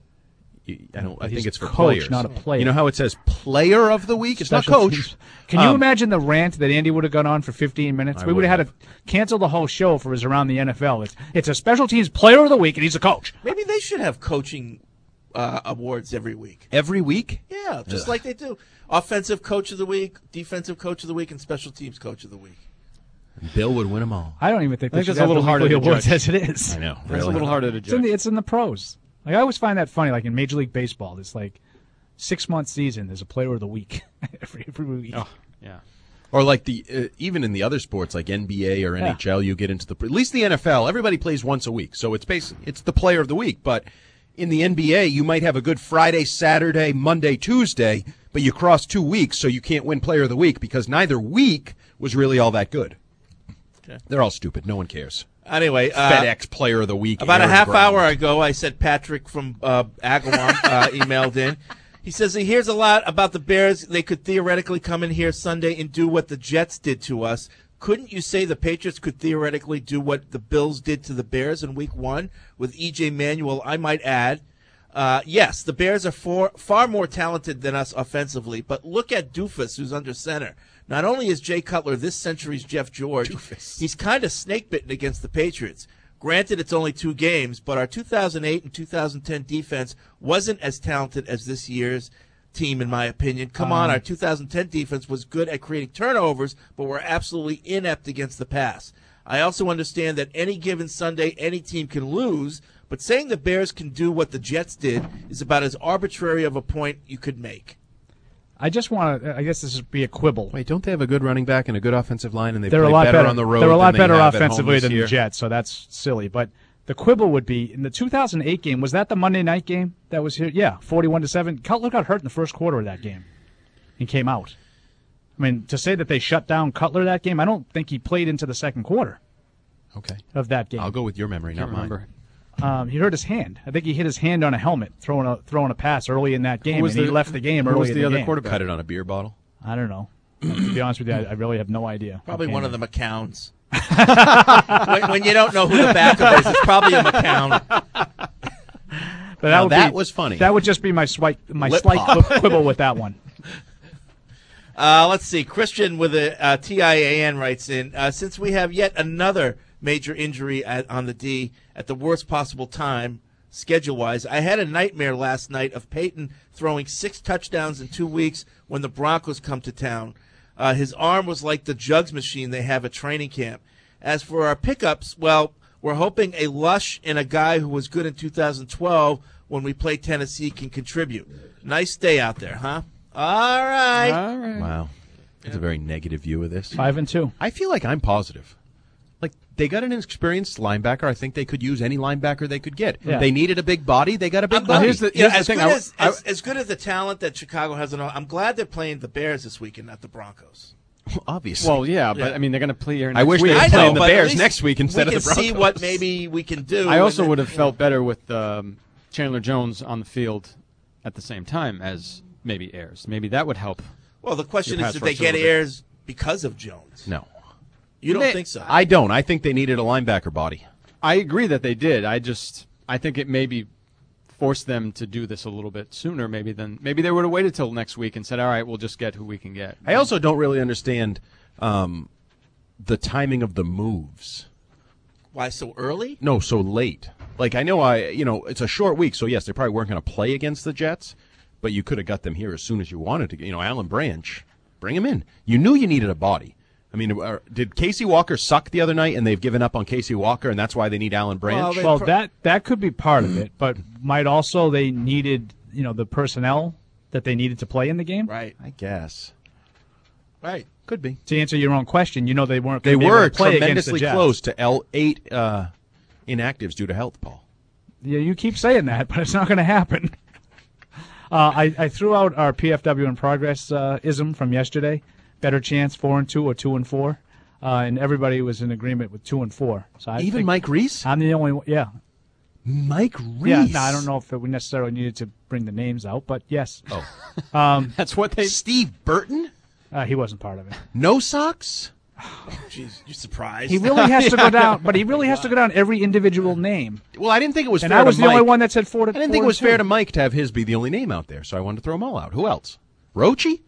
I don't. I He's think it's for coach, players, not a player. You know how it says "player of the week"? It's not Special coach. teams. Can you Um, imagine the rant that Andy would have gone on for fifteen minutes? I we would would have had to cancel the whole show if it was around the N F L. It's, it's a special teams player of the week, and he's a coach. Maybe they should have coaching uh, awards every week. every week? Yeah, just Ugh. like they do. Offensive coach of the week, defensive coach of the week, and special teams coach of the week. Bill would win them all. I don't even think I they think should that's a have little the harder weekly to awards judge. as it is. I know. That's Really. a little harder to It's in, judge. the, it's in the pros. Like I always find that funny. Like in Major League Baseball, it's like six month season. There's a player of the week every every week. Oh, yeah. Or like the uh, even in the other sports like N B A or N H L, you get into the at least the N F L. Everybody plays once a week, so it's basically it's the player of the week. But in the N B A, you might have a good Friday, Saturday, Monday, Tuesday, but you cross two weeks, so you can't win player of the week because neither week was really all that good. Okay. They're all stupid. No one cares. Anyway, uh, FedEx player of the week. About Aaron a half Brown. hour ago, I said Patrick from uh, Agawam uh, emailed in. He says he hears a lot about the Bears. They could theoretically come in here Sunday and do what the Jets did to us. Couldn't you say the Patriots could theoretically do what the Bills did to the Bears in week one with E J Manuel, I might add? Uh, yes, the Bears are for, far more talented than us offensively, but look at Doofus, who's under center. Not only is Jay Cutler this century's Jeff George, Doofus. He's kind of snake-bitten against the Patriots. Granted, it's only two games, but our two thousand eight and two thousand ten defense wasn't as talented as this year's team, in my opinion. Come on, Um, our two thousand ten defense was good at creating turnovers, but we're absolutely inept against the pass. I also understand that any given Sunday, any team can lose, but saying the Bears can do what the Jets did is about as arbitrary of a point you could make. I just want to. I guess this would be a quibble. Wait, don't they have a good running back and a good offensive line, and they They're play a lot better, better on the road? They're a lot than better they have at home offensively this than year? the Jets, so that's silly. But the quibble would be in the two thousand eight game. Was that the Monday night game that was here? Yeah, forty-one to seven. Cutler got hurt in the first quarter of that game and came out. I mean, to say that they shut down Cutler that game, I don't think he played into the second quarter. Okay. Of that game. I'll go with your memory, not Can't mine. remember. Um, he hurt his hand. I think he hit his hand on a helmet throwing a throwing a pass early in that game, Who was and he the- left the game who early was in the the other game. quarterback? Cut it on a beer bottle. I don't know. To be honest with you, I, I really have no idea. Probably I one can't of the McCowns. when, when you don't know who the backup is, it's probably a McCown. But that, Now, would that be, was funny. That would just be my slight, my Lip slight pop. qui- quibble with that one. Uh, let's see. Christian with a uh, T I A N writes in, uh, since we have yet another major injury at, on the D at the worst possible time, schedule-wise, I had a nightmare last night of Peyton throwing six touchdowns in two weeks when the Broncos come to town. Uh, his arm was like the jugs machine they have at training camp. As for our pickups, well, we're hoping a Lush and a guy who was good in two thousand twelve when we played Tennessee can contribute. Nice day out there, huh? All right. All right. Wow. That's a very negative view of this. Five and two. I feel like I'm positive. Like, they got an experienced linebacker. I think they could use any linebacker they could get. Yeah. They needed a big body. They got a big I'm- body. here's the- You know, here's the as, thing. good I- as, I- as, as good as the talent that Chicago has, and all, I'm glad they're playing the Bears this weekend, not the Broncos. Obviously. Well, yeah, but Yeah. I mean, they're going to play here. I Next wish week. they were I know, playing the but at Bears least next week instead we of the can see Broncos. what maybe we can do. I also and would then- have felt better with um, Chandler Jones on the field at the same time as maybe Ayers. Maybe that would help. Well, the question your is, pass did they rush a get little bit. Ayers because of Jones? No. You don't They- think so? I don't. I think they needed a linebacker body. I agree that they did. I just I think it maybe forced them to do this a little bit sooner. Maybe than maybe they would have waited till next week and said, "All right, we'll just get who we can get." I also don't really understand um, the timing of the moves. Why so early? No, so late. Like, I know I, you know, it's a short week, so yes, they probably weren't going to play against the Jets, but you could have got them here as soon as you wanted to. You know, Alan Branch, bring him in. You knew you needed a body. I mean, uh, did Casey Walker suck the other night, and they've given up on Casey Walker, and that's why they need Alan Branch? Well, that that could be part of it, but might also they needed you know the personnel that they needed to play in the game. Right. I guess. Right. Could be. To answer your own question, you know they weren't. They gonna be able were to play against the tremendously Jets. close to L eight uh, inactives due to health, Paul. Yeah, you keep saying that, but it's not going to happen. Uh, I, I threw out our P F W in progress uh, ism from yesterday. Better chance four and two or two and four, uh, and everybody was in agreement with two and four. So I Even think Mike Reese? I'm the only one. Yeah, Mike Reese. yeah. No, I don't know if we necessarily needed to bring the names out, but yes. Oh, Um, That's what they. Steve Burton? uh, he wasn't part of it. No socks? Jeez, you surprised? He really has to go down, but he really has to go down every individual name. Well, I didn't think it was And fair I was to the only Mike. one that said four to. I didn't four think it and was two. fair to Mike to have his be the only name out there, so I wanted to throw them all out. Who else? Rochi?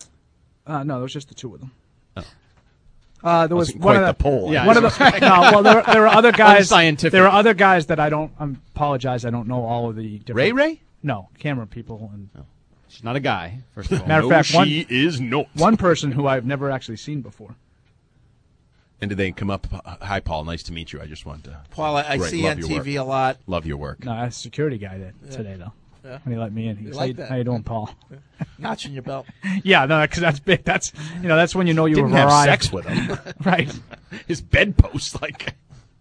Uh, no, it was just the two of them. Oh. Uh, there was Wasn't one quite of the poll. Yeah, one of the no. Well, there, there were other guys. Unscientific. There are other guys that I don't. I apologize. I don't know all of the different. Ray Ray? No, camera people and. She's not a guy. First of all. Matter of No, fact, one she is not. one person who I've never actually seen before. And did they come up? Hi, Paul. Nice to meet you. I just want to. Paul, I, I Great, see love on your T work. V a lot. Love your work. No, that's a security guy that, Yeah. today though. Yeah. When he let me in, he You goes, like how, you, that. "How you doing, Paul?" Notch in your belt. Yeah, no, because that's big. That's you know that's when you know you Didn't were have arrived. sex with him. Right. His bedpost, like.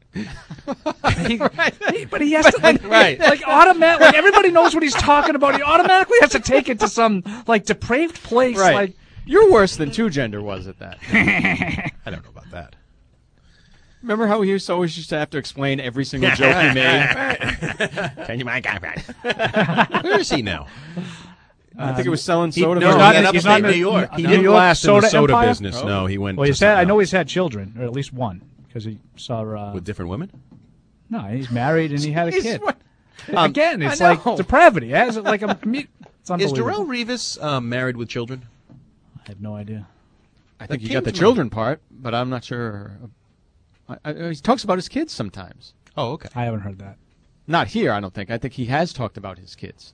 He- he- but he has to like, Right. like automatic. Like everybody knows what he's talking about. He automatically has to take it to some like depraved place. Right. Like You're worse than two gender was at that. I don't know about that. Remember how he used to always used to have to explain every single joke he made? Can you mind Where is he now? I think it was selling He- soda. no, for- he's not- in he's upstate not in New the- York. He New didn't York last in the soda soda empire? business. Oh. No, he went. well, to he's had. I something know else. he's had children, or at least one, because he saw. Uh, With different women? no, he's married and he had a He's kid. what- Um, Again, it's I like know. depravity. As like a, it's Is unbelievable. Darrelle Revis um, married with children? I have no idea. I think That he got came the to children part, but I'm not sure. I, I, he talks about his kids sometimes. Oh, okay. I haven't heard that. Not here, I don't think. I think he has talked about his kids.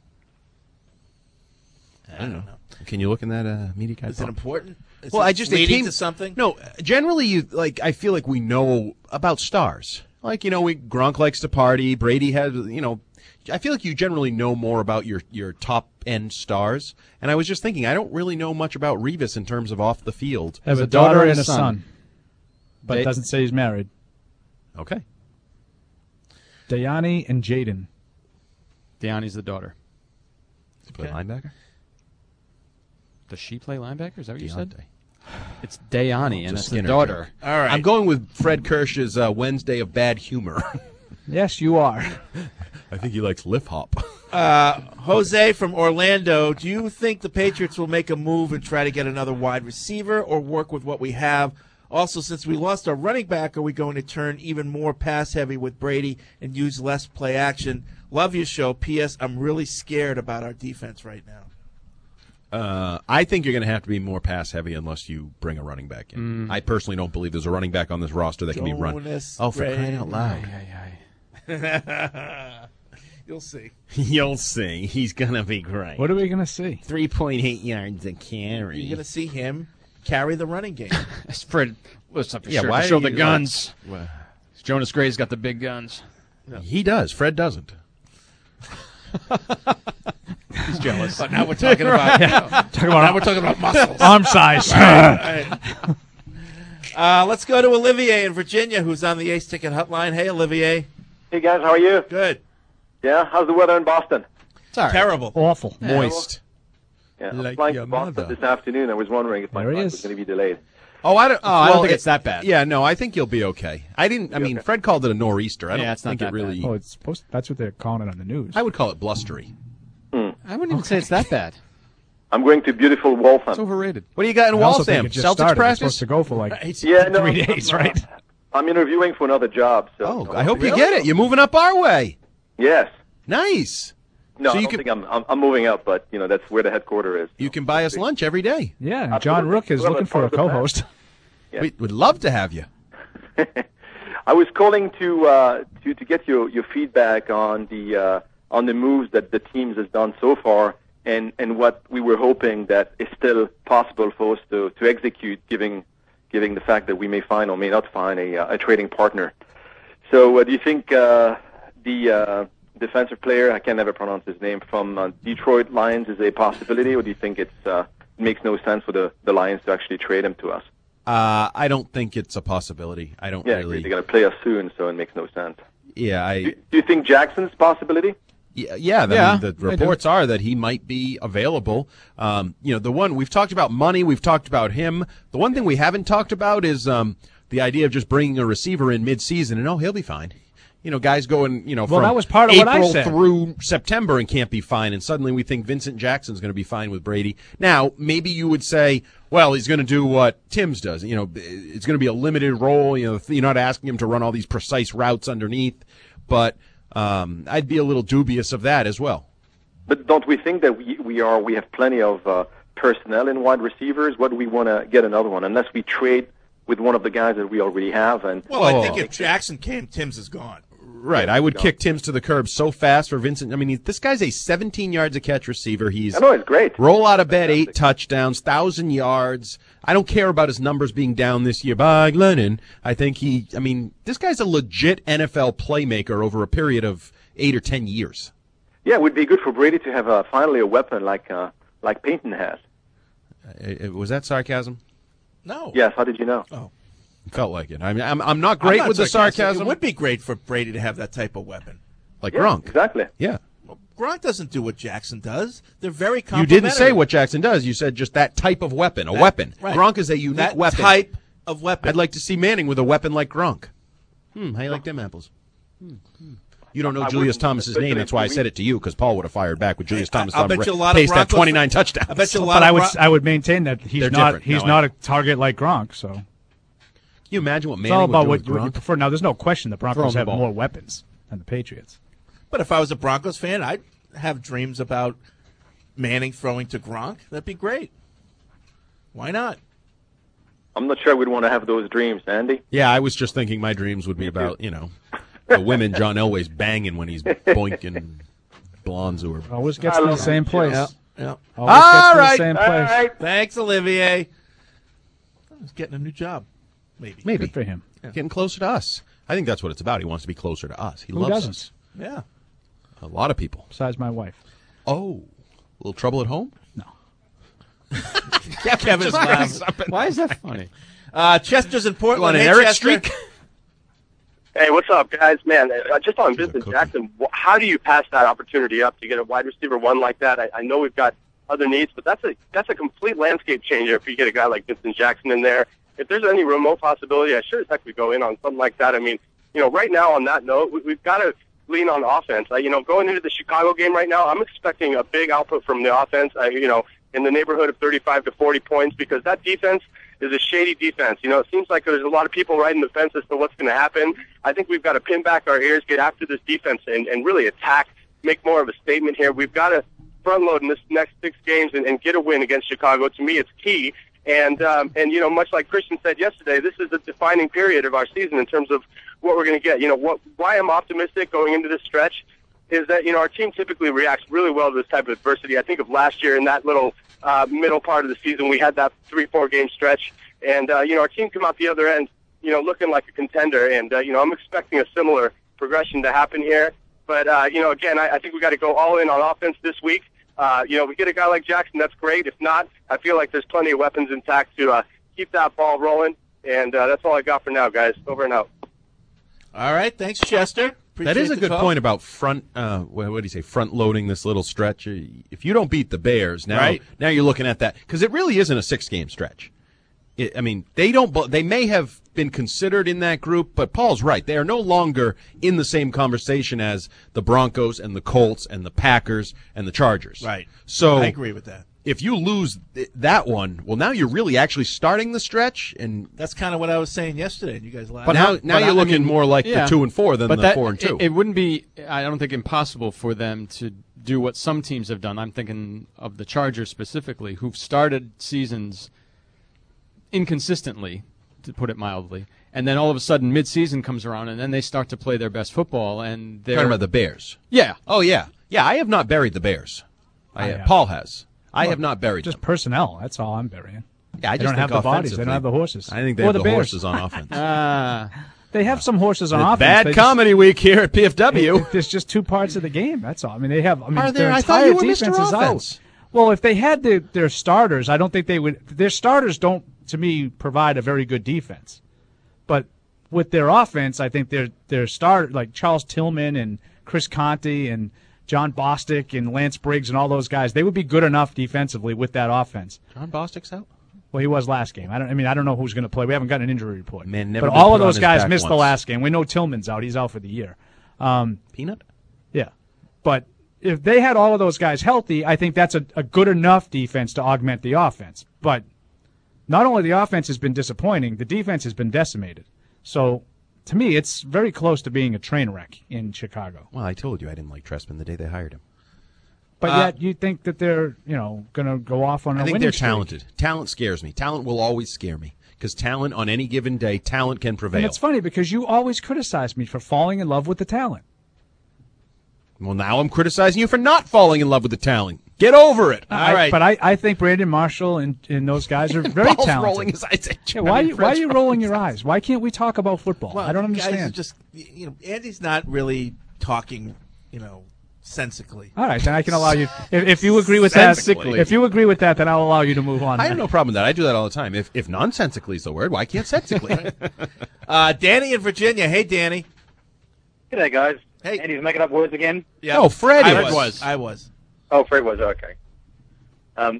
I don't know. Can you look in that uh, media guide? Is it important? Is Well, it I just it leading came to something. No, generally, you like. I feel like we know about stars. Like you know, we Gronk likes to party. Brady has, you know. I feel like you generally know more about your your top end stars. And I was just thinking, I don't really know much about Revis in terms of off the field. I have Has a daughter and a son. son, but They- doesn't say he's married. Okay. Dayani and Jaden. Deani's the daughter. Does he play linebacker? Does she play linebacker? Is that what you said? Deontay. It's Dayani, and It's a it's the Skinner daughter. joke. All right. I'm going with Fred Kirsch's uh, Wednesday of Bad Humor. Yes, you are. I think he likes lift hop. Uh, Jose from Orlando, do you think the Patriots will make a move and try to get another wide receiver or work with what we have? Also, since we lost our running back, are we going to turn even more pass heavy with Brady and use less play action? Love your show. P S. I'm really scared about our defense right now. Uh, I think you're going to have to be more pass heavy unless you bring a running back in. Mm. I personally don't believe there's a running back on this roster that can be run. Jonas Oh, for Gray. crying out loud. You'll see. You'll see. He's going to be great. What are we gonna see? three point eight yards a carry. You're going to see him carry the running game. That's Fred. What's up? Yeah, Sure, why to show are the you, guns. Well, Jonas Gray's got the big guns. he does. Fred doesn't. He's jealous. But now we're talking about, you know, Talking about now we're talking about muscles. Arm size. Right, right. Uh, let's go to Olivier in Virginia, who's on the Ace Ticket Hotline. Hey, Olivier. Hey, guys, how are you? Good. Yeah, how's the weather in Boston? It's all right. Terrible. Awful. Moist. Yeah, I'm Like flying your to Boston mother. this afternoon. I was wondering if my There he flight is. was going to be delayed. Oh, I don't. Oh, I don't well, think it- it's that bad. Yeah, no, I think you'll be okay. I didn't. I mean, Fred called it a nor'easter. I don't Yeah, it's not think that it really. Oh, it's supposed. That's what they're calling it on the news. I would call it blustery. Hmm. I wouldn't even say it's that bad. I'm going to beautiful Waltham. It's overrated. What do you got in I also think Waltham? it just Celtics started. It's practice? supposed to go for like Right. Yeah, no, three I'm- days, I'm, right? uh, I'm interviewing for another job. So Oh, no, I hope you really? get it. You're moving up our way. Yes. Nice. No, So I you don't can- think I'm, I'm. I'm moving up, but you know that's where the headquarters is. You can buy us lunch every day. Yeah, and John Absolutely. Rook is Well, looking that's for a part of the plan. co-host. Yeah. We would love to have you. I was calling to uh, to to get your, your feedback on the uh, on the moves that the teams has done so far, and, and what we were hoping that is still possible for us to, to execute, given given the fact that we may find or may not find a uh, a trading partner. So, uh, do you think uh, the uh, defensive player, I can never pronounce his name, from uh, Detroit Lions is a possibility, or do you think it's uh, it makes no sense for the, the Lions to actually trade him to us? Uh, I don't think it's a possibility. I don't Yeah, really. they're going to play us soon, so it makes no sense. Yeah, I. Do, do you think Jackson's possibility? Yeah, yeah, the, Yeah, I mean, the I do. reports are that he might be available. Um, you know, the one we've talked about money, we've talked about him. The one thing we haven't talked about is um, the idea of just bringing a receiver in mid-season and oh, he'll be fine. You know, guys going, you know, Well, from that was part of April what I said. through September and can't be fine, and suddenly we think Vincent Jackson's going to be fine with Brady. Now, maybe you would say, well, he's going to do what Tim's does. You know, it's going to be a limited role. You know, you're not asking him to run all these precise routes underneath, but um, I'd be a little dubious of that as well. But don't we think that we, we are we have plenty of uh, personnel in wide receivers? What do we want to get another one unless we trade with one of the guys that we already have? And Well, I think if Jackson came, Tim's is gone. Right, I would kick Tim's to the curb so fast for Vincent. I mean, he, this guy's a seventeen yards a catch receiver. He's I know, it's great. Roll out of bed, eight touchdowns, thousand yards. I don't care about his numbers being down this year by Glennon. I think he. I mean, this guy's a legit N F L playmaker over a period of eight or ten years. yeah, it would be good for Brady to have uh, finally a weapon like uh, like Peyton has. Uh, was that sarcasm? No. Yes, how did you know? Oh. Felt like it. I mean, I'm I'm not great I'm not with the sarcastic. sarcasm. It would be great for Brady to have that type of weapon. Like Yeah, Gronk. Exactly. Yeah. Gronk doesn't do what Jackson does. They're very You complementary. didn't say what Jackson does. You said just that type of weapon, a That- weapon. right. Gronk is a unique That weapon. type of weapon. I'd like to see Manning with a weapon like Gronk. Hmm, how you like them apples? Hmm, hmm. You don't know I Julius wouldn't, Thomas's especially name. That's why I if we- said it to you, because Paul would have fired back with Julius Thomas. I'll on bet re- you a lot of paced that Broncos- twenty-nine touchdowns. I bet you a lot But of I would Bron- I would maintain that he's They're not different. he's No, not I- a target like Gronk. So Can you imagine what it's Manning all about would what, do what you with Gronk? prefer. Now, there's no question the Throw him Broncos the have ball. more weapons than the Patriots. But if I was a Broncos fan, I'd have dreams about Manning throwing to Gronk. That'd be great. Why not? I'm not sure we'd want to have those dreams, Andy. Yeah, I was just thinking my dreams would be about, you know, the women John Elway's banging when he's boinking Blonzo or Always gets I to the love same it. place. Yeah. Yeah. Always All gets to right. the same All place. right. Thanks, Olivier. He's getting a new job. Maybe. maybe Good for him. getting closer to us. I think that's what it's about. He wants to be closer to us. He Who loves doesn't? us. Yeah. A lot of people. Besides my wife. Oh, a little trouble at home? Kevin's laughing. Why is that funny? Uh, Chester's in Portland. You want an Hey, Eric Chester. streak? Hey, what's up, guys? Man, uh, just on Vincent Jackson, wh- how do you pass that opportunity up to get a wide receiver one like that? I, I know we've got other needs, but that's a that's a complete landscape changer if you get a guy like Vincent Jackson in there. If there's any remote possibility, I sure as heck would go in on something like that. I mean, you know, right now on that note, we, we've got to lean on offense. Uh, you know, going into the Chicago game right now, I'm expecting a big output from the offense. Uh, you know, in the neighborhood of thirty-five to forty points, because that defense is a shady defense. You know, it seems like there's a lot of people riding the fence as to what's going to happen. I think we've got to pin back our ears, get after this defense, and, and really attack, make more of a statement here. We've got to front load in this next six games and, and get a win against Chicago. To me, it's key. And, um, and you know, much like Christian said yesterday, this is a defining period of our season in terms of what we're going to get. You know, what, why I'm optimistic going into this stretch is that, you know, our team typically reacts really well to this type of adversity. I think of last year in that little uh, middle part of the season, we had that three, four game stretch. And, uh, you know, our team come out the other end, you know, looking like a contender. And, uh, you know, I'm expecting a similar progression to happen here. But, uh, you know, again, I, I think we got to go all in on offense this week. uh, you know, we get a guy like Jackson, that's great. If not, I feel like there's plenty of weapons intact to uh, keep that ball rolling. And uh, that's all I got for now, guys. Over and out. All right. Thanks, Chester. Appreciate That is a the good call. point about front. Uh, what what do you say? Front loading this little stretch. If you don't beat the Bears now, Right. now you're looking at that because it really isn't a six game stretch. It, I mean, they don't. They may have been considered in that group, but Paul's right. They are no longer in the same conversation as the Broncos and the Colts and the Packers and the Chargers. Right. So I agree with that. If you lose th- that one, well, now you're really actually starting the stretch, and That's kind of what I was saying yesterday, and you guys laughed. but now now but you're I looking mean, more like yeah. the two and four than But the that- four and two. It, it wouldn't be, I don't think, impossible for them to do what some teams have done. I'm thinking of the Chargers specifically, who've started seasons inconsistently, to put it mildly, and then all of a sudden midseason comes around, and then they start to play their best football, and they're Talking about the Bears. Yeah. Oh yeah. Yeah. I have not buried the Bears. I, I have. have. Paul has. I Well, have not buried Just them. personnel. That's all I'm burying. Yeah, I they just don't have think the bodies. They offensively- don't have the horses. I think they Or have the the Bears. horses on offense. Ah. They have some horses on offense. Bad They just- comedy week here at P F W. It- there's just two parts of the game. That's all. I mean, they have. I mean, Are there? their I thought entire you were Mister defense is Offense. out. Well, if they had the, their starters, I don't think they would. Their starters don't, to me, provide a very good defense. But with their offense, I think their their start like Charles Tillman and Chris Conte and John Bostic and Lance Briggs and all those guys, they would be good enough defensively with that offense. John Bostic's out. Well, he was last game. I don't. I mean, I don't know who's going to play. We haven't gotten an injury report. Man, never but been all put of on those his guys back missed the once. last game. We know Tillman's out. He's out for the year. Um, Peanut? Yeah. But if they had all of those guys healthy, I think that's a, a good enough defense to augment the offense. But not only the offense has been disappointing, the defense has been decimated. So to me, it's very close to being a train wreck in Chicago. Well, I told you I didn't like Trestman the day they hired him. But Uh, yet you think that they're, you know, going to go off on a I think winning they're streak. talented. Talent scares me. Talent will always scare me because talent on any given day, talent can prevail. And it's funny because you always criticize me for falling in love with the talent. Well, now I'm criticizing you for not falling in love with the talent. Get over it. All I, right. But I, I think Brandon Marshall and, and those guys are very Paul's talented. rolling his eyes at you. Yeah, why, I mean, you- why are Fred's you rolling your eyes? Why can't we talk about football? Well, I don't you guys understand. are just you know, Andy's not really talking, you know, sensically. All right, then I can allow you. If, if you agree with that, Sensically. if you agree with that, then I'll allow you to move on. I have then. no problem with that. I do that all the time. If if nonsensically is the word, why can't sensically? Uh, Danny in Virginia. Hey, Danny. G'day, guys. Hey. Andy's making up words again. Yeah. Oh, Fred I is. was. I was. Oh, Fred was okay. Um,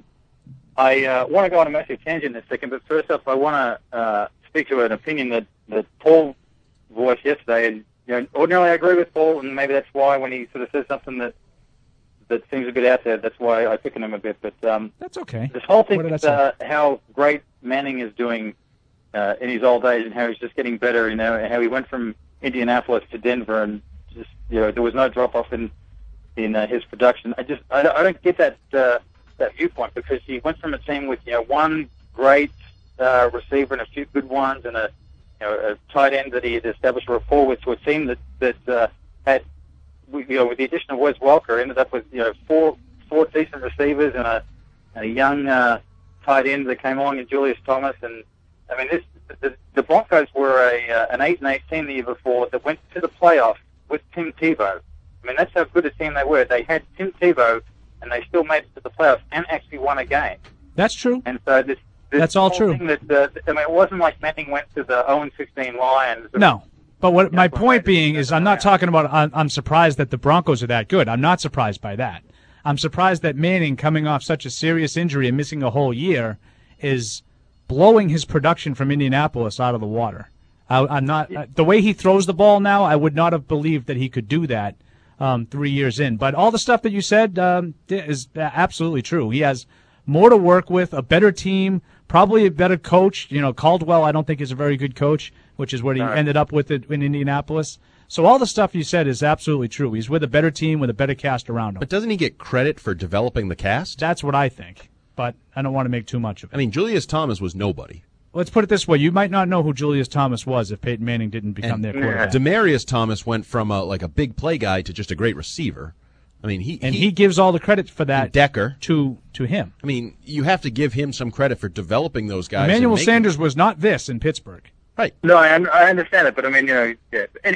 I uh, want to go on a massive tangent in a second, but first up, I want to uh, speak to an opinion that, that Paul voiced yesterday. And you know, ordinarily, I agree with Paul, and maybe that's why when he sort of says something that that seems a bit out there, that's why I pick on him a bit. But um, that's okay. This whole thing What did I with say? uh, how great Manning is doing uh, in his old age and how he's just getting better. You know, and how he went from Indianapolis to Denver, and just you know, there was no drop off in in uh, his production. I just I, I don't get that uh, that viewpoint because he went from a team with you know one great uh, receiver and a few good ones and a you know a tight end that he had established a rapport with to a team that that uh, had you know with the addition of Wes Welker ended up with you know four four decent receivers and a, and a young uh, tight end that came along in Julius Thomas. And I mean this the, the Broncos were a uh, an eight and eight team the year before that went to the playoffs with Tim Tebow. I mean, that's how good a team they were. They had Tim Tebow, and they still made it to the playoffs and actually won a game. That's true. And so this, this That's all whole true. Thing that, uh, I mean, it wasn't like Manning went to the oh and sixteen Lions. No. But what my point being is, I'm not talking about. I'm, I'm surprised that the Broncos are that good. I'm not surprised by that. I'm surprised that Manning, coming off such a serious injury and missing a whole year, is blowing his production from Indianapolis out of the water. I, I'm not uh, the way he throws the ball now. I would not have believed that he could do that um, three years in. But all the stuff that you said um, is absolutely true. He has more to work with, a better team, probably a better coach. You know, Caldwell, I don't think is a very good coach, which is what he Right. ended up with it in Indianapolis. So all the stuff you said is absolutely true. He's with a better team with a better cast around him. But doesn't he get credit for developing the cast? That's what I think. But I don't want to make too much of it. I mean, Julius Thomas was nobody. Let's put it this way: you might not know who Julius Thomas was if Peyton Manning didn't become And their quarterback. Demarius Thomas went from a, like a big play guy to just a great receiver. I mean, he and he, gives all the credit for that Decker to to him. I mean, you have to give him some credit for developing those guys. Emmanuel and making- Sanders was not this in Pittsburgh. Right. No, I, un- I understand it, but I mean, you know, yeah. Anyhow,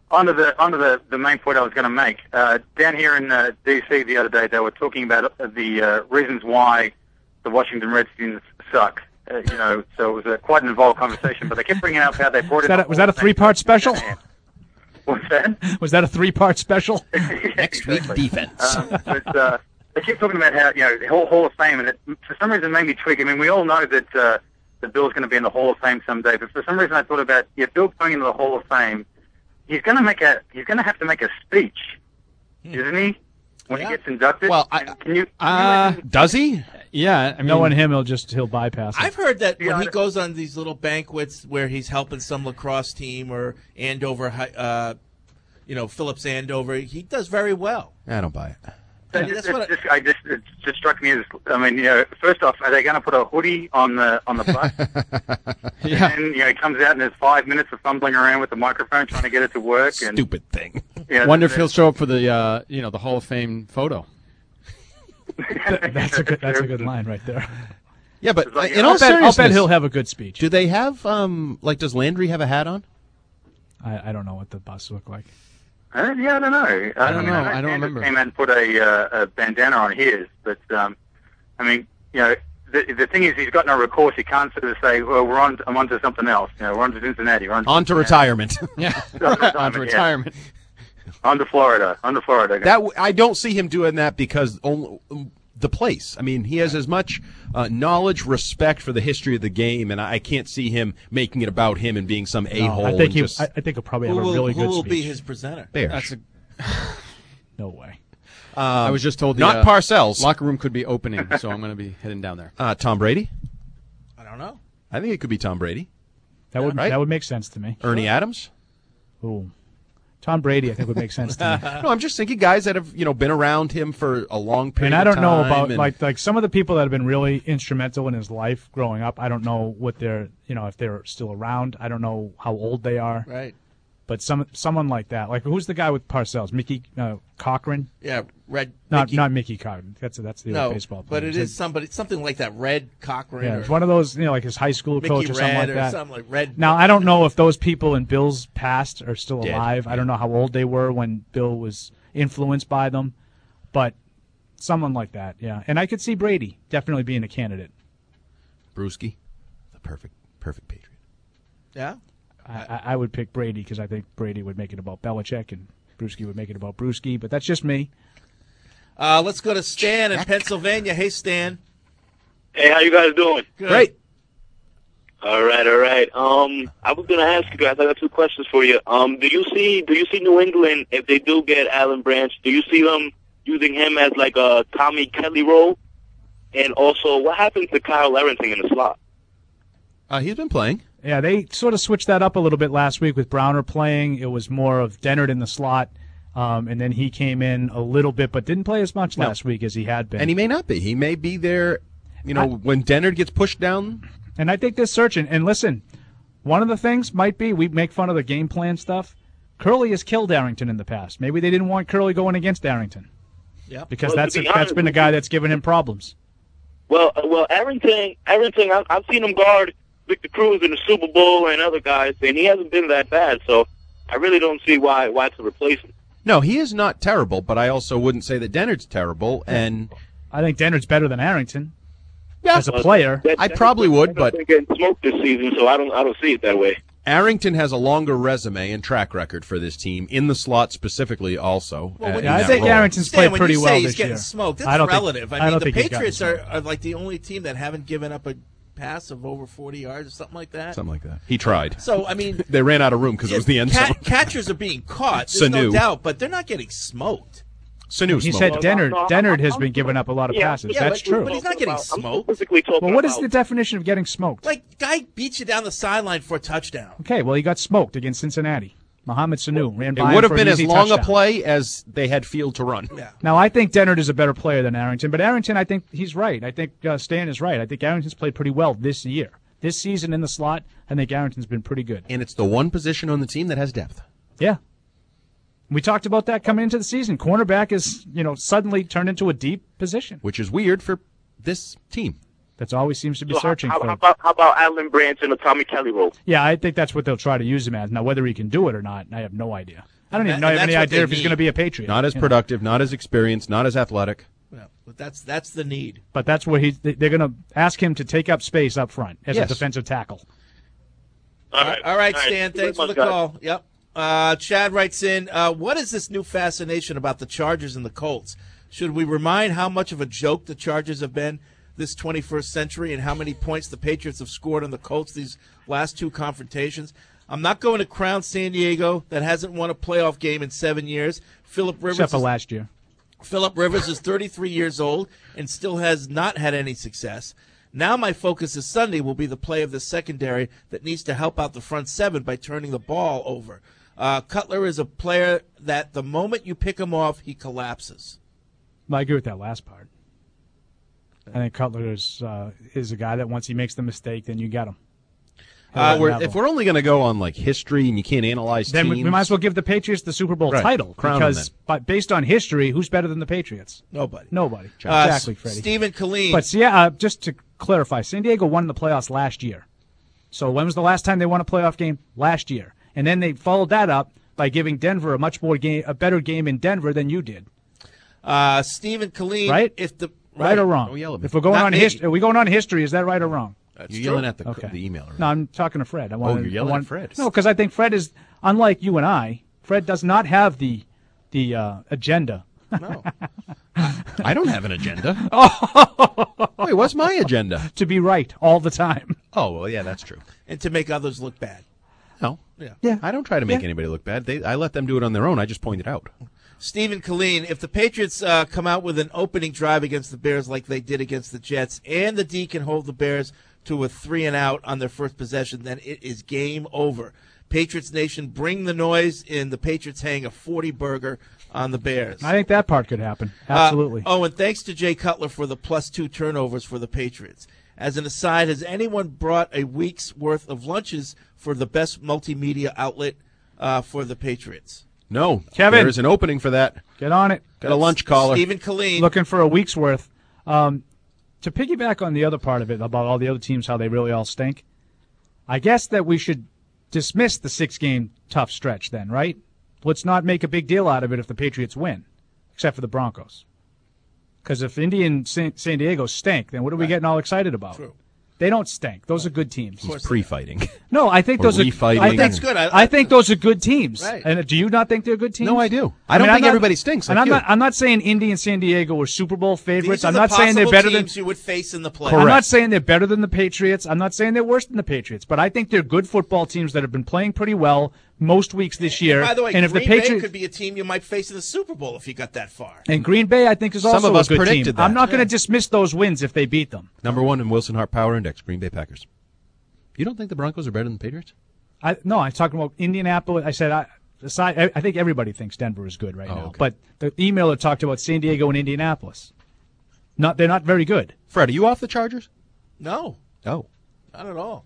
onto the onto the, the main point I was going to make. Uh, down here in uh, D C the other day, they were talking about the uh, reasons why the Washington Redskins suck. Uh, you know, so it was a, quite an involved conversation. But they kept bringing up how they brought Was in. that a, was that a three-part special? What's that? Was that a three-part special? Next week defense. Um, but uh, they keep talking about how, you know, the Hall, Hall of Fame, and it, for some reason it made me tweak. I mean, we all know that uh, the Bill's going to be in the Hall of Fame someday, but for some reason I thought about, yeah, Bill going into the Hall of Fame, he's going to make a, he's going to have to make a speech, isn't he? When he gets inducted. Well, I, can you? Can Uh, you does he? Yeah, I mean, Knowing him, he'll just he'll bypass it. I've heard that Yeah, when he I- goes on these little banquets where he's helping some lacrosse team or Andover, Hi- uh, you know, Phillips Andover, he does very well. I don't buy it. I mean, It that's just, what I- just, I just, it just struck me as, I mean, you know, first off, are they going to put a hoodie on the on the bus? Yeah. And, you know, he comes out and there's five minutes of fumbling around with the microphone trying to get it to work. And, Stupid thing. Yeah, Wonder if that's- he'll show up for the uh, you know the Hall of Fame photo. That's a good. That's a good line right there. Yeah, but uh, in I'll all bet, I'll seriousness, bet he'll have a good speech. do they have um like does Landry have a hat on? I, I don't know what the bus look like. Uh, yeah, I don't know. I don't mean, know. know I don't Sanders remember. Came out and put a, uh, a bandana on his, but um, I mean, you know, the the thing is, he's got no recourse. He can't sort of say, "Well, we're on. I'm on to something else. You know, we're on to Cincinnati. We're on to On to retirement. Yeah, retirement, on to yeah. retirement. on to Florida. On to Florida." That w- I don't see him doing that because only, the place. I mean, he has as much uh, knowledge, respect for the history of the game, and I, I can't see him making it about him and being some a hole. I think and he. just, I, I think he'll probably Who have a will, really who good will speech. be his presenter? Bears. That's a, No way. Um, I was just told the not uh, Parcells. locker room could be opening, so I'm going to be heading down there. Uh, Tom Brady. I don't know. I think it could be Tom Brady. That would Right? that would make sense to me. Ernie Adams. Ooh, Tom Brady, I think would make sense to me. No, I'm just thinking guys that have you know been around him for a long period. And I don't of know time about and- like like some of the people that have been really instrumental in his life growing up. I don't know what they're you know if they're still around. I don't know how old they are. Right. But some someone like that, like who's the guy with Parcells? Mickey uh, Cochran? Yeah, Red. Not Mickey- not Mickey Cochran. That's that's the no, other baseball player. but it is somebody, something like that. Red Cochran. Yeah, or it's one of those, you know, like his high school Mickey coach or something Red like or that. something like Red. Now, I don't know if those people in Bill's past are still Dead. alive. I don't know how old they were when Bill was influenced by them, but someone like that, yeah. And I could see Brady definitely being a candidate. Brewski, the perfect perfect Patriot. Yeah. I, I- I would pick Brady because I think Brady would make it about Belichick and Brewski would make it about Brewski, but that's just me. Uh, let's go to Stan in Pennsylvania. Hey, Stan. Hey, how you guys doing? Good. Great. All right, all right. Um, I was gonna ask you guys. I got two questions for you. Um, do you see do you see New England if they do get Alan Branch? Do you see them using him as like a Tommy Kelly role? And also, what happened to Kyle Arrington in the slot? Uh, he's been playing. Yeah, they sort of switched that up a little bit last week with Browner playing. It was more of Dennard in the slot, um, and then he came in a little bit, but didn't play as much No. last week as he had been. And he may not be. He may be there, you know, when Dennard gets pushed down. And I think this search, and, and listen, one of the things might be we make fun of the game plan stuff. Curley has killed Arrington in the past. Maybe they didn't want Curley going against Arrington. Yeah, because Well, to that's be a, that's honest been the with guy you- that's given him problems. Well, uh, well, Arrington, Arrington, I've, I've seen him guard Victor Cruz in the Super Bowl and other guys, and he hasn't been that bad. So I really don't see why why to replace him. No, he is not terrible, but I also wouldn't say that Dennard's terrible. And I think Dennard's better than Arrington Yeah. as a player. That- I that- probably would, that's but been getting smoked this season, so I don't I don't see it that way. Arrington has a longer resume and track record for this team in the slot specifically. Also, Well, uh, when in you that I think role. Arrington's Stan, played when pretty you well say he's this getting year. smoked, I that's don't think- relative. I I, don't mean, the think he's gotten Patriots are, smoked. are like the only team that haven't given up a pass of over forty yards or something like that. Something like that. He tried. So, I mean, They ran out of room because it was the end zone. cat, catchers are being caught. There's no Sanu. doubt, but they're not getting smoked. Sanu He smoked. said Dennard, no, no, Dennard I'm- has I'm- been giving up a lot of Yeah, passes. yeah, That's but- true. But he's not getting I'm smoked. specifically talking Well, what is about- the definition of getting smoked? Like, guy beats you down the sideline for a touchdown. Okay, well, he got smoked against Cincinnati. Mohamed Sanu ran It by him would have for been an as easy long touchdown. a play as they had field to run. Yeah. Now, I think Dennard is a better player than Arrington, but Arrington, I think he's right. I think uh, Stan is right. I think Arrington's played pretty well this year. This season in the slot, I think Arrington's been pretty good. And it's the one position on the team that has depth. Yeah. We talked about that coming into the season. Cornerback is, you know, suddenly turned into a deep position. Which is weird for this team. That's always seems to be So how, searching how, for. how about how about Alan Branch in a Tommy Kelly role? Yeah, I think that's what they'll try to use him as. Now, whether he can do it or not, I have no idea. I don't And even that- know and have any that's what idea they if he's need. going to be a Patriot. Not as you know. productive, not as experienced, not as athletic. Yeah, but that's that's the need. But that's where he's. They're going to ask him to take up space up front as Yes. a defensive tackle. All right, all right, All right. Stan. Thank you Thanks for very the much, call. Yep. Uh, Chad writes in, uh, what is this new fascination about the Chargers and the Colts? Should we remind how much of a joke the Chargers have been this twenty-first century and how many points the Patriots have scored on the Colts these last two confrontations? I'm not going to crown San Diego that hasn't won a playoff game in seven years. Philip Rivers Except for is- last year. Philip Rivers is thirty-three years old and still has not had any success. Now my focus this Sunday will be the play of the secondary that needs to help out the front seven by turning the ball over. Uh, Cutler is a player that the moment you pick him off, he collapses. I agree with that last part. I think Cutler is uh, is a guy that once he makes the mistake, then you got him. Uh, He'll we're, level. if we're only going to go on like history and you can't analyze then we, teams, we might as well give the Patriots the Super Bowl Right. title Crown 'em because, then. but based on history, who's better than the Patriots? Nobody. Nobody. Uh, exactly, Freddie. Stephen Killeen. But see, yeah, uh, just to clarify, San Diego won the playoffs last year. So when was the last time they won a playoff game? Last year, and then they followed that up by giving Denver a much more game, a better game in Denver than you did. Uh, Stephen Killeen. Right? If the Right, or wrong? Don't yell at me. If we're going Not on me. history, are we going on history? Is that right or wrong? That's You're true. yelling at the, Okay. the emailer. No, I'm talking to Fred. I want, you're yelling I want, at Fred. No, because I think Fred is unlike you and I. Fred does not have the the uh, agenda. No. I don't have an agenda. Wait, what's my agenda? To be right all the time. Oh, well, yeah, that's true. And to make others look bad. No. Yeah. Yeah. I don't try to make Yeah. anybody look bad. They, I let them do it on their own. I just point it out. Stephen Killeen, if the Patriots uh, come out with an opening drive against the Bears like they did against the Jets, and the D can hold the Bears to a three and out on their first possession, then it is game over. Patriots Nation, bring the noise, and the Patriots hang a forty burger on the Bears. I think that part could happen. Absolutely. Uh, oh, and thanks to Jay Cutler for the plus two turnovers for the Patriots. As an aside, has anyone brought a week's worth of lunches for the best multimedia outlet uh, for the Patriots? No. Kevin. There's an opening for that. Get on it. Got a lunch caller. Stephen Killeen. Looking for a week's worth. Um, to piggyback on the other part of it about all the other teams, how they really all stink, I guess that we should dismiss the six-game tough stretch then, right? Let's not make a big deal out of it if the Patriots win, except for the Broncos. Because if Indy and San, San Diego stink, then what are we getting all excited about? True. They don't stink. Those are good teams. He's pre-fighting. No, I think Or those are. refighting. I think That's good. I- I, think those are good teams. Right. And do you not think they're good teams? No, I do. I don't mean, I'm think not- everybody stinks like and I'm you. not. I'm not saying Indy and San Diego were Super Bowl favorites. These are I'm the not saying they're possible better than. teams you would face in the playoffs. I'm not saying they're better than the Patriots. I'm not saying they're worse than the Patriots. But I think they're good football teams that have been playing pretty well most weeks this year. By the way, and if Green the Bay Patriots could be a team you might face in the Super Bowl if you got that far. and Green Bay, I think is Some also of us a good predicted team. that. I'm not going to dismiss those wins if they beat them. Number one in Wilson Hart Power Index, Green Bay Packers. You don't think the Broncos are better than the Patriots? I, no, I'm talking about Indianapolis. I said I, aside, I, I think everybody thinks Denver is good right Oh, now. okay. But the emailer talked about San Diego and Indianapolis. Not, they're not very good. Fred, are you off the Chargers? No, Oh. not at all.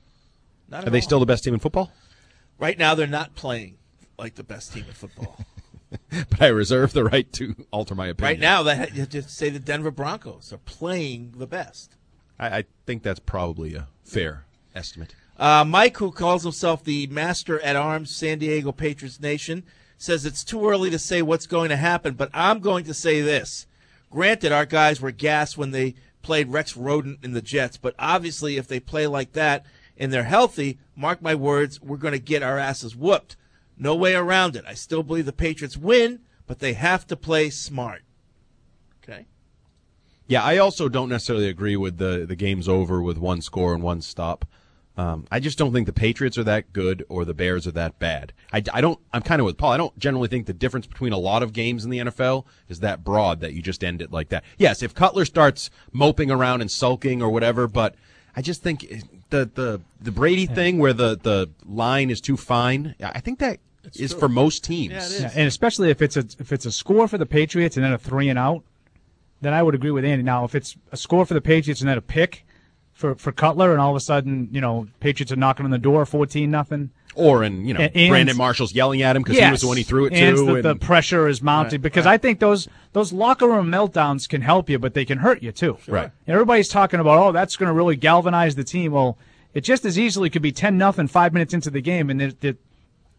Not at Are they all. still the best team in football? Right now, they're not playing like the best team in football. But I reserve the right to alter my opinion. Right now, that you have to say the Denver Broncos are playing the best. I, I think that's probably a fair estimate. Uh, Mike, who calls himself the master at arms San Diego Patriots Nation, says it's too early to say what's going to happen, but I'm going to say this. Granted, our guys were gassed when they played Rex Rodent in the Jets, but obviously if they play like that and they're healthy, mark my words, we're going to get our asses whooped. No way around it. I still believe the Patriots win, but they have to play smart. Okay? Yeah, I also don't necessarily agree with the, the game's over with one score and one stop. Um, I just don't think the Patriots are that good or the Bears are that bad. I, I don't. I'm kind of with Paul. I don't generally think the difference between a lot of games in the N F L is that broad that you just end it like that. Yes, if Cutler starts moping around and sulking or whatever, but I just think the the the Brady thing where the the line is too fine. I think that is true. for most teams. Yeah, it is. Yeah, and especially if it's a if it's a score for the Patriots and then a three and out, then I would agree with Andy. Now, if it's a score for the Patriots and then a pick for for Cutler, and all of a sudden, you know, Patriots are knocking on the door, fourteen nothing. Or and you know And- Brandon Marshall's yelling at him because he was the one he threw it and to. The, and, the pressure is mounted Right, because right. I think those those locker room meltdowns can help you, but they can hurt you too. Right. Everybody's talking about, oh, that's going to really galvanize the team. Well, it just as easily could be ten nothing five minutes into the game, and the, the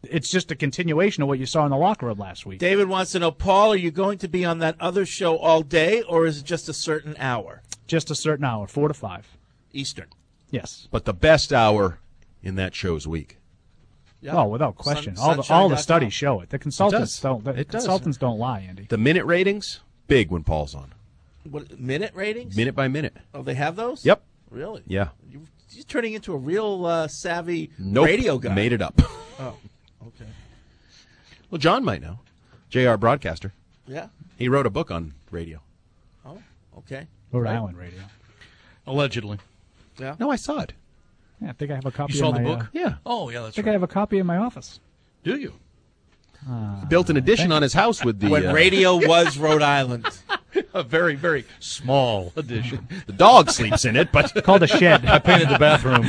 It's just a continuation of what you saw in the locker room last week. David wants to know, Paul, are you going to be on that other show all day, or is it just a certain hour? Just a certain hour, four to five. Eastern. Yes. But the best hour in that show's week. Yeah. Oh, without question. Sun- all the sunshine all the dot com. studies show it. The consultants does. don't. The It does. consultants don't lie, Andy. The minute ratings, big when Paul's on. What, minute ratings? Minute by minute. Oh, they have those? Yep. Really? Yeah. You, you're turning into a real uh, savvy Nope. radio guy. Made it up. Oh, okay. Well, John might know. J R broadcaster. Yeah. He wrote a book on radio. Oh, okay. Rhode Right. Island radio. Allegedly. Yeah. No, I saw it. Yeah, I think I have a copy. You saw in the my, book? Uh, Yeah. Oh, yeah, I that's think right. I have a copy in my office. Do you? Uh, Built an addition on his house with the When uh, radio was Rhode Island. A very, very small addition. The dog sleeps in it, but called a shed. I painted the bathroom.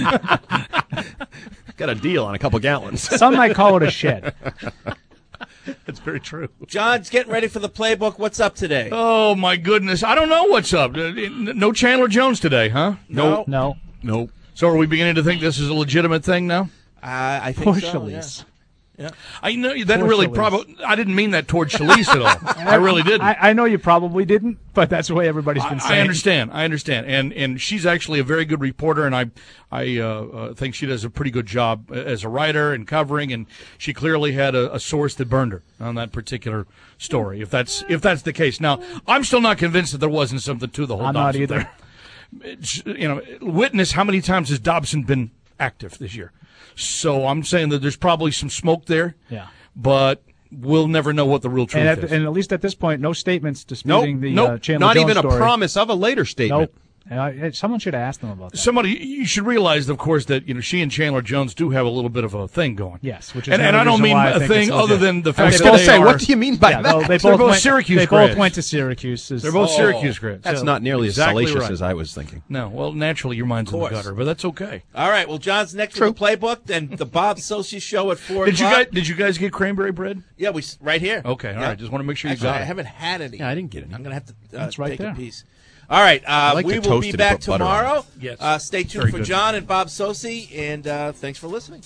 Got a deal on a couple gallons. Some might call it a shed. That's very true. John's getting ready for the playbook. What's up today? Oh, my goodness. I don't know what's up. Uh, No Chandler Jones today, huh? No. No. Nope. So are we beginning to think this is a legitimate thing now? Uh, I think Poor so. Shalice. Yeah. Yeah. I know that Poor really Shalice. probably. I didn't mean that towards Shalice at all. I really didn't. I, I know you probably didn't, but that's the way everybody's been I, saying. I understand. I understand. And and she's actually a very good reporter, and I I uh, uh, think she does a pretty good job as a writer and covering. And she clearly had a, a source that burned her on that particular story. If that's if that's the case, now I'm still not convinced that there wasn't something to the whole. I'm not Dobson either. thing. It's, you know, witness how many times has Dobson been active this year? So I'm saying that there's probably some smoke there. Yeah. But we'll never know what the real truth And at, is. and at least at this point, no statements Nope. disputing the nope. uh, Chandler Not Jones even a story. promise of a later statement. Nope. Uh, someone should have asked them about that. Somebody, you should realize, of course, that you know she and Chandler Jones do have a little bit of a thing going. Yes, which is and, and another I don't reason mean why I a think thing it's other legit. than the I fact was that going they to say, are, what do you mean by Yeah, that? no, they They're both both went, Syracuse They grads. both went to Syracuse. They're both Oh, Syracuse grads. That's So- not nearly exactly as salacious right. as I was thinking. No, well, naturally your mind's in the course. gutter, but that's okay. All right. Well, John's next True. with the playbook, then the Bob Sosi show at four Did you o'clock. guys? Did you guys get cranberry bread? Yeah, we s- right here. Okay, all Yeah. right. Just want to make sure you Actually, got I it. haven't had any. Yeah, I didn't get any. I'm gonna have to uh, That's right take there. a piece. All right. Uh, like we to will toast be it and back put butter on it. tomorrow. Yes. Uh, stay tuned Very for good. John and Bob Sosi, and uh, thanks for listening.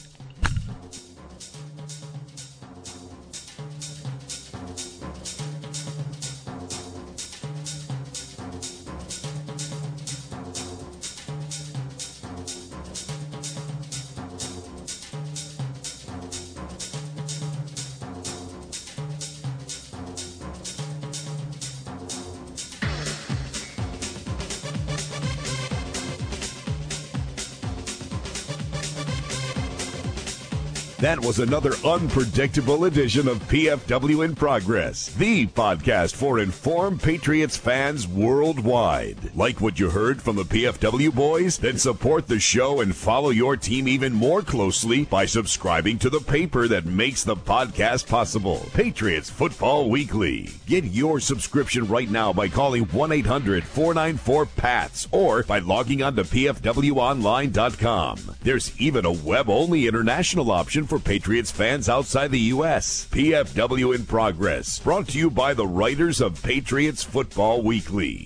That was another unpredictable edition of P F W in Progress, the podcast for informed Patriots fans worldwide. Like what you heard from the P F W boys? Then support the show and follow your team even more closely by subscribing to the paper that makes the podcast possible, Patriots Football Weekly. Get your subscription right now by calling one eight hundred four nine four P A T S or by logging on to P F W online dot com. There's even a web-only international option for Patriots fans outside the U S. P F W in Progress, brought to you by the writers of Patriots Football Weekly.